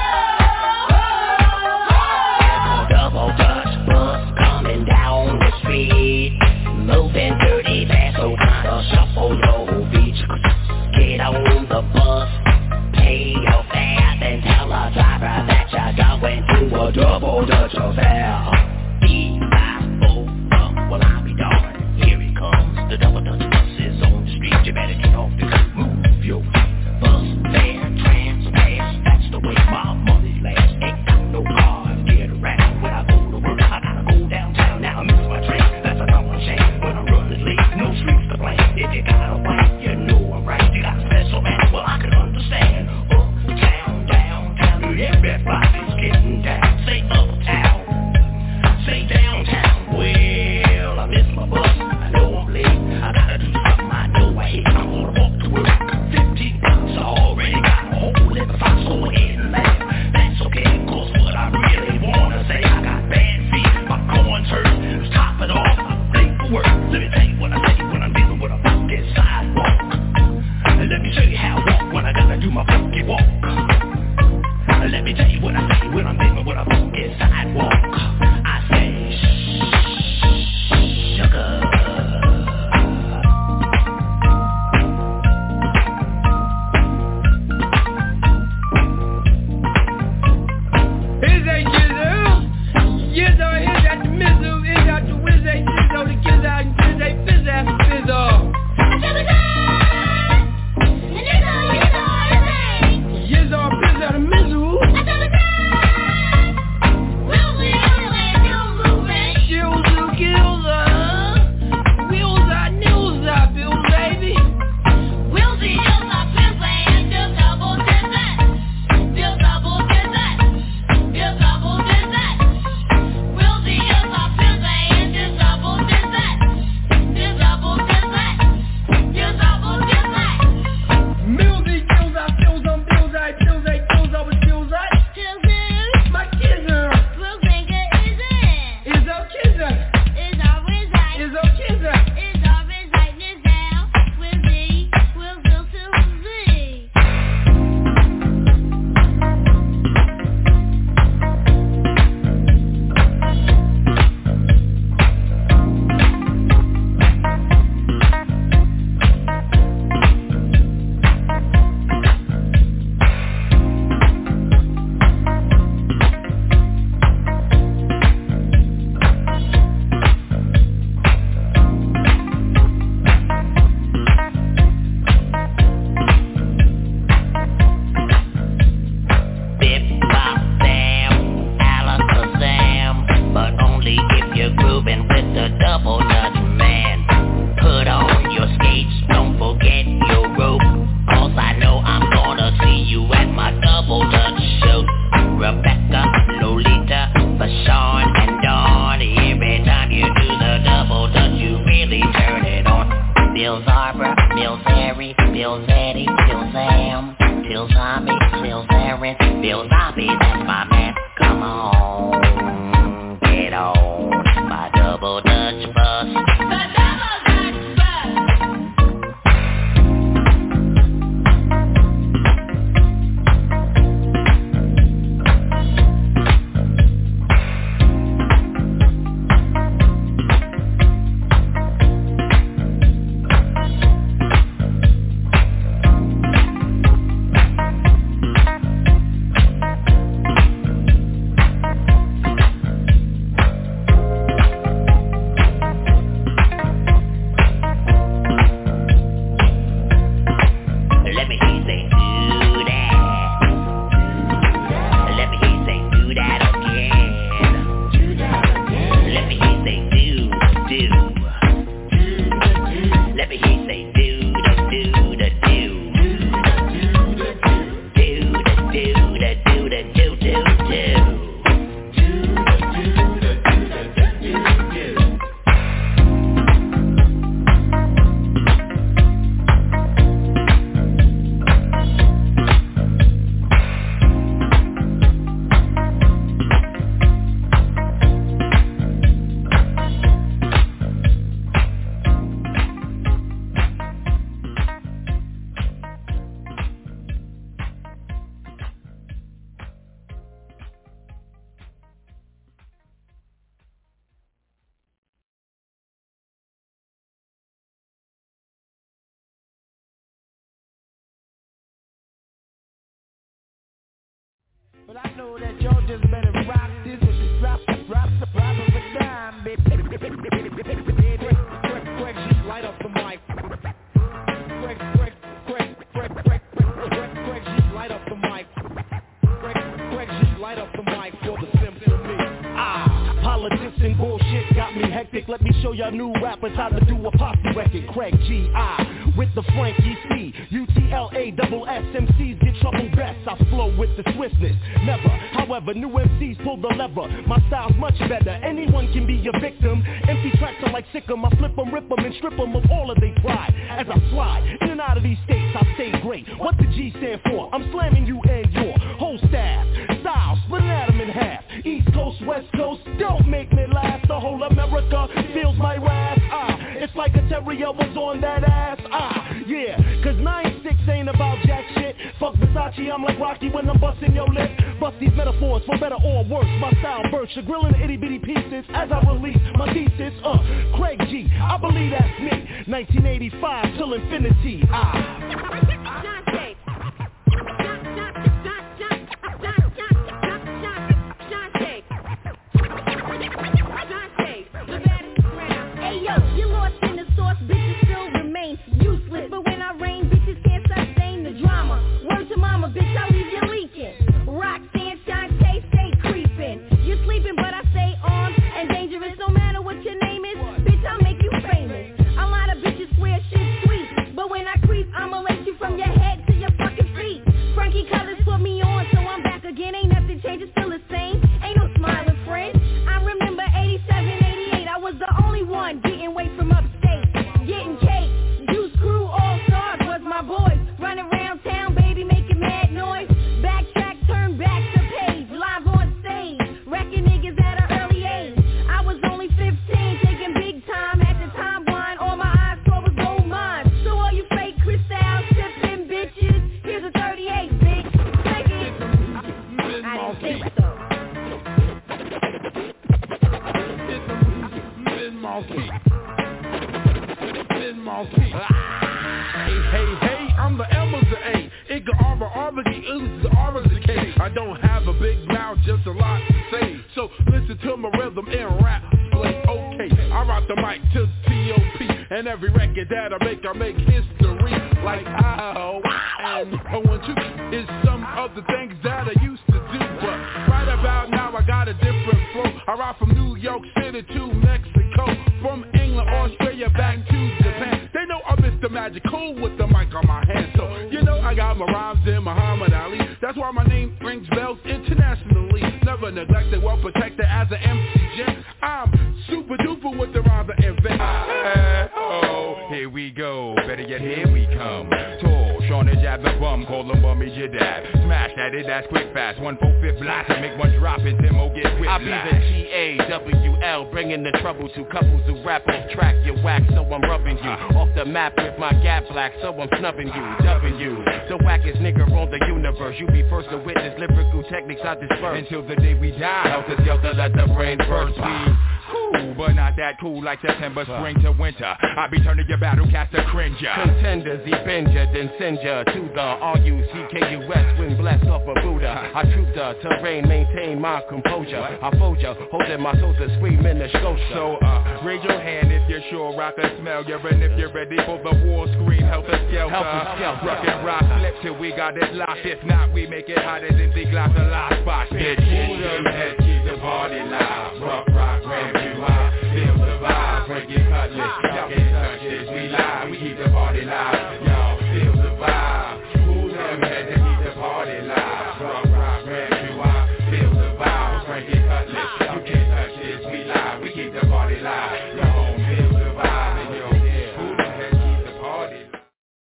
Double Dutch bus coming down the street, moving dirty fast, so kinda shuffle your feet. Get on the bus, pay your fare, then tell the driver that you're going to a Double Dutch affair. B five oh, well I'll be darned. Here it comes, the Double Dutch bus is on the street. You better get off the cut, move your feet. Bus fare, trans pass, that's the way my money lasts. Ain't got no car, get around when I go to work. I gotta go downtown now, miss my train. That's a double shame when I'm running late. No streets to blame. If you got a wife, you know I'm right. You got a special man, well I can understand. Uptown, downtown, everybody's getting down. Say uptown. I know that y'all just better rock this with the drop, drop, drop of a dime, baby. Greg G, light up the mic. Greg, Greg, Greg, Greg, Greg, Greg, Greg G, light up the mic. Greg, Greg G, light up the mic for the symphony. Ah, politics and bullshit got me hectic. Let me show y'all new rappers how to do a posse record. Craig G, I, with the Frankie C, U T L A, double S, M Cs get trouble best. I flow with the swiftness, never. However, new M Cs pull the lever. My style's much better. Anyone can be a victim. Empty tracks are like Sick'em. I flip them, rip them, and strip them of all of their pride. As I slide in and out of these states, I stay great. What the G stand for? I'm slamming you and your whole staff. Style, splitting atom in half. East Coast, West Coast, don't make me laugh. The whole America feels my wrath. Ah, it's like a terrier was on that ass. Ah, yeah, cause nine six ain't about jack shit. Fuck Versace, I'm like Rocky when I'm busting your lip. Bust these metaphors for better or worse. My style bursts, you're grilling itty bitty pieces as I release my thesis. Uh, Craig G, I believe that's me. nineteen eighty-five till infinity. Ah. Useless, but when I rain, bitches can't sustain the drama. Word to mama, bitch, I leave you leaking. Roxanne, Shantae, stay creeping. You're sleeping, but I stay on and dangerous. No matter what your name is, bitch, I'll make you famous. A lot of bitches swear shit's sweet, but when I creep, I'ma lace you from your head to your fucking feet. Frankie Colors put me on, so I'm back again. Ain't nothing changed, it's still the same. Ain't no smiling friend. I remember eighty-seven, eighty-eight, I was the only one getting weight from upstate, getting cake. Crew all stars was my boys, running around town, baby, making mad noise. Backtrack, turn back to page, live on stage, wrecking niggas at an early age. I was only fifteen, taking big time at the time. Wine, all my eyes saw was gold mines. So all you fake crystal sipping bitches, here's a thirty-eight, bitch. Take it. I didn't think so. Mid-monkey. Mid-monkey. Hey, hey, hey, I'm the M of the A. Igga Arbor, Arbor, the U's, the Arbor, the K. I don't have a big mouth, just a lot to say. So listen to my rhythm and rap. Play okay. I rock the mic to T O P. And every record that I make, I make history. Like ow, and oh and two is some of the things that I used to do. But right about now, I got a different flow. I rock from New York City to Mexico. From England, Australia, back to Japan. They know I'm Mister Magical with the mic on my hand. So, you know I got my rhymes in Muhammad Ali. That's why my name rings bells internationally. Never neglected, well protected as an M C J. I'm super duper with the rhymes I invent. Oh, here we go. Better yet, here we come. Tall, Sean and Jab the bum, call them bummy your dad. Smash at it, that's quick fast. One four fifth blast and make one drop and Timo get whipped. I be the G A W L, bringing the trouble to couples who rap off track. You whack, so I'm rubbing you off the map with my gap black, so I'm snubbing you. W, the wackest nigga on the universe. You be first to witness lyrical techniques I disperse until the day we die. Helter skelter, let the brain burst. We cool, but not that cool like September, spring to winter. I be turning your battle cast to cringer. Contenders, he bend ya, then send ya to the R U C K U S, when blessed off a Buddha. I troop the terrain, maintain my composure. I fold ya, holding my soul to scream in the Scotia. So, uh, raise your hand if you're sure I can smell you, and if you're ready for the war scream, helter skelter. Helter skelter. Rock and rock, flip till we got it locked. If not, we make it hotter than the glass of last spot. Bitch, head, keep the party live. Rock, rock, ramp you out. Feel the vibe, break it cutlass. Y'all can't touch this, we live. We keep the party live. Y'all feel the vibe. Who's them head to keep the party live? Rock, rock, ramp you out. Feel the vibe, break it cutlass. Y'all can't touch this, we live. We keep the party live. Y'all feel the vibe. And yo, who the head keep the party live?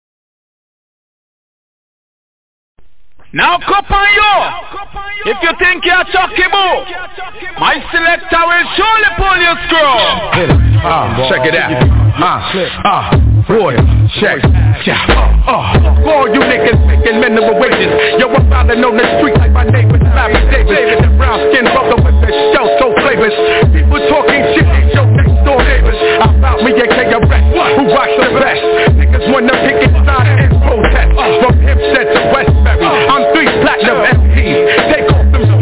Now cup on you. If you think you're Chucky Boo, my selector will surely pull your screw. Hit it, uh, check it out. Uh, uh, water, check, yeah. Uh, for all you niggas making minimum wages, yo, I'm riding on the street like my name is Larry Davis. The brown skin brother with the shell so flavors. People talking shit, yo, next door neighbors. I found me a K R S, who rocks the best. Niggas wanna pick it side and protest. From Hempstead to Westbury, I'm three platinum M Ps. They call them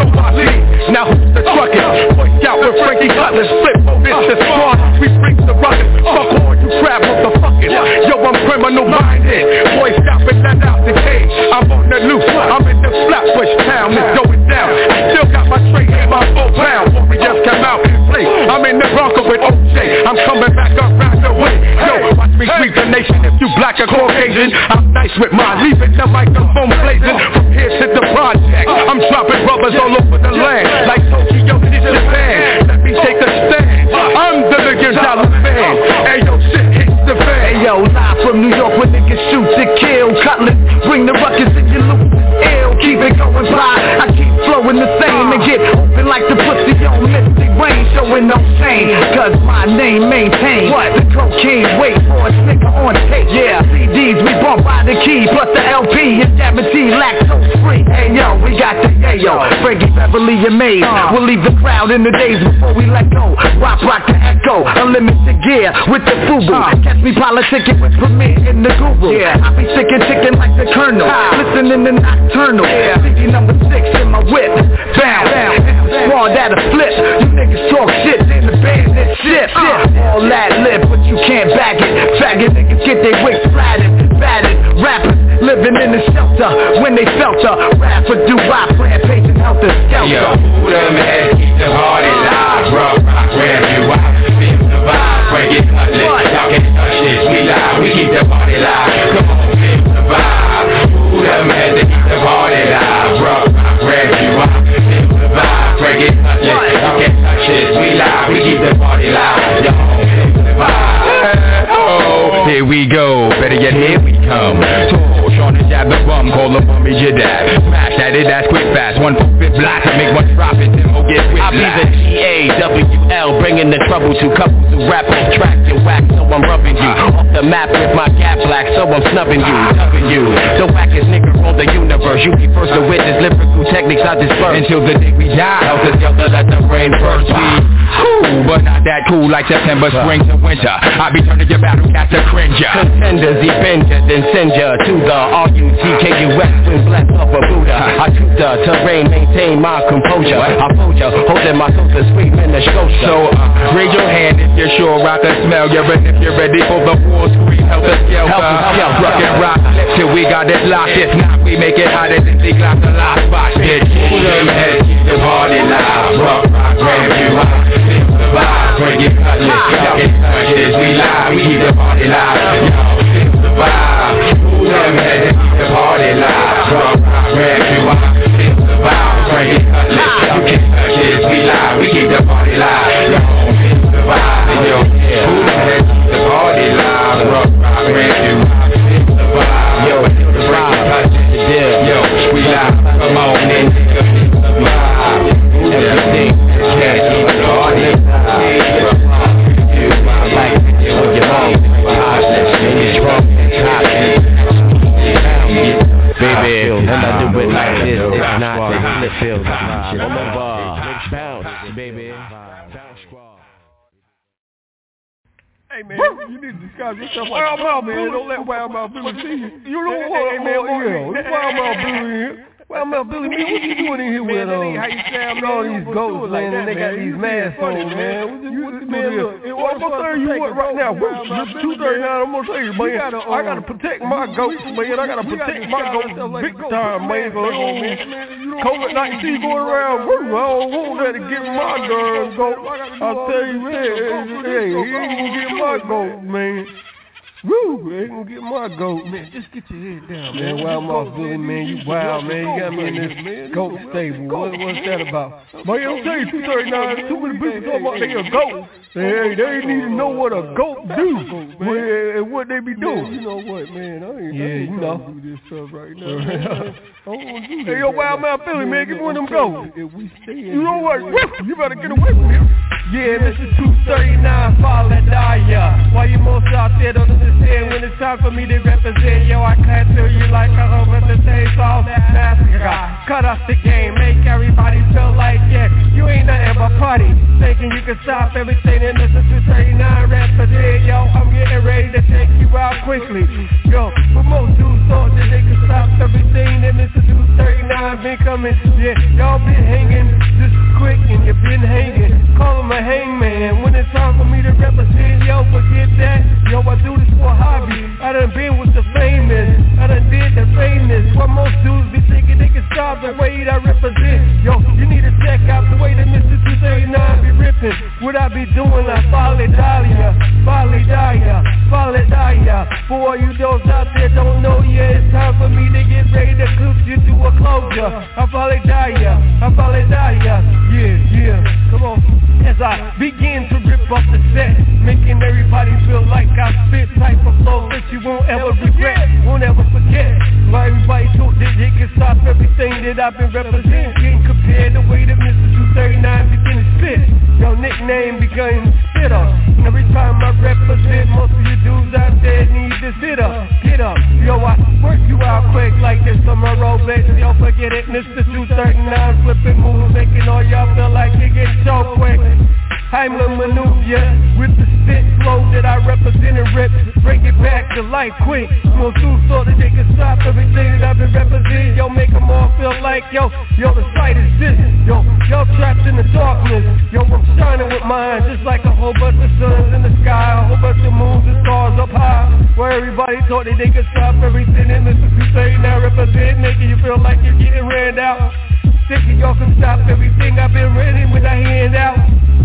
with mine, leaving the microphone blazing from here to the project. I'm dropping rubbers all over the land, like Tokyo to Japan. Let me take a stand. I'm the million dollar fan. Hey yo, shit hits the fan. Hey yo, live from New York where niggas shoot to kill. Cutlass, bring the ruckus in your loop. Ill, keep it going by. I keep flowing the same and get open like the pussy on Mystic Rain, showing no shame. Cause my name maintains what? The cocaine wait for a nigga on tape. Yeah, C Ds we bought by the key, plus the L P is guaranteed lactose free. Hey yo, we got the yayo, Frankie Beverly and Maze. We'll leave the crowd in the days before we let go. Rock, rock the echo, unlimited gear with the FUBU. Catch me politicking with Premier in the Google. Yeah, I be sticking chicken like the Colonel, listening to Nocturnal. Yeah, C D number six in my whip. Bound, it's the squad that'll flip. You niggas talk shit, then the band that shit. All that lip, but you can't back it. Faggot niggas get their wigs flattened, battered. Rappers living in the shelter when they felt a rapper do rock, rampage and help the skelter. Yo, who the man keep the party live? Rock, rock, where you are, feel the vibe, break it, cut it. Y'all can't touch this, we live, we keep the party live. Come on, feel the vibe. Who the man that keep the party live? Rock, rock, where you are, feel the vibe, break it, cut it. Y'all can't touch this, we live, we keep the party live. Y'all feel the vibe. Oh, here we go, better yet here we come. Tall, Sean and jab the bum, call the bummy your dad. Smash that it, that's quick fast. One fit black to make one drop it, then we'll get with I'll be the G A W L, bringing the trouble to couples who rap on track and whack, so I'm rubbing you off the map with my gap black, so I'm snubbing you, dubbing you. The wackest nigga on the universe. You be first to witness lyrical techniques I disperse until the day we die. Help us together, let the rain burst me. Ooh, but not that cool like September, spring to winter. I be turning your battle cat to cringer. Contenders, defend ya, then send ya to the R U T K U S when blessed of a Buddha. I took the terrain, maintain my composure. I fold ya, holding my soul to scream in the scotia. So uh, raise your hand if you're sure I can smell ya, and if you're ready for the war scream, help us yell, help us yell, rock and rock till we got it locked. If not, we make it hotter than the glass the last spot. Bitch, pull them heads, keep the party live. Rock, rock, grab you out, feel the vibe, break it, cut it. Y'all get touch this, we live, we keep the party live. Y'all feel the vibe, pull them heads, keep the party live. Rock, rock, grab you out, feel the vibe, break it, cut it. Y'all get touch this, we live, we keep the party live. Y'all feel the vibe, yo, pull them heads, keep the party live. Rock, rock, grab you out, feel the vibe, yo, feel the vibe, yo, we live, come on in, nigga, feel the vibe. Everything can't keep the party live. Like you with your mom, it's wrong, baby, when I do it like this, it's not the flip field. Bounce, baby. Hey man, you need to disguise yourself like Wild Mouth, man. Don't let Wild Mouth Billy see you. You know what, hey, man, yeah, this Wild Mouth Billy here. Wild Mouth Billy, man, what you doing in here with um, all these goats, man, and they got these masks on, man. Man, look, I'm gonna tell you what right now, it's two thirty-nine, I'm gonna tell you, man, I gotta protect my goats, man, I gotta protect my goats big time, man, because COVID nineteen going around, I don't want that to get my darn goat. I'll tell you, man, hey, he ain't gonna get my goat, man. Woo, ain't gonna get my goat, man. Just get your head down, man. Man, Wild Mouth Billy, man, you wild, man. You got me in this goat stable. What, what's that about? Man, I'll tell you, two thirty-nine, too many people talking about they a goat. Hey, they need to know what a goat do, man, and what they be doing. You know what, man? I ain't, yeah, I ain't you know. Do this stuff right now. I don't want to do that. Hey, yo, Wild Mouth Billy, man, get one of them goats. You know what? You better get away from him. Yeah, Mister two thirty-nine, fall and die, yeah. Why you most out there don't understand when it's time for me to represent? Yo, I can't tell you like I over the taste all that massacre. Cut off the game, make everybody feel like, yeah, you ain't nothing but party. Thinking you can stop everything and Mister two thirty-nine represent. Yo, I'm getting ready to take you out quickly. Yo, but most dudes thought that they could stop everything that Mister two thirty-nine been coming. Yeah, y'all been hanging This is quick and you've been hanging. Call him a hangman. When it's time for me to represent, yo, forget that. Yo, I do this for a hobby. I done been with the famous. I done did the famous. What most dudes be thinking they can stop the way that I represent. Yo, you need to check out the way that Mister two thirty-nine be ripping. What I be doing, I follow Dahlia, follow Dahlia, follow Dahlia. For all you those out there don't know yet, it's time for me to get ready to cook you to a closure. I follow Dahlia, I follow Dahlia. Yeah, yeah, come on. As I begin to rip up the set, making everybody feel like I spit type of flow that you won't ever regret, won't ever forget. Why everybody thought that they can stop everything that I've been representing, getting compared the way that Mister two thirty-nine begin to spit. Your nickname became Spitter. And every time I represent, most of you dudes out there need to sit up, get up. Yo, I work you out quick like this on my Rolex. Yo, forget it, Mister two thirty-nine flipping moves, making all y'all feel like you get so quick. I'm a maneuver with the spit flow that I represent and rip. Bring it back to life quick. More too so that they can stop everything that I've been representing. Yo, make them all feel like, yo, yo, the sight is this. Yo, yo, trapped in the darkness. Yo, I'm shining with mine just like a whole bunch of suns in the sky. A whole bunch of moons and stars up high. Where everybody thought that they could stop everything that Mister two thirty-nine represent, making you feel like you're getting ran out. Thinking y'all can stop everything I've been reading with a hand out.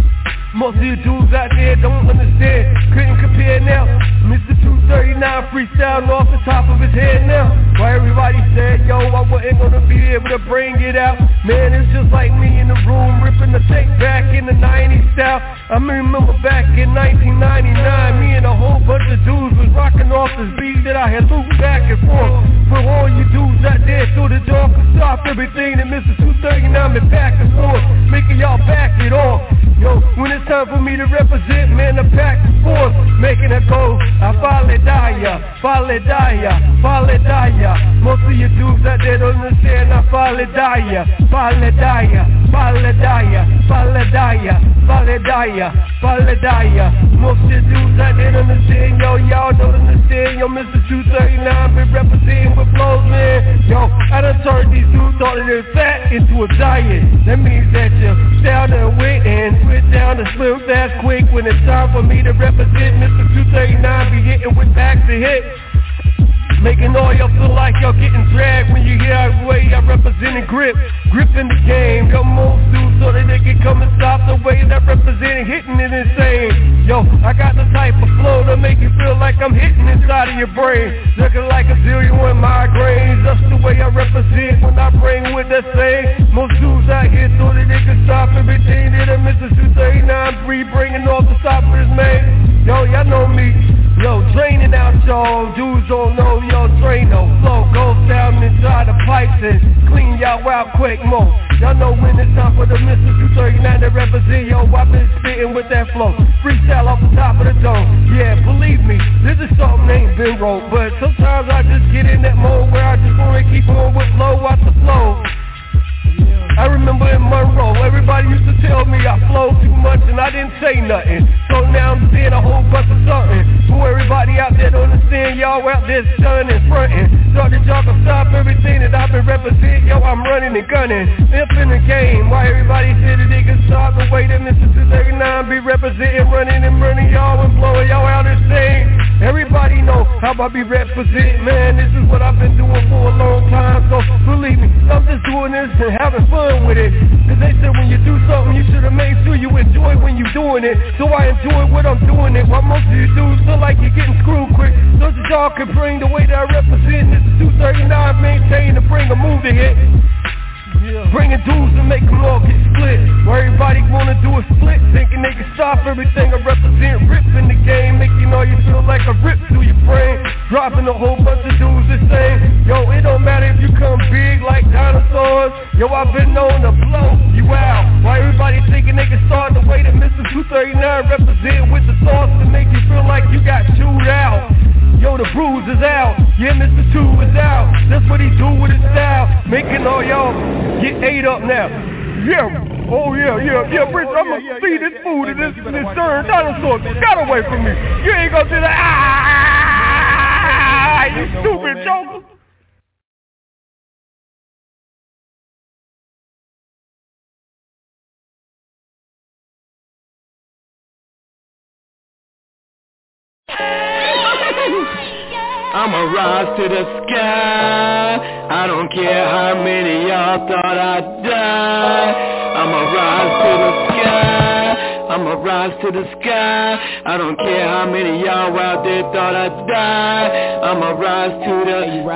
Most of you dudes out there don't understand, couldn't compare now. Mister two thirty-nine freestyling off the top of his head now. Why everybody said, yo, I wasn't gonna be able to bring it out. Man, it's just like me in the room, ripping the tape back in the nineties style. I remember back in nineteen ninety-nine, me and a whole bunch of dudes was rocking off this beat that I had looped back and forth. For all you dudes out there through the door can stop everything that Mister two thirty-nine been back and forth, making y'all back it off. Yo, when it's time for me to represent, man, the back and forth, making it go. I follow Dahlia, follow Dahlia, follow Dahlia. Most of you dudes out there don't understand. I follow Dahlia, follow Dahlia, follow Dahlia, follow Dahlia, follow Dahlia, follow Dahlia. Most of you dudes out there don't understand. Yo, y'all don't understand. Yo, Mister two thirty-nine been representing with flows, man. Yo, I done turned these dudes thought that they're fat into a diet. That means that you're down and wait and quit down and slim fast quick. When it's time for me to represent, Mister two thirty-nine be hitting with backs to hit, making all y'all feel like y'all getting dragged when you hear the way I represent and grip, gripping the game. Yo, most dudes so that they can come and stop the way that I represent, hitting it insane. Yo, I got the type of flow to make you feel like I'm hitting inside of your brain, looking like a zillion one migraines. That's the way I represent when I bring with that same. Most dudes out here so that they can stop everything that a Mister two thirty-nine free, bringing off the top of his man. Yo, y'all know me. Yo, draining out y'all, dudes don't know, yo, drain no flow, goes down inside the pipes and clean y'all out quick more. Y'all know when it's time for the Mister two thirty-nine to represent, yo, I've been spitting with that flow, freestyle off the top of the dome. Yeah, believe me, this is something that ain't been wrote, but sometimes I just get in that mode where I just wanna keep on with flow after flow. I remember in Monroe, everybody used to tell me I flowed too much and I didn't say nothing. So now I'm saying a whole bunch of something. For everybody out there to understand, y'all out there stunning and fronting. So that y'all can stop everything that I've been representing. Yo, I'm running and gunning, imp in the game. Why everybody said that they can stop the way that Mister two thirty-nine be representing, running and running y'all and blowing y'all out insane. Everybody know how I be representing, man. This is what I've been doing for a long time. So believe me, I'm just doing this and having fun with it. Cause they said when you do something, you should have made sure you enjoy when you doing it. So I enjoy what I'm doing it. While most of you dudes feel like you're getting screwed quick, so that y'all can bring the way that I represent this two thirty-nine, maintain to bring a move to hit. Yeah. Bringing dudes and make them all get split. Where everybody wanna do a split, thinking they can stop everything I represent. Ripping the game, making all you feel like a rip through your brain. Dropping a whole bunch of dudes the same. Yo, it don't matter if you come big like dinosaurs. Yo, I've been known to blow you out. Why everybody thinking they can start the way that Mister two thirty-nine represent, with the thoughts to make you feel like you got chewed out. Yo, the bruise is out. Yeah, Mister Two is out. That's what he do with his style, making all y'all get ate up now. Yeah, oh yeah, yeah, yeah, Prince, I'm gonna yeah, yeah, feed yeah, this yeah, food yeah, to this, yeah, this yeah, darn dinosaur. Got away from me. You ain't gonna do that. Ah, you stupid joker. I'ma rise to the sky. I don't care how many y'all thought I'd die. I'ma rise to the sky. I'ma rise to the sky. I don't care how many y'all out there thought I'd die. I'ma rise to the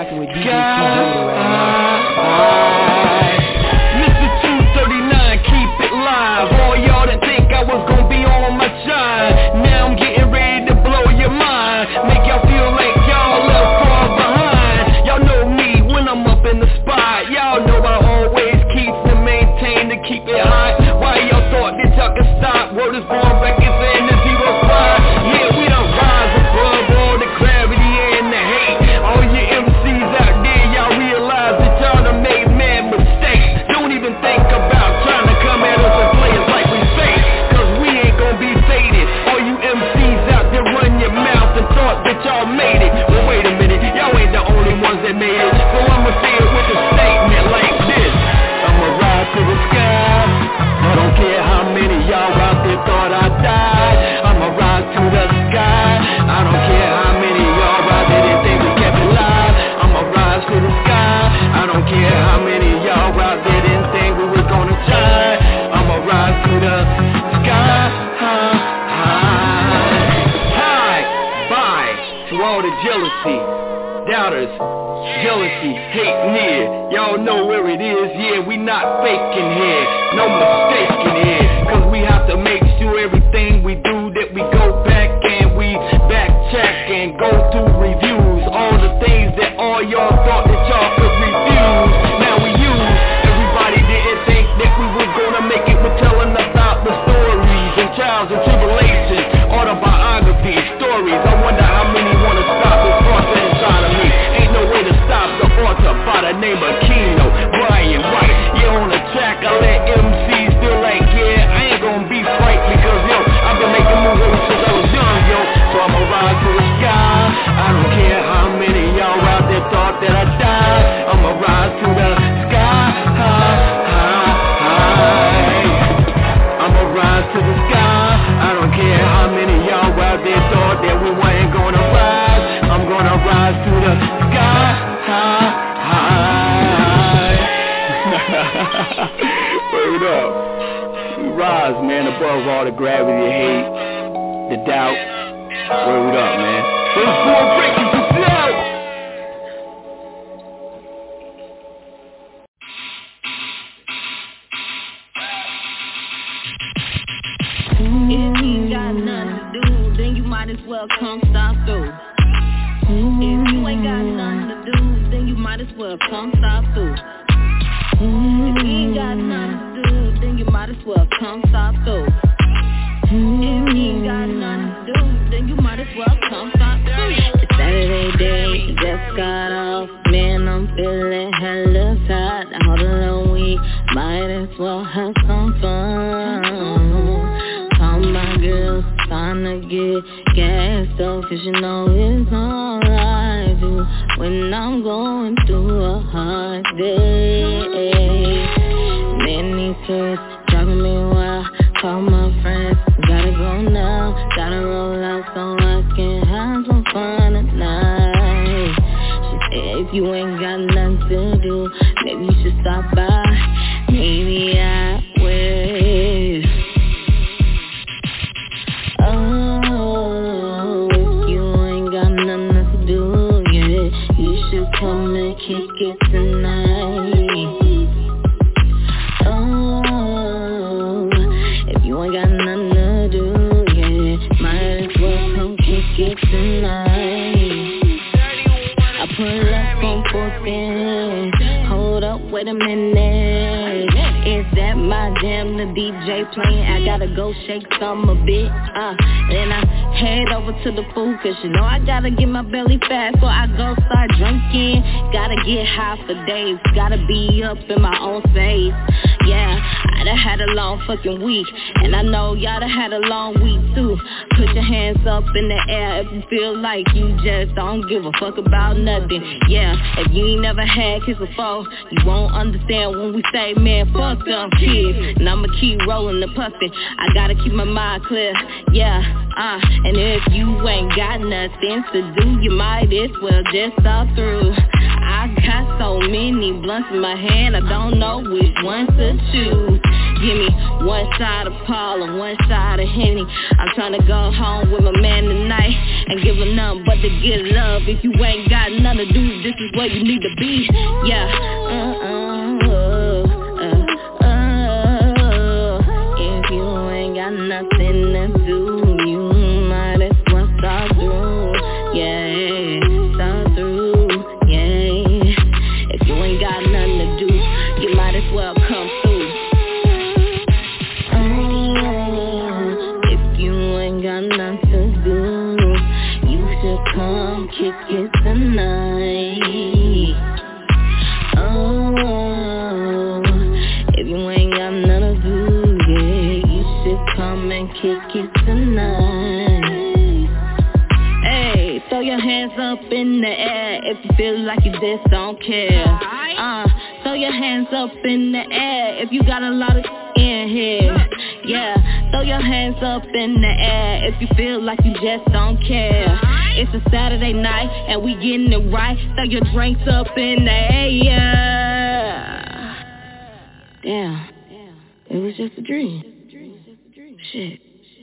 sky. Mister two thirty-nine, keep it live. All y'all that think I was gonna be on my shine, now I'm getting ready to blow your mind. Make y'all feel like y'all left far behind. Y'all know me when I'm up in the spot. Y'all know I always keep to maintain to keep it hot. Why y'all thought that y'all could stop? Word is born records and the zero spot. Yeah, we done rise above all the gravity and the hate. All your M Cs out there, y'all realize that y'all done made mad mistakes. Don't even think about trying to come at us and play us like we fake, cause we ain't gonna be faded. All you M Cs out there run your mouth and thought that y'all made it. Well, wait a minute, y'all ain't the only ones that made it. So I'ma say it with a statement like this: I'ma rise to the sky. I don't care how many y'all out there thought I'd die. I'ma rise to the sky. I don't care how many y'all out there didn't think we kept it live. I'ma rise to the sky. I don't care how many y'all out there didn't think we was gonna shine. I'ma rise to the sky. High, high, bye to all the jealousy, doubters, jealousy, hate near. Y'all know where it is, yeah, we not faking here. No mistaking here, cause we have to make sure everything we do that we go back and we back check and go through reviews. All the things that all y'all thought that y'all could refuse, now we use. Everybody didn't think that we was gonna make it with telling about the stories and trials and tribulations, autobiography stories. I wonder how many wanna stop this author inside of me. Ain't no way to stop the author by the name of Keno, Brian White. Yeah, on the track I let M Cs feel like, yeah, I ain't gonna be frightened because, yo, I've been making moves since I was young, yo. So I'ma rise to the sky. I don't care how many y'all out there thought that I'd die. I'ma rise to the sky. High, high, high. I'ma rise to the sky. I don't care how many y'all out there thought that we weren't gonna rise. I'm gonna rise to the sky. High, high. Word up. We rise, man, above all the gravity, hate, the doubt. Word up, man. It's born breaking the flow. If you ain't got nothing to do, then you might as well come stop through. If you ain't got nothing to do, then you might as well come stop through. If you ain't got nothing to do, then you might as well come stop through. If you ain't got nothing to do, then you might as well come stop through. It's Saturday day, just got off, man, I'm feeling hella tired. Hold a little week, might as well have some fun. All my girls tryna get gassed up, cause you know it's all I do when I'm going through a hard day. Man, these kids driving me wild, call my friends, gotta go now, gotta roll out so I can have some fun tonight. She said if you ain't got nothing to do, maybe you should stop by, maybe I will. Oh, if you ain't got nothing to do, yeah, you should come and kick it tonight. Oh, if you ain't got nothing to do, yeah, might as well come kick it tonight. I pull up on fourteen, hold up, wait a minute. Is that my jam, the D J playing? I gotta go shake some a bit, uh then I head over to the pool, cause you know I gotta get my belly fat, so I go start drinking. Gotta get high for days, gotta be up in my own space. Yeah, I done had a long fucking week, and I know y'all done had a long week too. Put your hands up in the air if you feel like you just don't give a fuck about nothing. Yeah, if you ain't never had kids before, you won't understand when we say, man, fuck them kids. And I'ma keep rolling the puffin', I gotta keep my mind clear. Yeah, uh, and if you ain't got nothing to do, you might as well just stop through. I got so many blunts in my hand, I don't know which one to choose. Give me one side of Paul and one side of Henny. I'm tryna go home with my man tonight and give him nothing but the good love. If you ain't got nothing to do, this is where you need to be. Yeah, uh-uh, uh, uh, uh. If you ain't got nothing to do, you might as well start through. Yeah, start through. Yeah, if you ain't got nothing to do, you might as well come through. Kick it tonight. Oh, if you ain't got nothing to do, yeah, you should come and kick it tonight. Hey, throw your hands up in the air if you feel like you just don't care. Uh, throw your hands up in the air if you got a lot of in here. Yeah, throw your hands up in the air if you feel like you just don't care. It's a Saturday night and we getting it right. Throw your drinks up in the air. Damn, it was just a dream. Shit.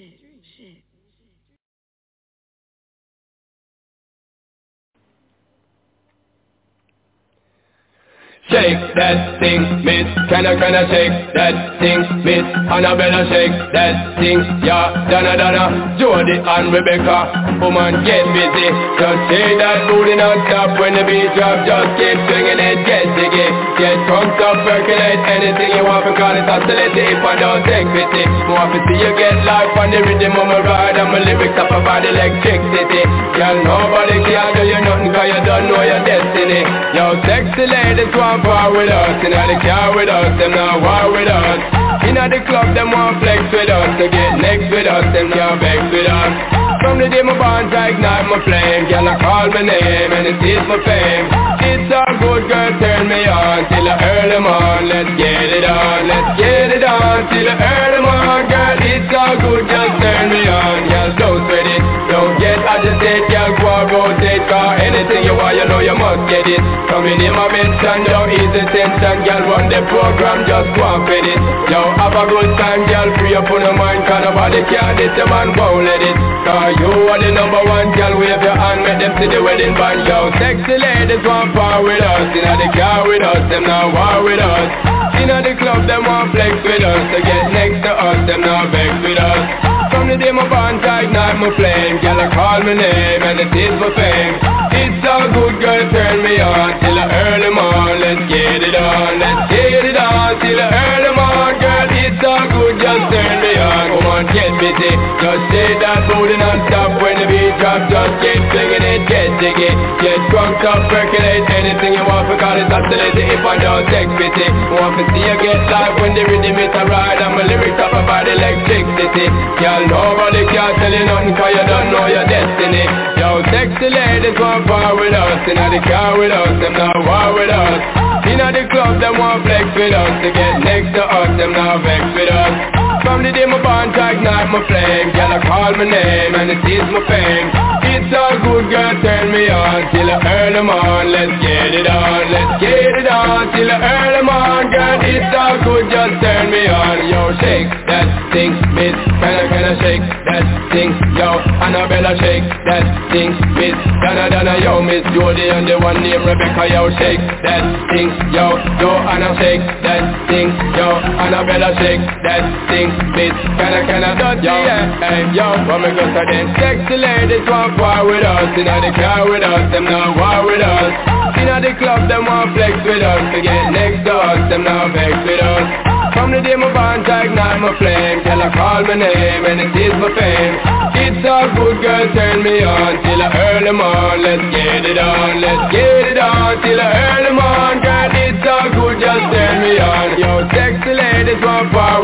Shake that thing, miss. Can I, can I shake that thing, miss? Annabella, shake that thing, yeah. Donna, Donna, Jody and Rebecca. Woman, get busy. Just shake that booty non-stop when the beat drop. Just keep swinging it, get jiggy. Get drunk up, percolate anything you want because it's hostility if I don't take pity. More to see you get life on the rhythm of my ride and my lyrics up about electricity. Girl, nobody can do you nothing cause you don't know your destiny. Yo, sexy ladies want war with us, inna the car with us, them not war with us. Inna the club, them want flex with us, to get next with us, them can't vex with us. From the day my bonds I ignite my flame, girl I call my name and it is my fame. It's all good, girl, turn me on till I earn them on. Let's get it on, let's get it on till I earn them on, girl. It's all good, just turn me on, girl. Don't sweat it, don't get agitated, girl. Go and rotate, cause anything you want, you know you must get it. Coming in my mention, don't ease the tension, girl. Run the program, just go and fit it. Yo, have a good time, girl. Free up on your mind, cause nobody can this, the man won't let it. Cause you are the number one, girl. Wave your hand, make them see the wedding band. Yo, sexy ladies want part with us, inna the car with us, them not war with us. Inna the club, them want flex with us, to get next to us, them not vex with us. From the day my bonds I ignite my flame, girl I call my name and it is my fame. It's all good, girl, turn me on till I earn them on. Let's get it on, let's get it on till I earn them on, girl. It's all good, just turn me on. Come on, get busy, just shake that booty non-stop when the beat drop. Just keep swinging it, get jiggy. Get drunk up, percolate anything you want because it's oscillating if I don't take pity. Want to see you get live when the rhythm is a ride and my lyrics up about electricity. Girl, nobody can tell you nothing cause you don't know your destiny. Yo, sexy ladies want part with us, inna the car with us, them not war with us. Inna the club, them want flex with us, to get next to us, them not vex with us. From the day my bonds I ignite my flame, girl I call my name and it is my fame. It's all good, girl, turn me on till I earn them on. Let's get it on, let's get it on till I earn them on, girl. It's all good, just turn me on. Yo, shake that thing, miss. Can I, can I shake that thing? Yo, Annabella, shake that thing, miss. Donna, Donna, yo, Miss Jody and the one named Rebecca. Yo, shake that thing, yo, yo, Anna, shake that thing, yo, Annabella, shake that thing, miss. Can I, can I, touch yo, yeah, hey, yo, what me go to them sexy ladies want war with us, inna the car with us, them not war with us. Inna the club, them want flex with us, to get next to us, them not vex with us. From the day my bonds I ignite my flame, till I call my name and it is my fame. It's all good, girl, turn me on till I earn them on. Let's get it on, let's get it on till I earn them on, girl. It's all good, just turn me on. Yo, sexy ladies want power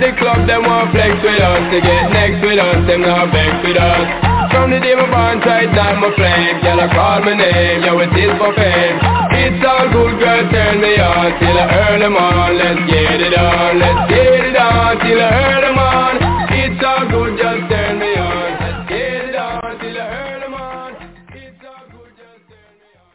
the club, them want flex with us. To get next with us, them not vex with us. From the day my born, try time my flame. Girl, I call my name, yo, it is for fame. It's all good, girl, turn me on. Till I earn them on, let's get it on. Let's get it on, till I earn them on. It's all good, just turn me on. Let's get it on, till I earn them on. It's all good, just turn me on.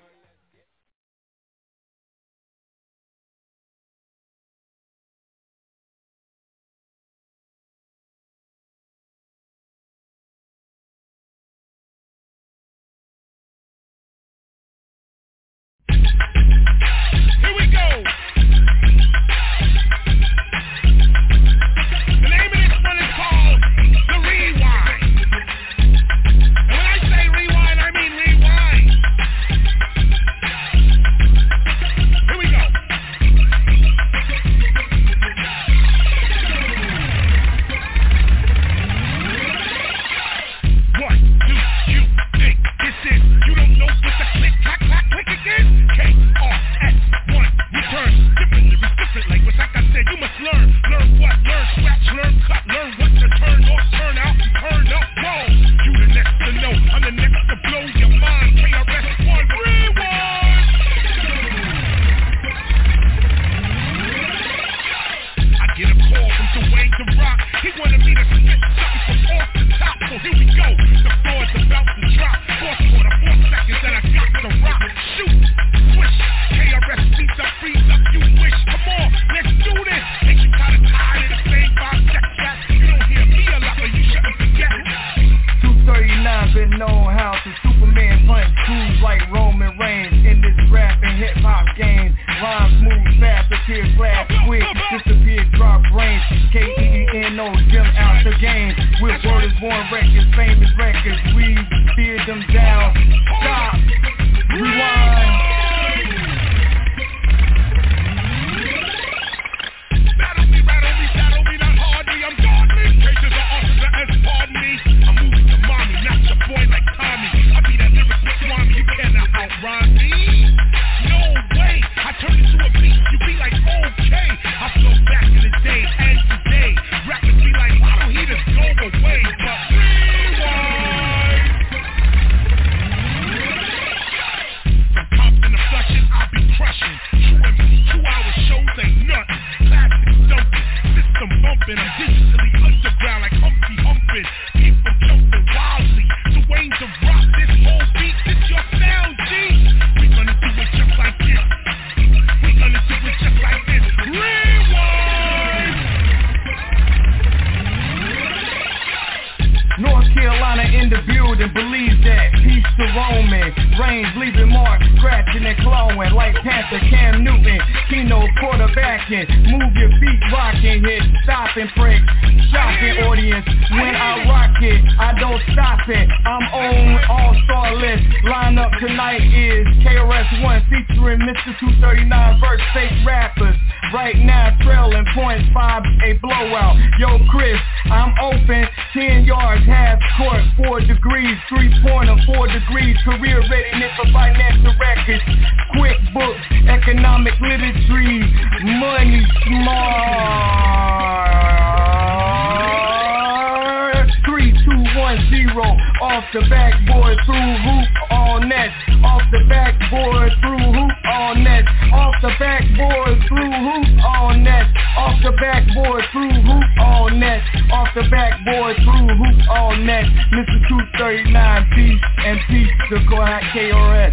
Here we go. The name of this one is called The Rewind. And when I say rewind, I mean rewind. Here we go. What do you think this is? You don't know what the click, clack, clack, click again? K R S one, return, different, lyrics, different language. Like I said, you must learn. Learn what? Learn scratch, learn cut, learn what to turn off, turn out, turn up, whoa. You the next to know, I'm the next to blow your mind. K R S one, rewind. I get a call from Dwayne The Rock. He wanted me to spit something from off the top. So here we go. The floor's about to drop. Four quarter, four seconds, and I got the rock. Shoot, swish. K R S beats up, freeze up. You wish. Come on, let's do this. Ain't you kinda tired of the same five check chat? You don't hear me a lot, but you shouldn't forget. two thirty-nine been known how to Superman punch crews like Roman Reigns in this rap and hip hop game. Rhymes move fast, appear glass quick, disappear, drop brains. K E E N O, Jim out the game. With word is born records, famous records. We steer them down. Stop. Rewind. Battle me, rattle me, saddle me, not hardly. I'm godly. Cases are officer as pardon me. I'm moving to mommy, not your boy like Tommy. I be that lyric with Swami, you cannot outrhyme me. No way. I turn into a beast, you be like, okay. I flow back in the day and today. Rappers be like, why don't he just go away? But rewind. From Compton to Flushing, I be crushing. Two M C, two hour shows ain't nothing. Classic dumping, system bumping. I'm digitally underground like Humpty Humping. Keep from jumping wildly. Dwayne The Rock, this whole beat, this your sound, G. We gonna do it just like this. We gonna do it just like this. Rewind. North Carolina in the building, believe that. Peace to Roman, Reigns leaving marks, scratching and clawing like Panther Cam Newton. Keno quarterbacking, move your feet rocking, hit stopping break, shocking audience. When I rock it, I don't stop it. I'm on all-star list. Lineup tonight is K R S one featuring Mister two thirty-nine verse fake rappers. Right now trailing point five, a blowout. Yo Chris, I'm open, ten yards, half court, four degrees, three pointer, four degrees, career readiness for financial records, quick books, economic literature, money smart. Three, two, one, zero, off the backboard through hoop all net, off the backboard through hoop all net, off the backboard through hoop all net, off the backboard through hoop all net, off the backboard through hoop all net. Mister two thirty-nine, peace and peace to K R S.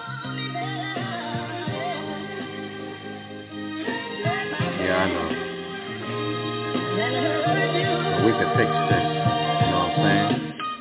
Yeah, I know. We could fix this, you know what I'm saying?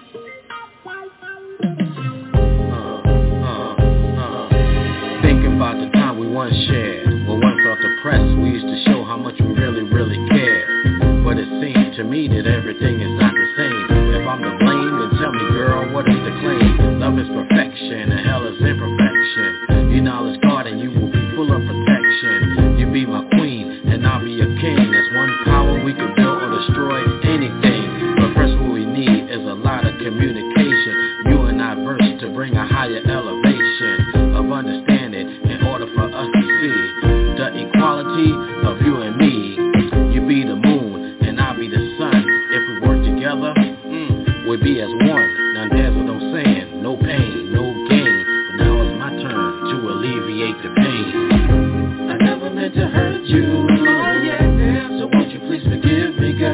Uh, uh, uh. Thinking about the time we once shared. When one felt oppressed, we used to show how much we really, really cared. But it seems to me that everything is not the same. If I'm to blame, then tell me, girl, what is the claim? Love is perfection, and hell is imperfection. You knowledge God, and you will be full of protection. You be my queen, and I'll be your king. There's one power we can build or destroy anything. But first what we need is a lot of communication. You and I verse to bring a higher elevation of understanding in order for us to see the equality of you and me. You be the moon, and I'll be the sun. If we work together, mm, we'll be as one. Now there's what I'm saying, no pain, no gain. But now it's my turn to alleviate the pain. I never meant to hurt you, oh yeah. So won't you please forgive me, girl?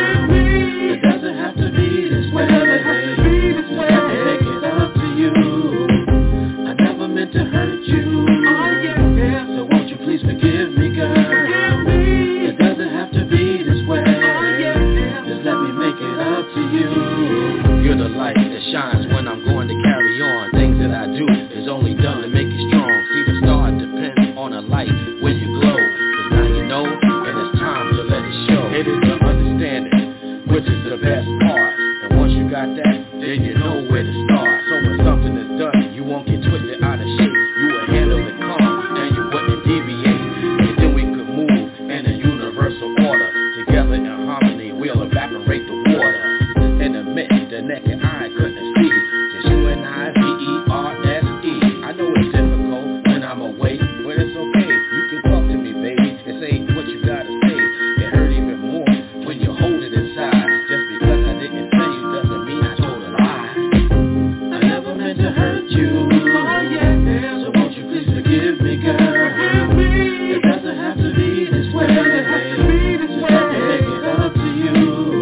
It doesn't have to be this way. Just let me make it up to you. I never meant to hurt you, oh yeah. So won't you please forgive me, girl? It doesn't have to be this way. Just let me make it up to you. You're the light that shines when I'm going to carry on. Things that I do is only done to make you strong. See, the star depends on a light when you glow. Cause now you know, and it's time to let it show. It is the understanding, which is the best part. And once you got that, then you know where to start. So when something is done, you won't get twisted out of shape. You will handle it calm, and you wouldn't deviate. And then we could move in a universal order. Together in harmony, we'll evaporate the water. In the midst, the naked eye couldn't see. Just you and I, V E R S E. I know it's difficult when I'm away, but it's okay. You can talk to me, baby, and say what you gotta say. It hurt even more when you hold it inside. Just because I didn't tell you doesn't mean I told a lie. I never meant to hurt you, oh yeah. So won't you please forgive me, girl? It doesn't have to be this way. Just let me make it up to you.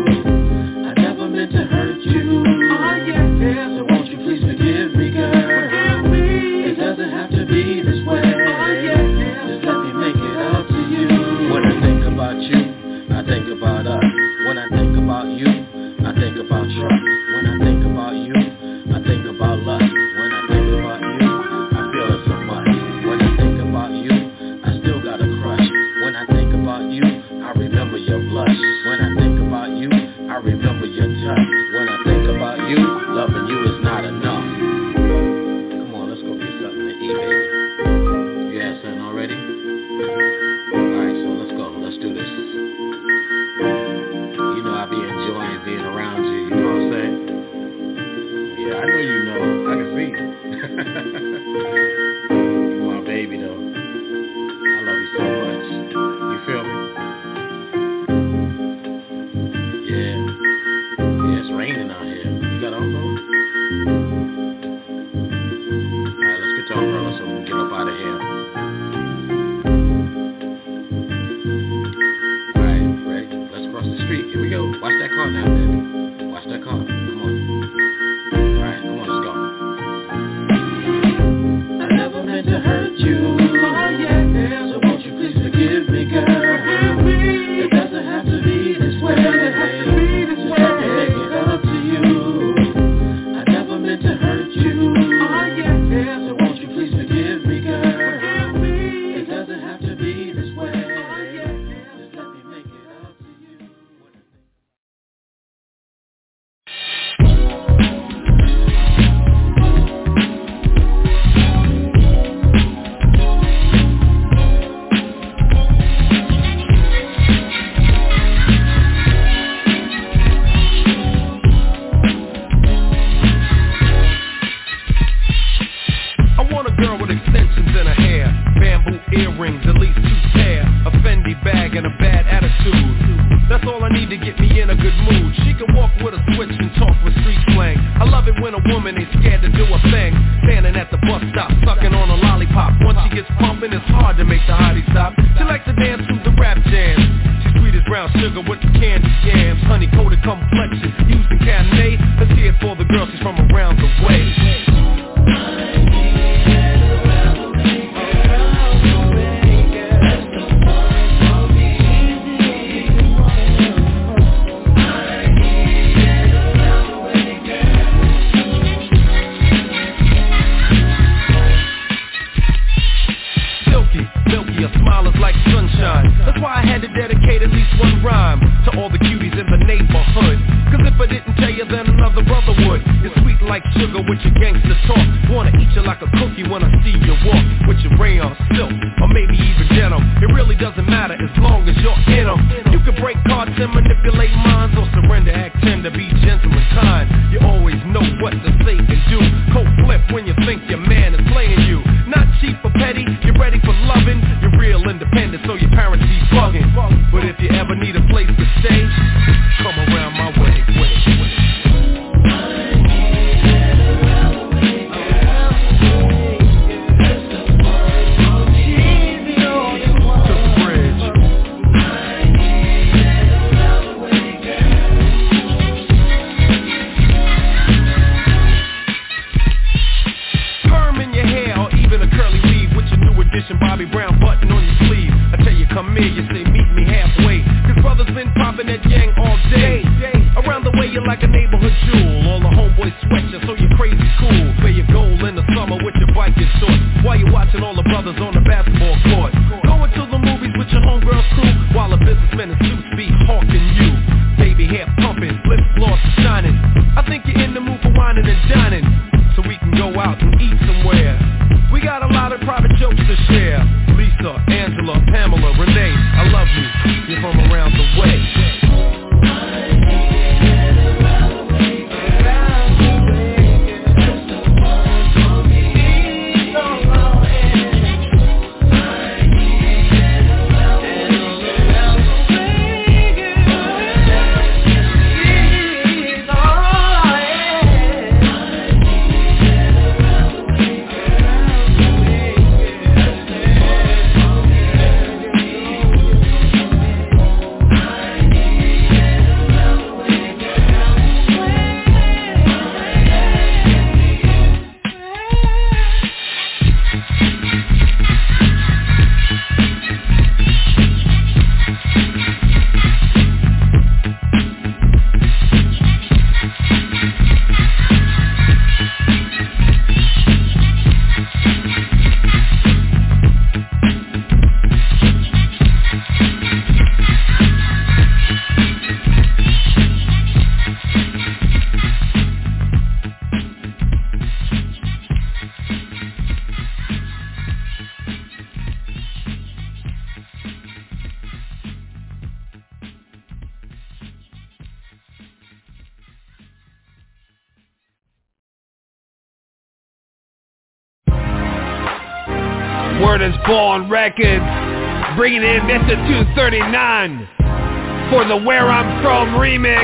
I never meant to hurt you, oh yeah. So won't you please forgive me, girl? It doesn't have to be this way. Just let me make it up to you. When I think about you, I think about us. When I think about you, I think about trust. When I think about you, I think about lust. When I think about you, I feel it so much. When I think about you, I still got a crush. When I think about you, I remember your blush. When I think about you, I remember your touch. When I think about you, loving you is not enough. Come on, let's go get something to eat, baby. You had something already? Alright, so let's go. Let's do this. You know I be enjoying being around you, you know what I'm saying? Yeah, I know you know. I can see. You my baby, though. I love you so much. You feel me? Yeah. Yeah, it's raining out here. You got umbrella? Alright, let's get to umbrella so we can get up out of here. Alright, ready? Let's cross the street. Here we go. Watch that car now, baby. Watch that car. Come on. Alright, come on, let's go. I never meant to hurt you, oh yeah. So won't you please forgive me, girl? It doesn't have to be this way. Just let me make it up to you. I never meant to hurt you, oh yeah. So won't you please forgive me, girl? It doesn't have to be this way. Just let me make it up to you. Let's hear it for the girl, she's from around the way. had to dedicate at least one rhyme to all the cuties in the neighborhood. Cause if I didn't tell you, then another brother would. You're sweet like sugar with your gangster talk. Wanna eat you like a cookie when I see you walk. With your rayon silk, or maybe even denim. It really doesn't matter as long as you're in them. You can break hearts and manipulate minds, or surrender, act tender, be gentle and kind. You always know what to say and do. Cold flip when you think your man is playing you. Not cheap or petty, you're ready for loving. You're real independent, so your parents be bugging. But if you ever need a place to stay, come around my way. Bobby Brown button on your sleeve. I tell you come here, you say meet me halfway. Cause brothers been popping that yang all day. Around the way you're like a neighborhood jewel. All the homeboys sweat you so you're crazy cool. Play your goal in the summer with your bike and shorts. While you're watching all the brothers on the basketball court. Going to the movies with your homegirls crew. While a businessman in suits be hawking you. Baby hair pumping, lip gloss shining. I think you're in the mood for whining and dining. So we can go out and eat somewhere. We got a lot of private jokes to share. Lisa, Angela, Pamela, Renee, I love you. You're from around the way. Word is Born Records, bringing in Mister two thirty-nine for the Where I'm From remix.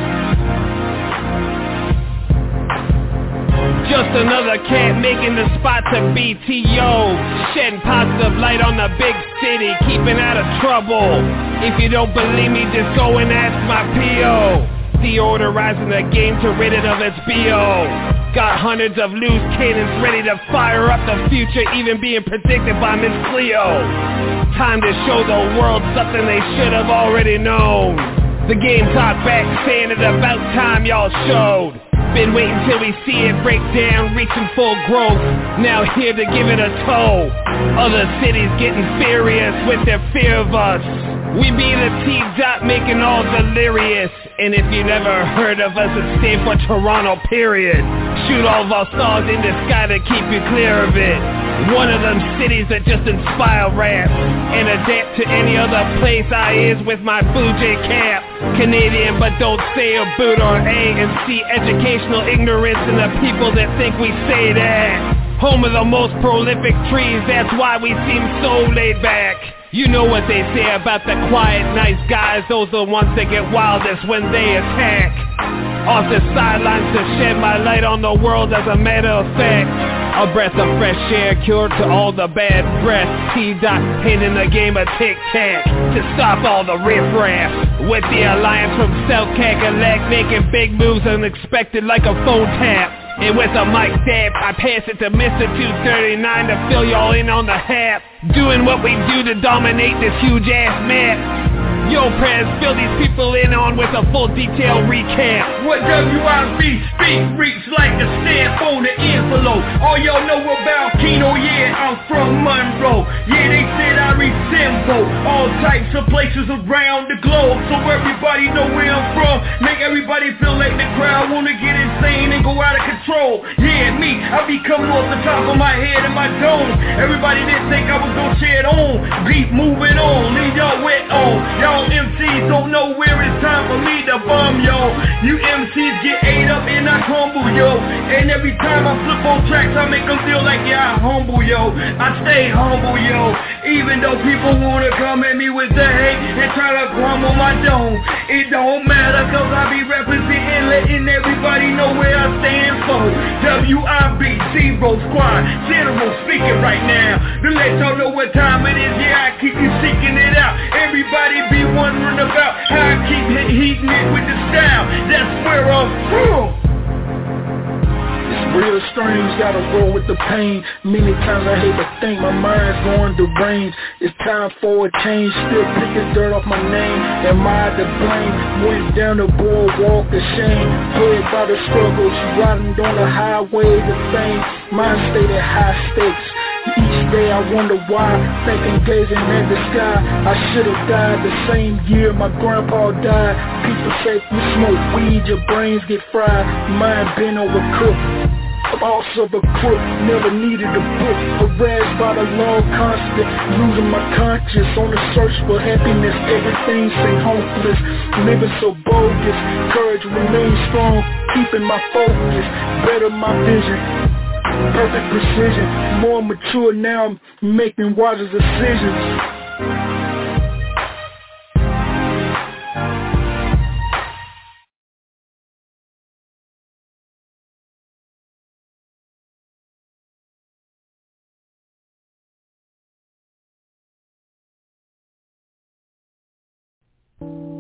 Just another cat making the spot to B T O, shedding positive light on the big city, keeping out of trouble. If you don't believe me, just go and ask my P O. Deodorizing the game to rid it of its B O. Got hundreds of loose cannons ready to fire up the future, even being predicted by Miss Cleo. Time to show the world something they should have already known. The game talk back saying it's about time y'all showed. Been waiting till we see it break down, reaching full growth. Now here to give it a toe. Other cities getting furious with their fear of us. We be the T-Dot making all delirious. And if you never heard of us, it stands for Toronto, period. Shoot all of our stars in the sky to keep you clear of it. One of them cities that just inspire rap and adapt to any other place I is with my Blue Jay cap. Canadian, but don't say a boot or A, and see educational ignorance in the people that think we say that. Home of the most prolific trees, that's why we seem so laid back. You know what they say about the quiet, nice guys. Those are the ones that get wildest when they attack. Off the sidelines to shed my light on the world as a matter of fact. A breath of fresh air, cure to all the bad breath. T-Dot hitting the game of tic-tac to stop all the riff-raff. With the alliance from South Cackalack, making big moves unexpected like a phone tap. And with a mic dab, I pass it to Mister two thirty-nine to fill y'all in on the hap. Doing what we do to dominate this huge ass map. Yo, Prez, fill these people in on with a full detailed recap. What W I B speak reach like a stamp on the envelope. All y'all know about Keno, yeah, I'm from Monroe. Yeah, they said I every symbol, all types of places around the globe, so everybody know where I'm from. Make everybody feel like the crowd wanna get insane and go out of control. Yeah, me, I be coming off the top of my head and my dome. Everybody didn't think I was gonna share it on. Beat moving on, leave y'all wet on. Y'all M Cs don't know where it's time for me to bomb, yo. You M Cs get ate up and I crumble, yo. And every time I flip on tracks, I make them feel like, yeah, I humble, yo. I stay humble, yo. Even though people wanna come at me with the hate and try to crumble my dome, it don't matter, cause I be representing, letting everybody know where I stand for. W I B, Zero Squad, General speaking right now, to let y'all know what time it is. Yeah, I keep you seeking it out. Everybody be wondering about how I keep hit, heating it with the style. That's where I'm from. Real strange, gotta roll with the pain. Many times I hate to think my mind's going deranged. It's time for a change, still picking dirt off my name. Am I to blame? Went down the boardwalk of shame. Played by the struggles, riding on the highway to fame. Mine stayed at high stakes. Each day I wonder why, thinking gazing at the sky. I should've died the same year my grandpa died. People say you smoke weed, your brains get fried. Mine been overcooked. Boss of a crook, never needed a book. Harassed by the law, constant, losing my conscience. On the search for happiness, everything seems hopeless. Living so bogus, courage remains strong. Keeping my focus, better my vision. Perfect precision, more mature now, I'm making wiser decisions. Thank you.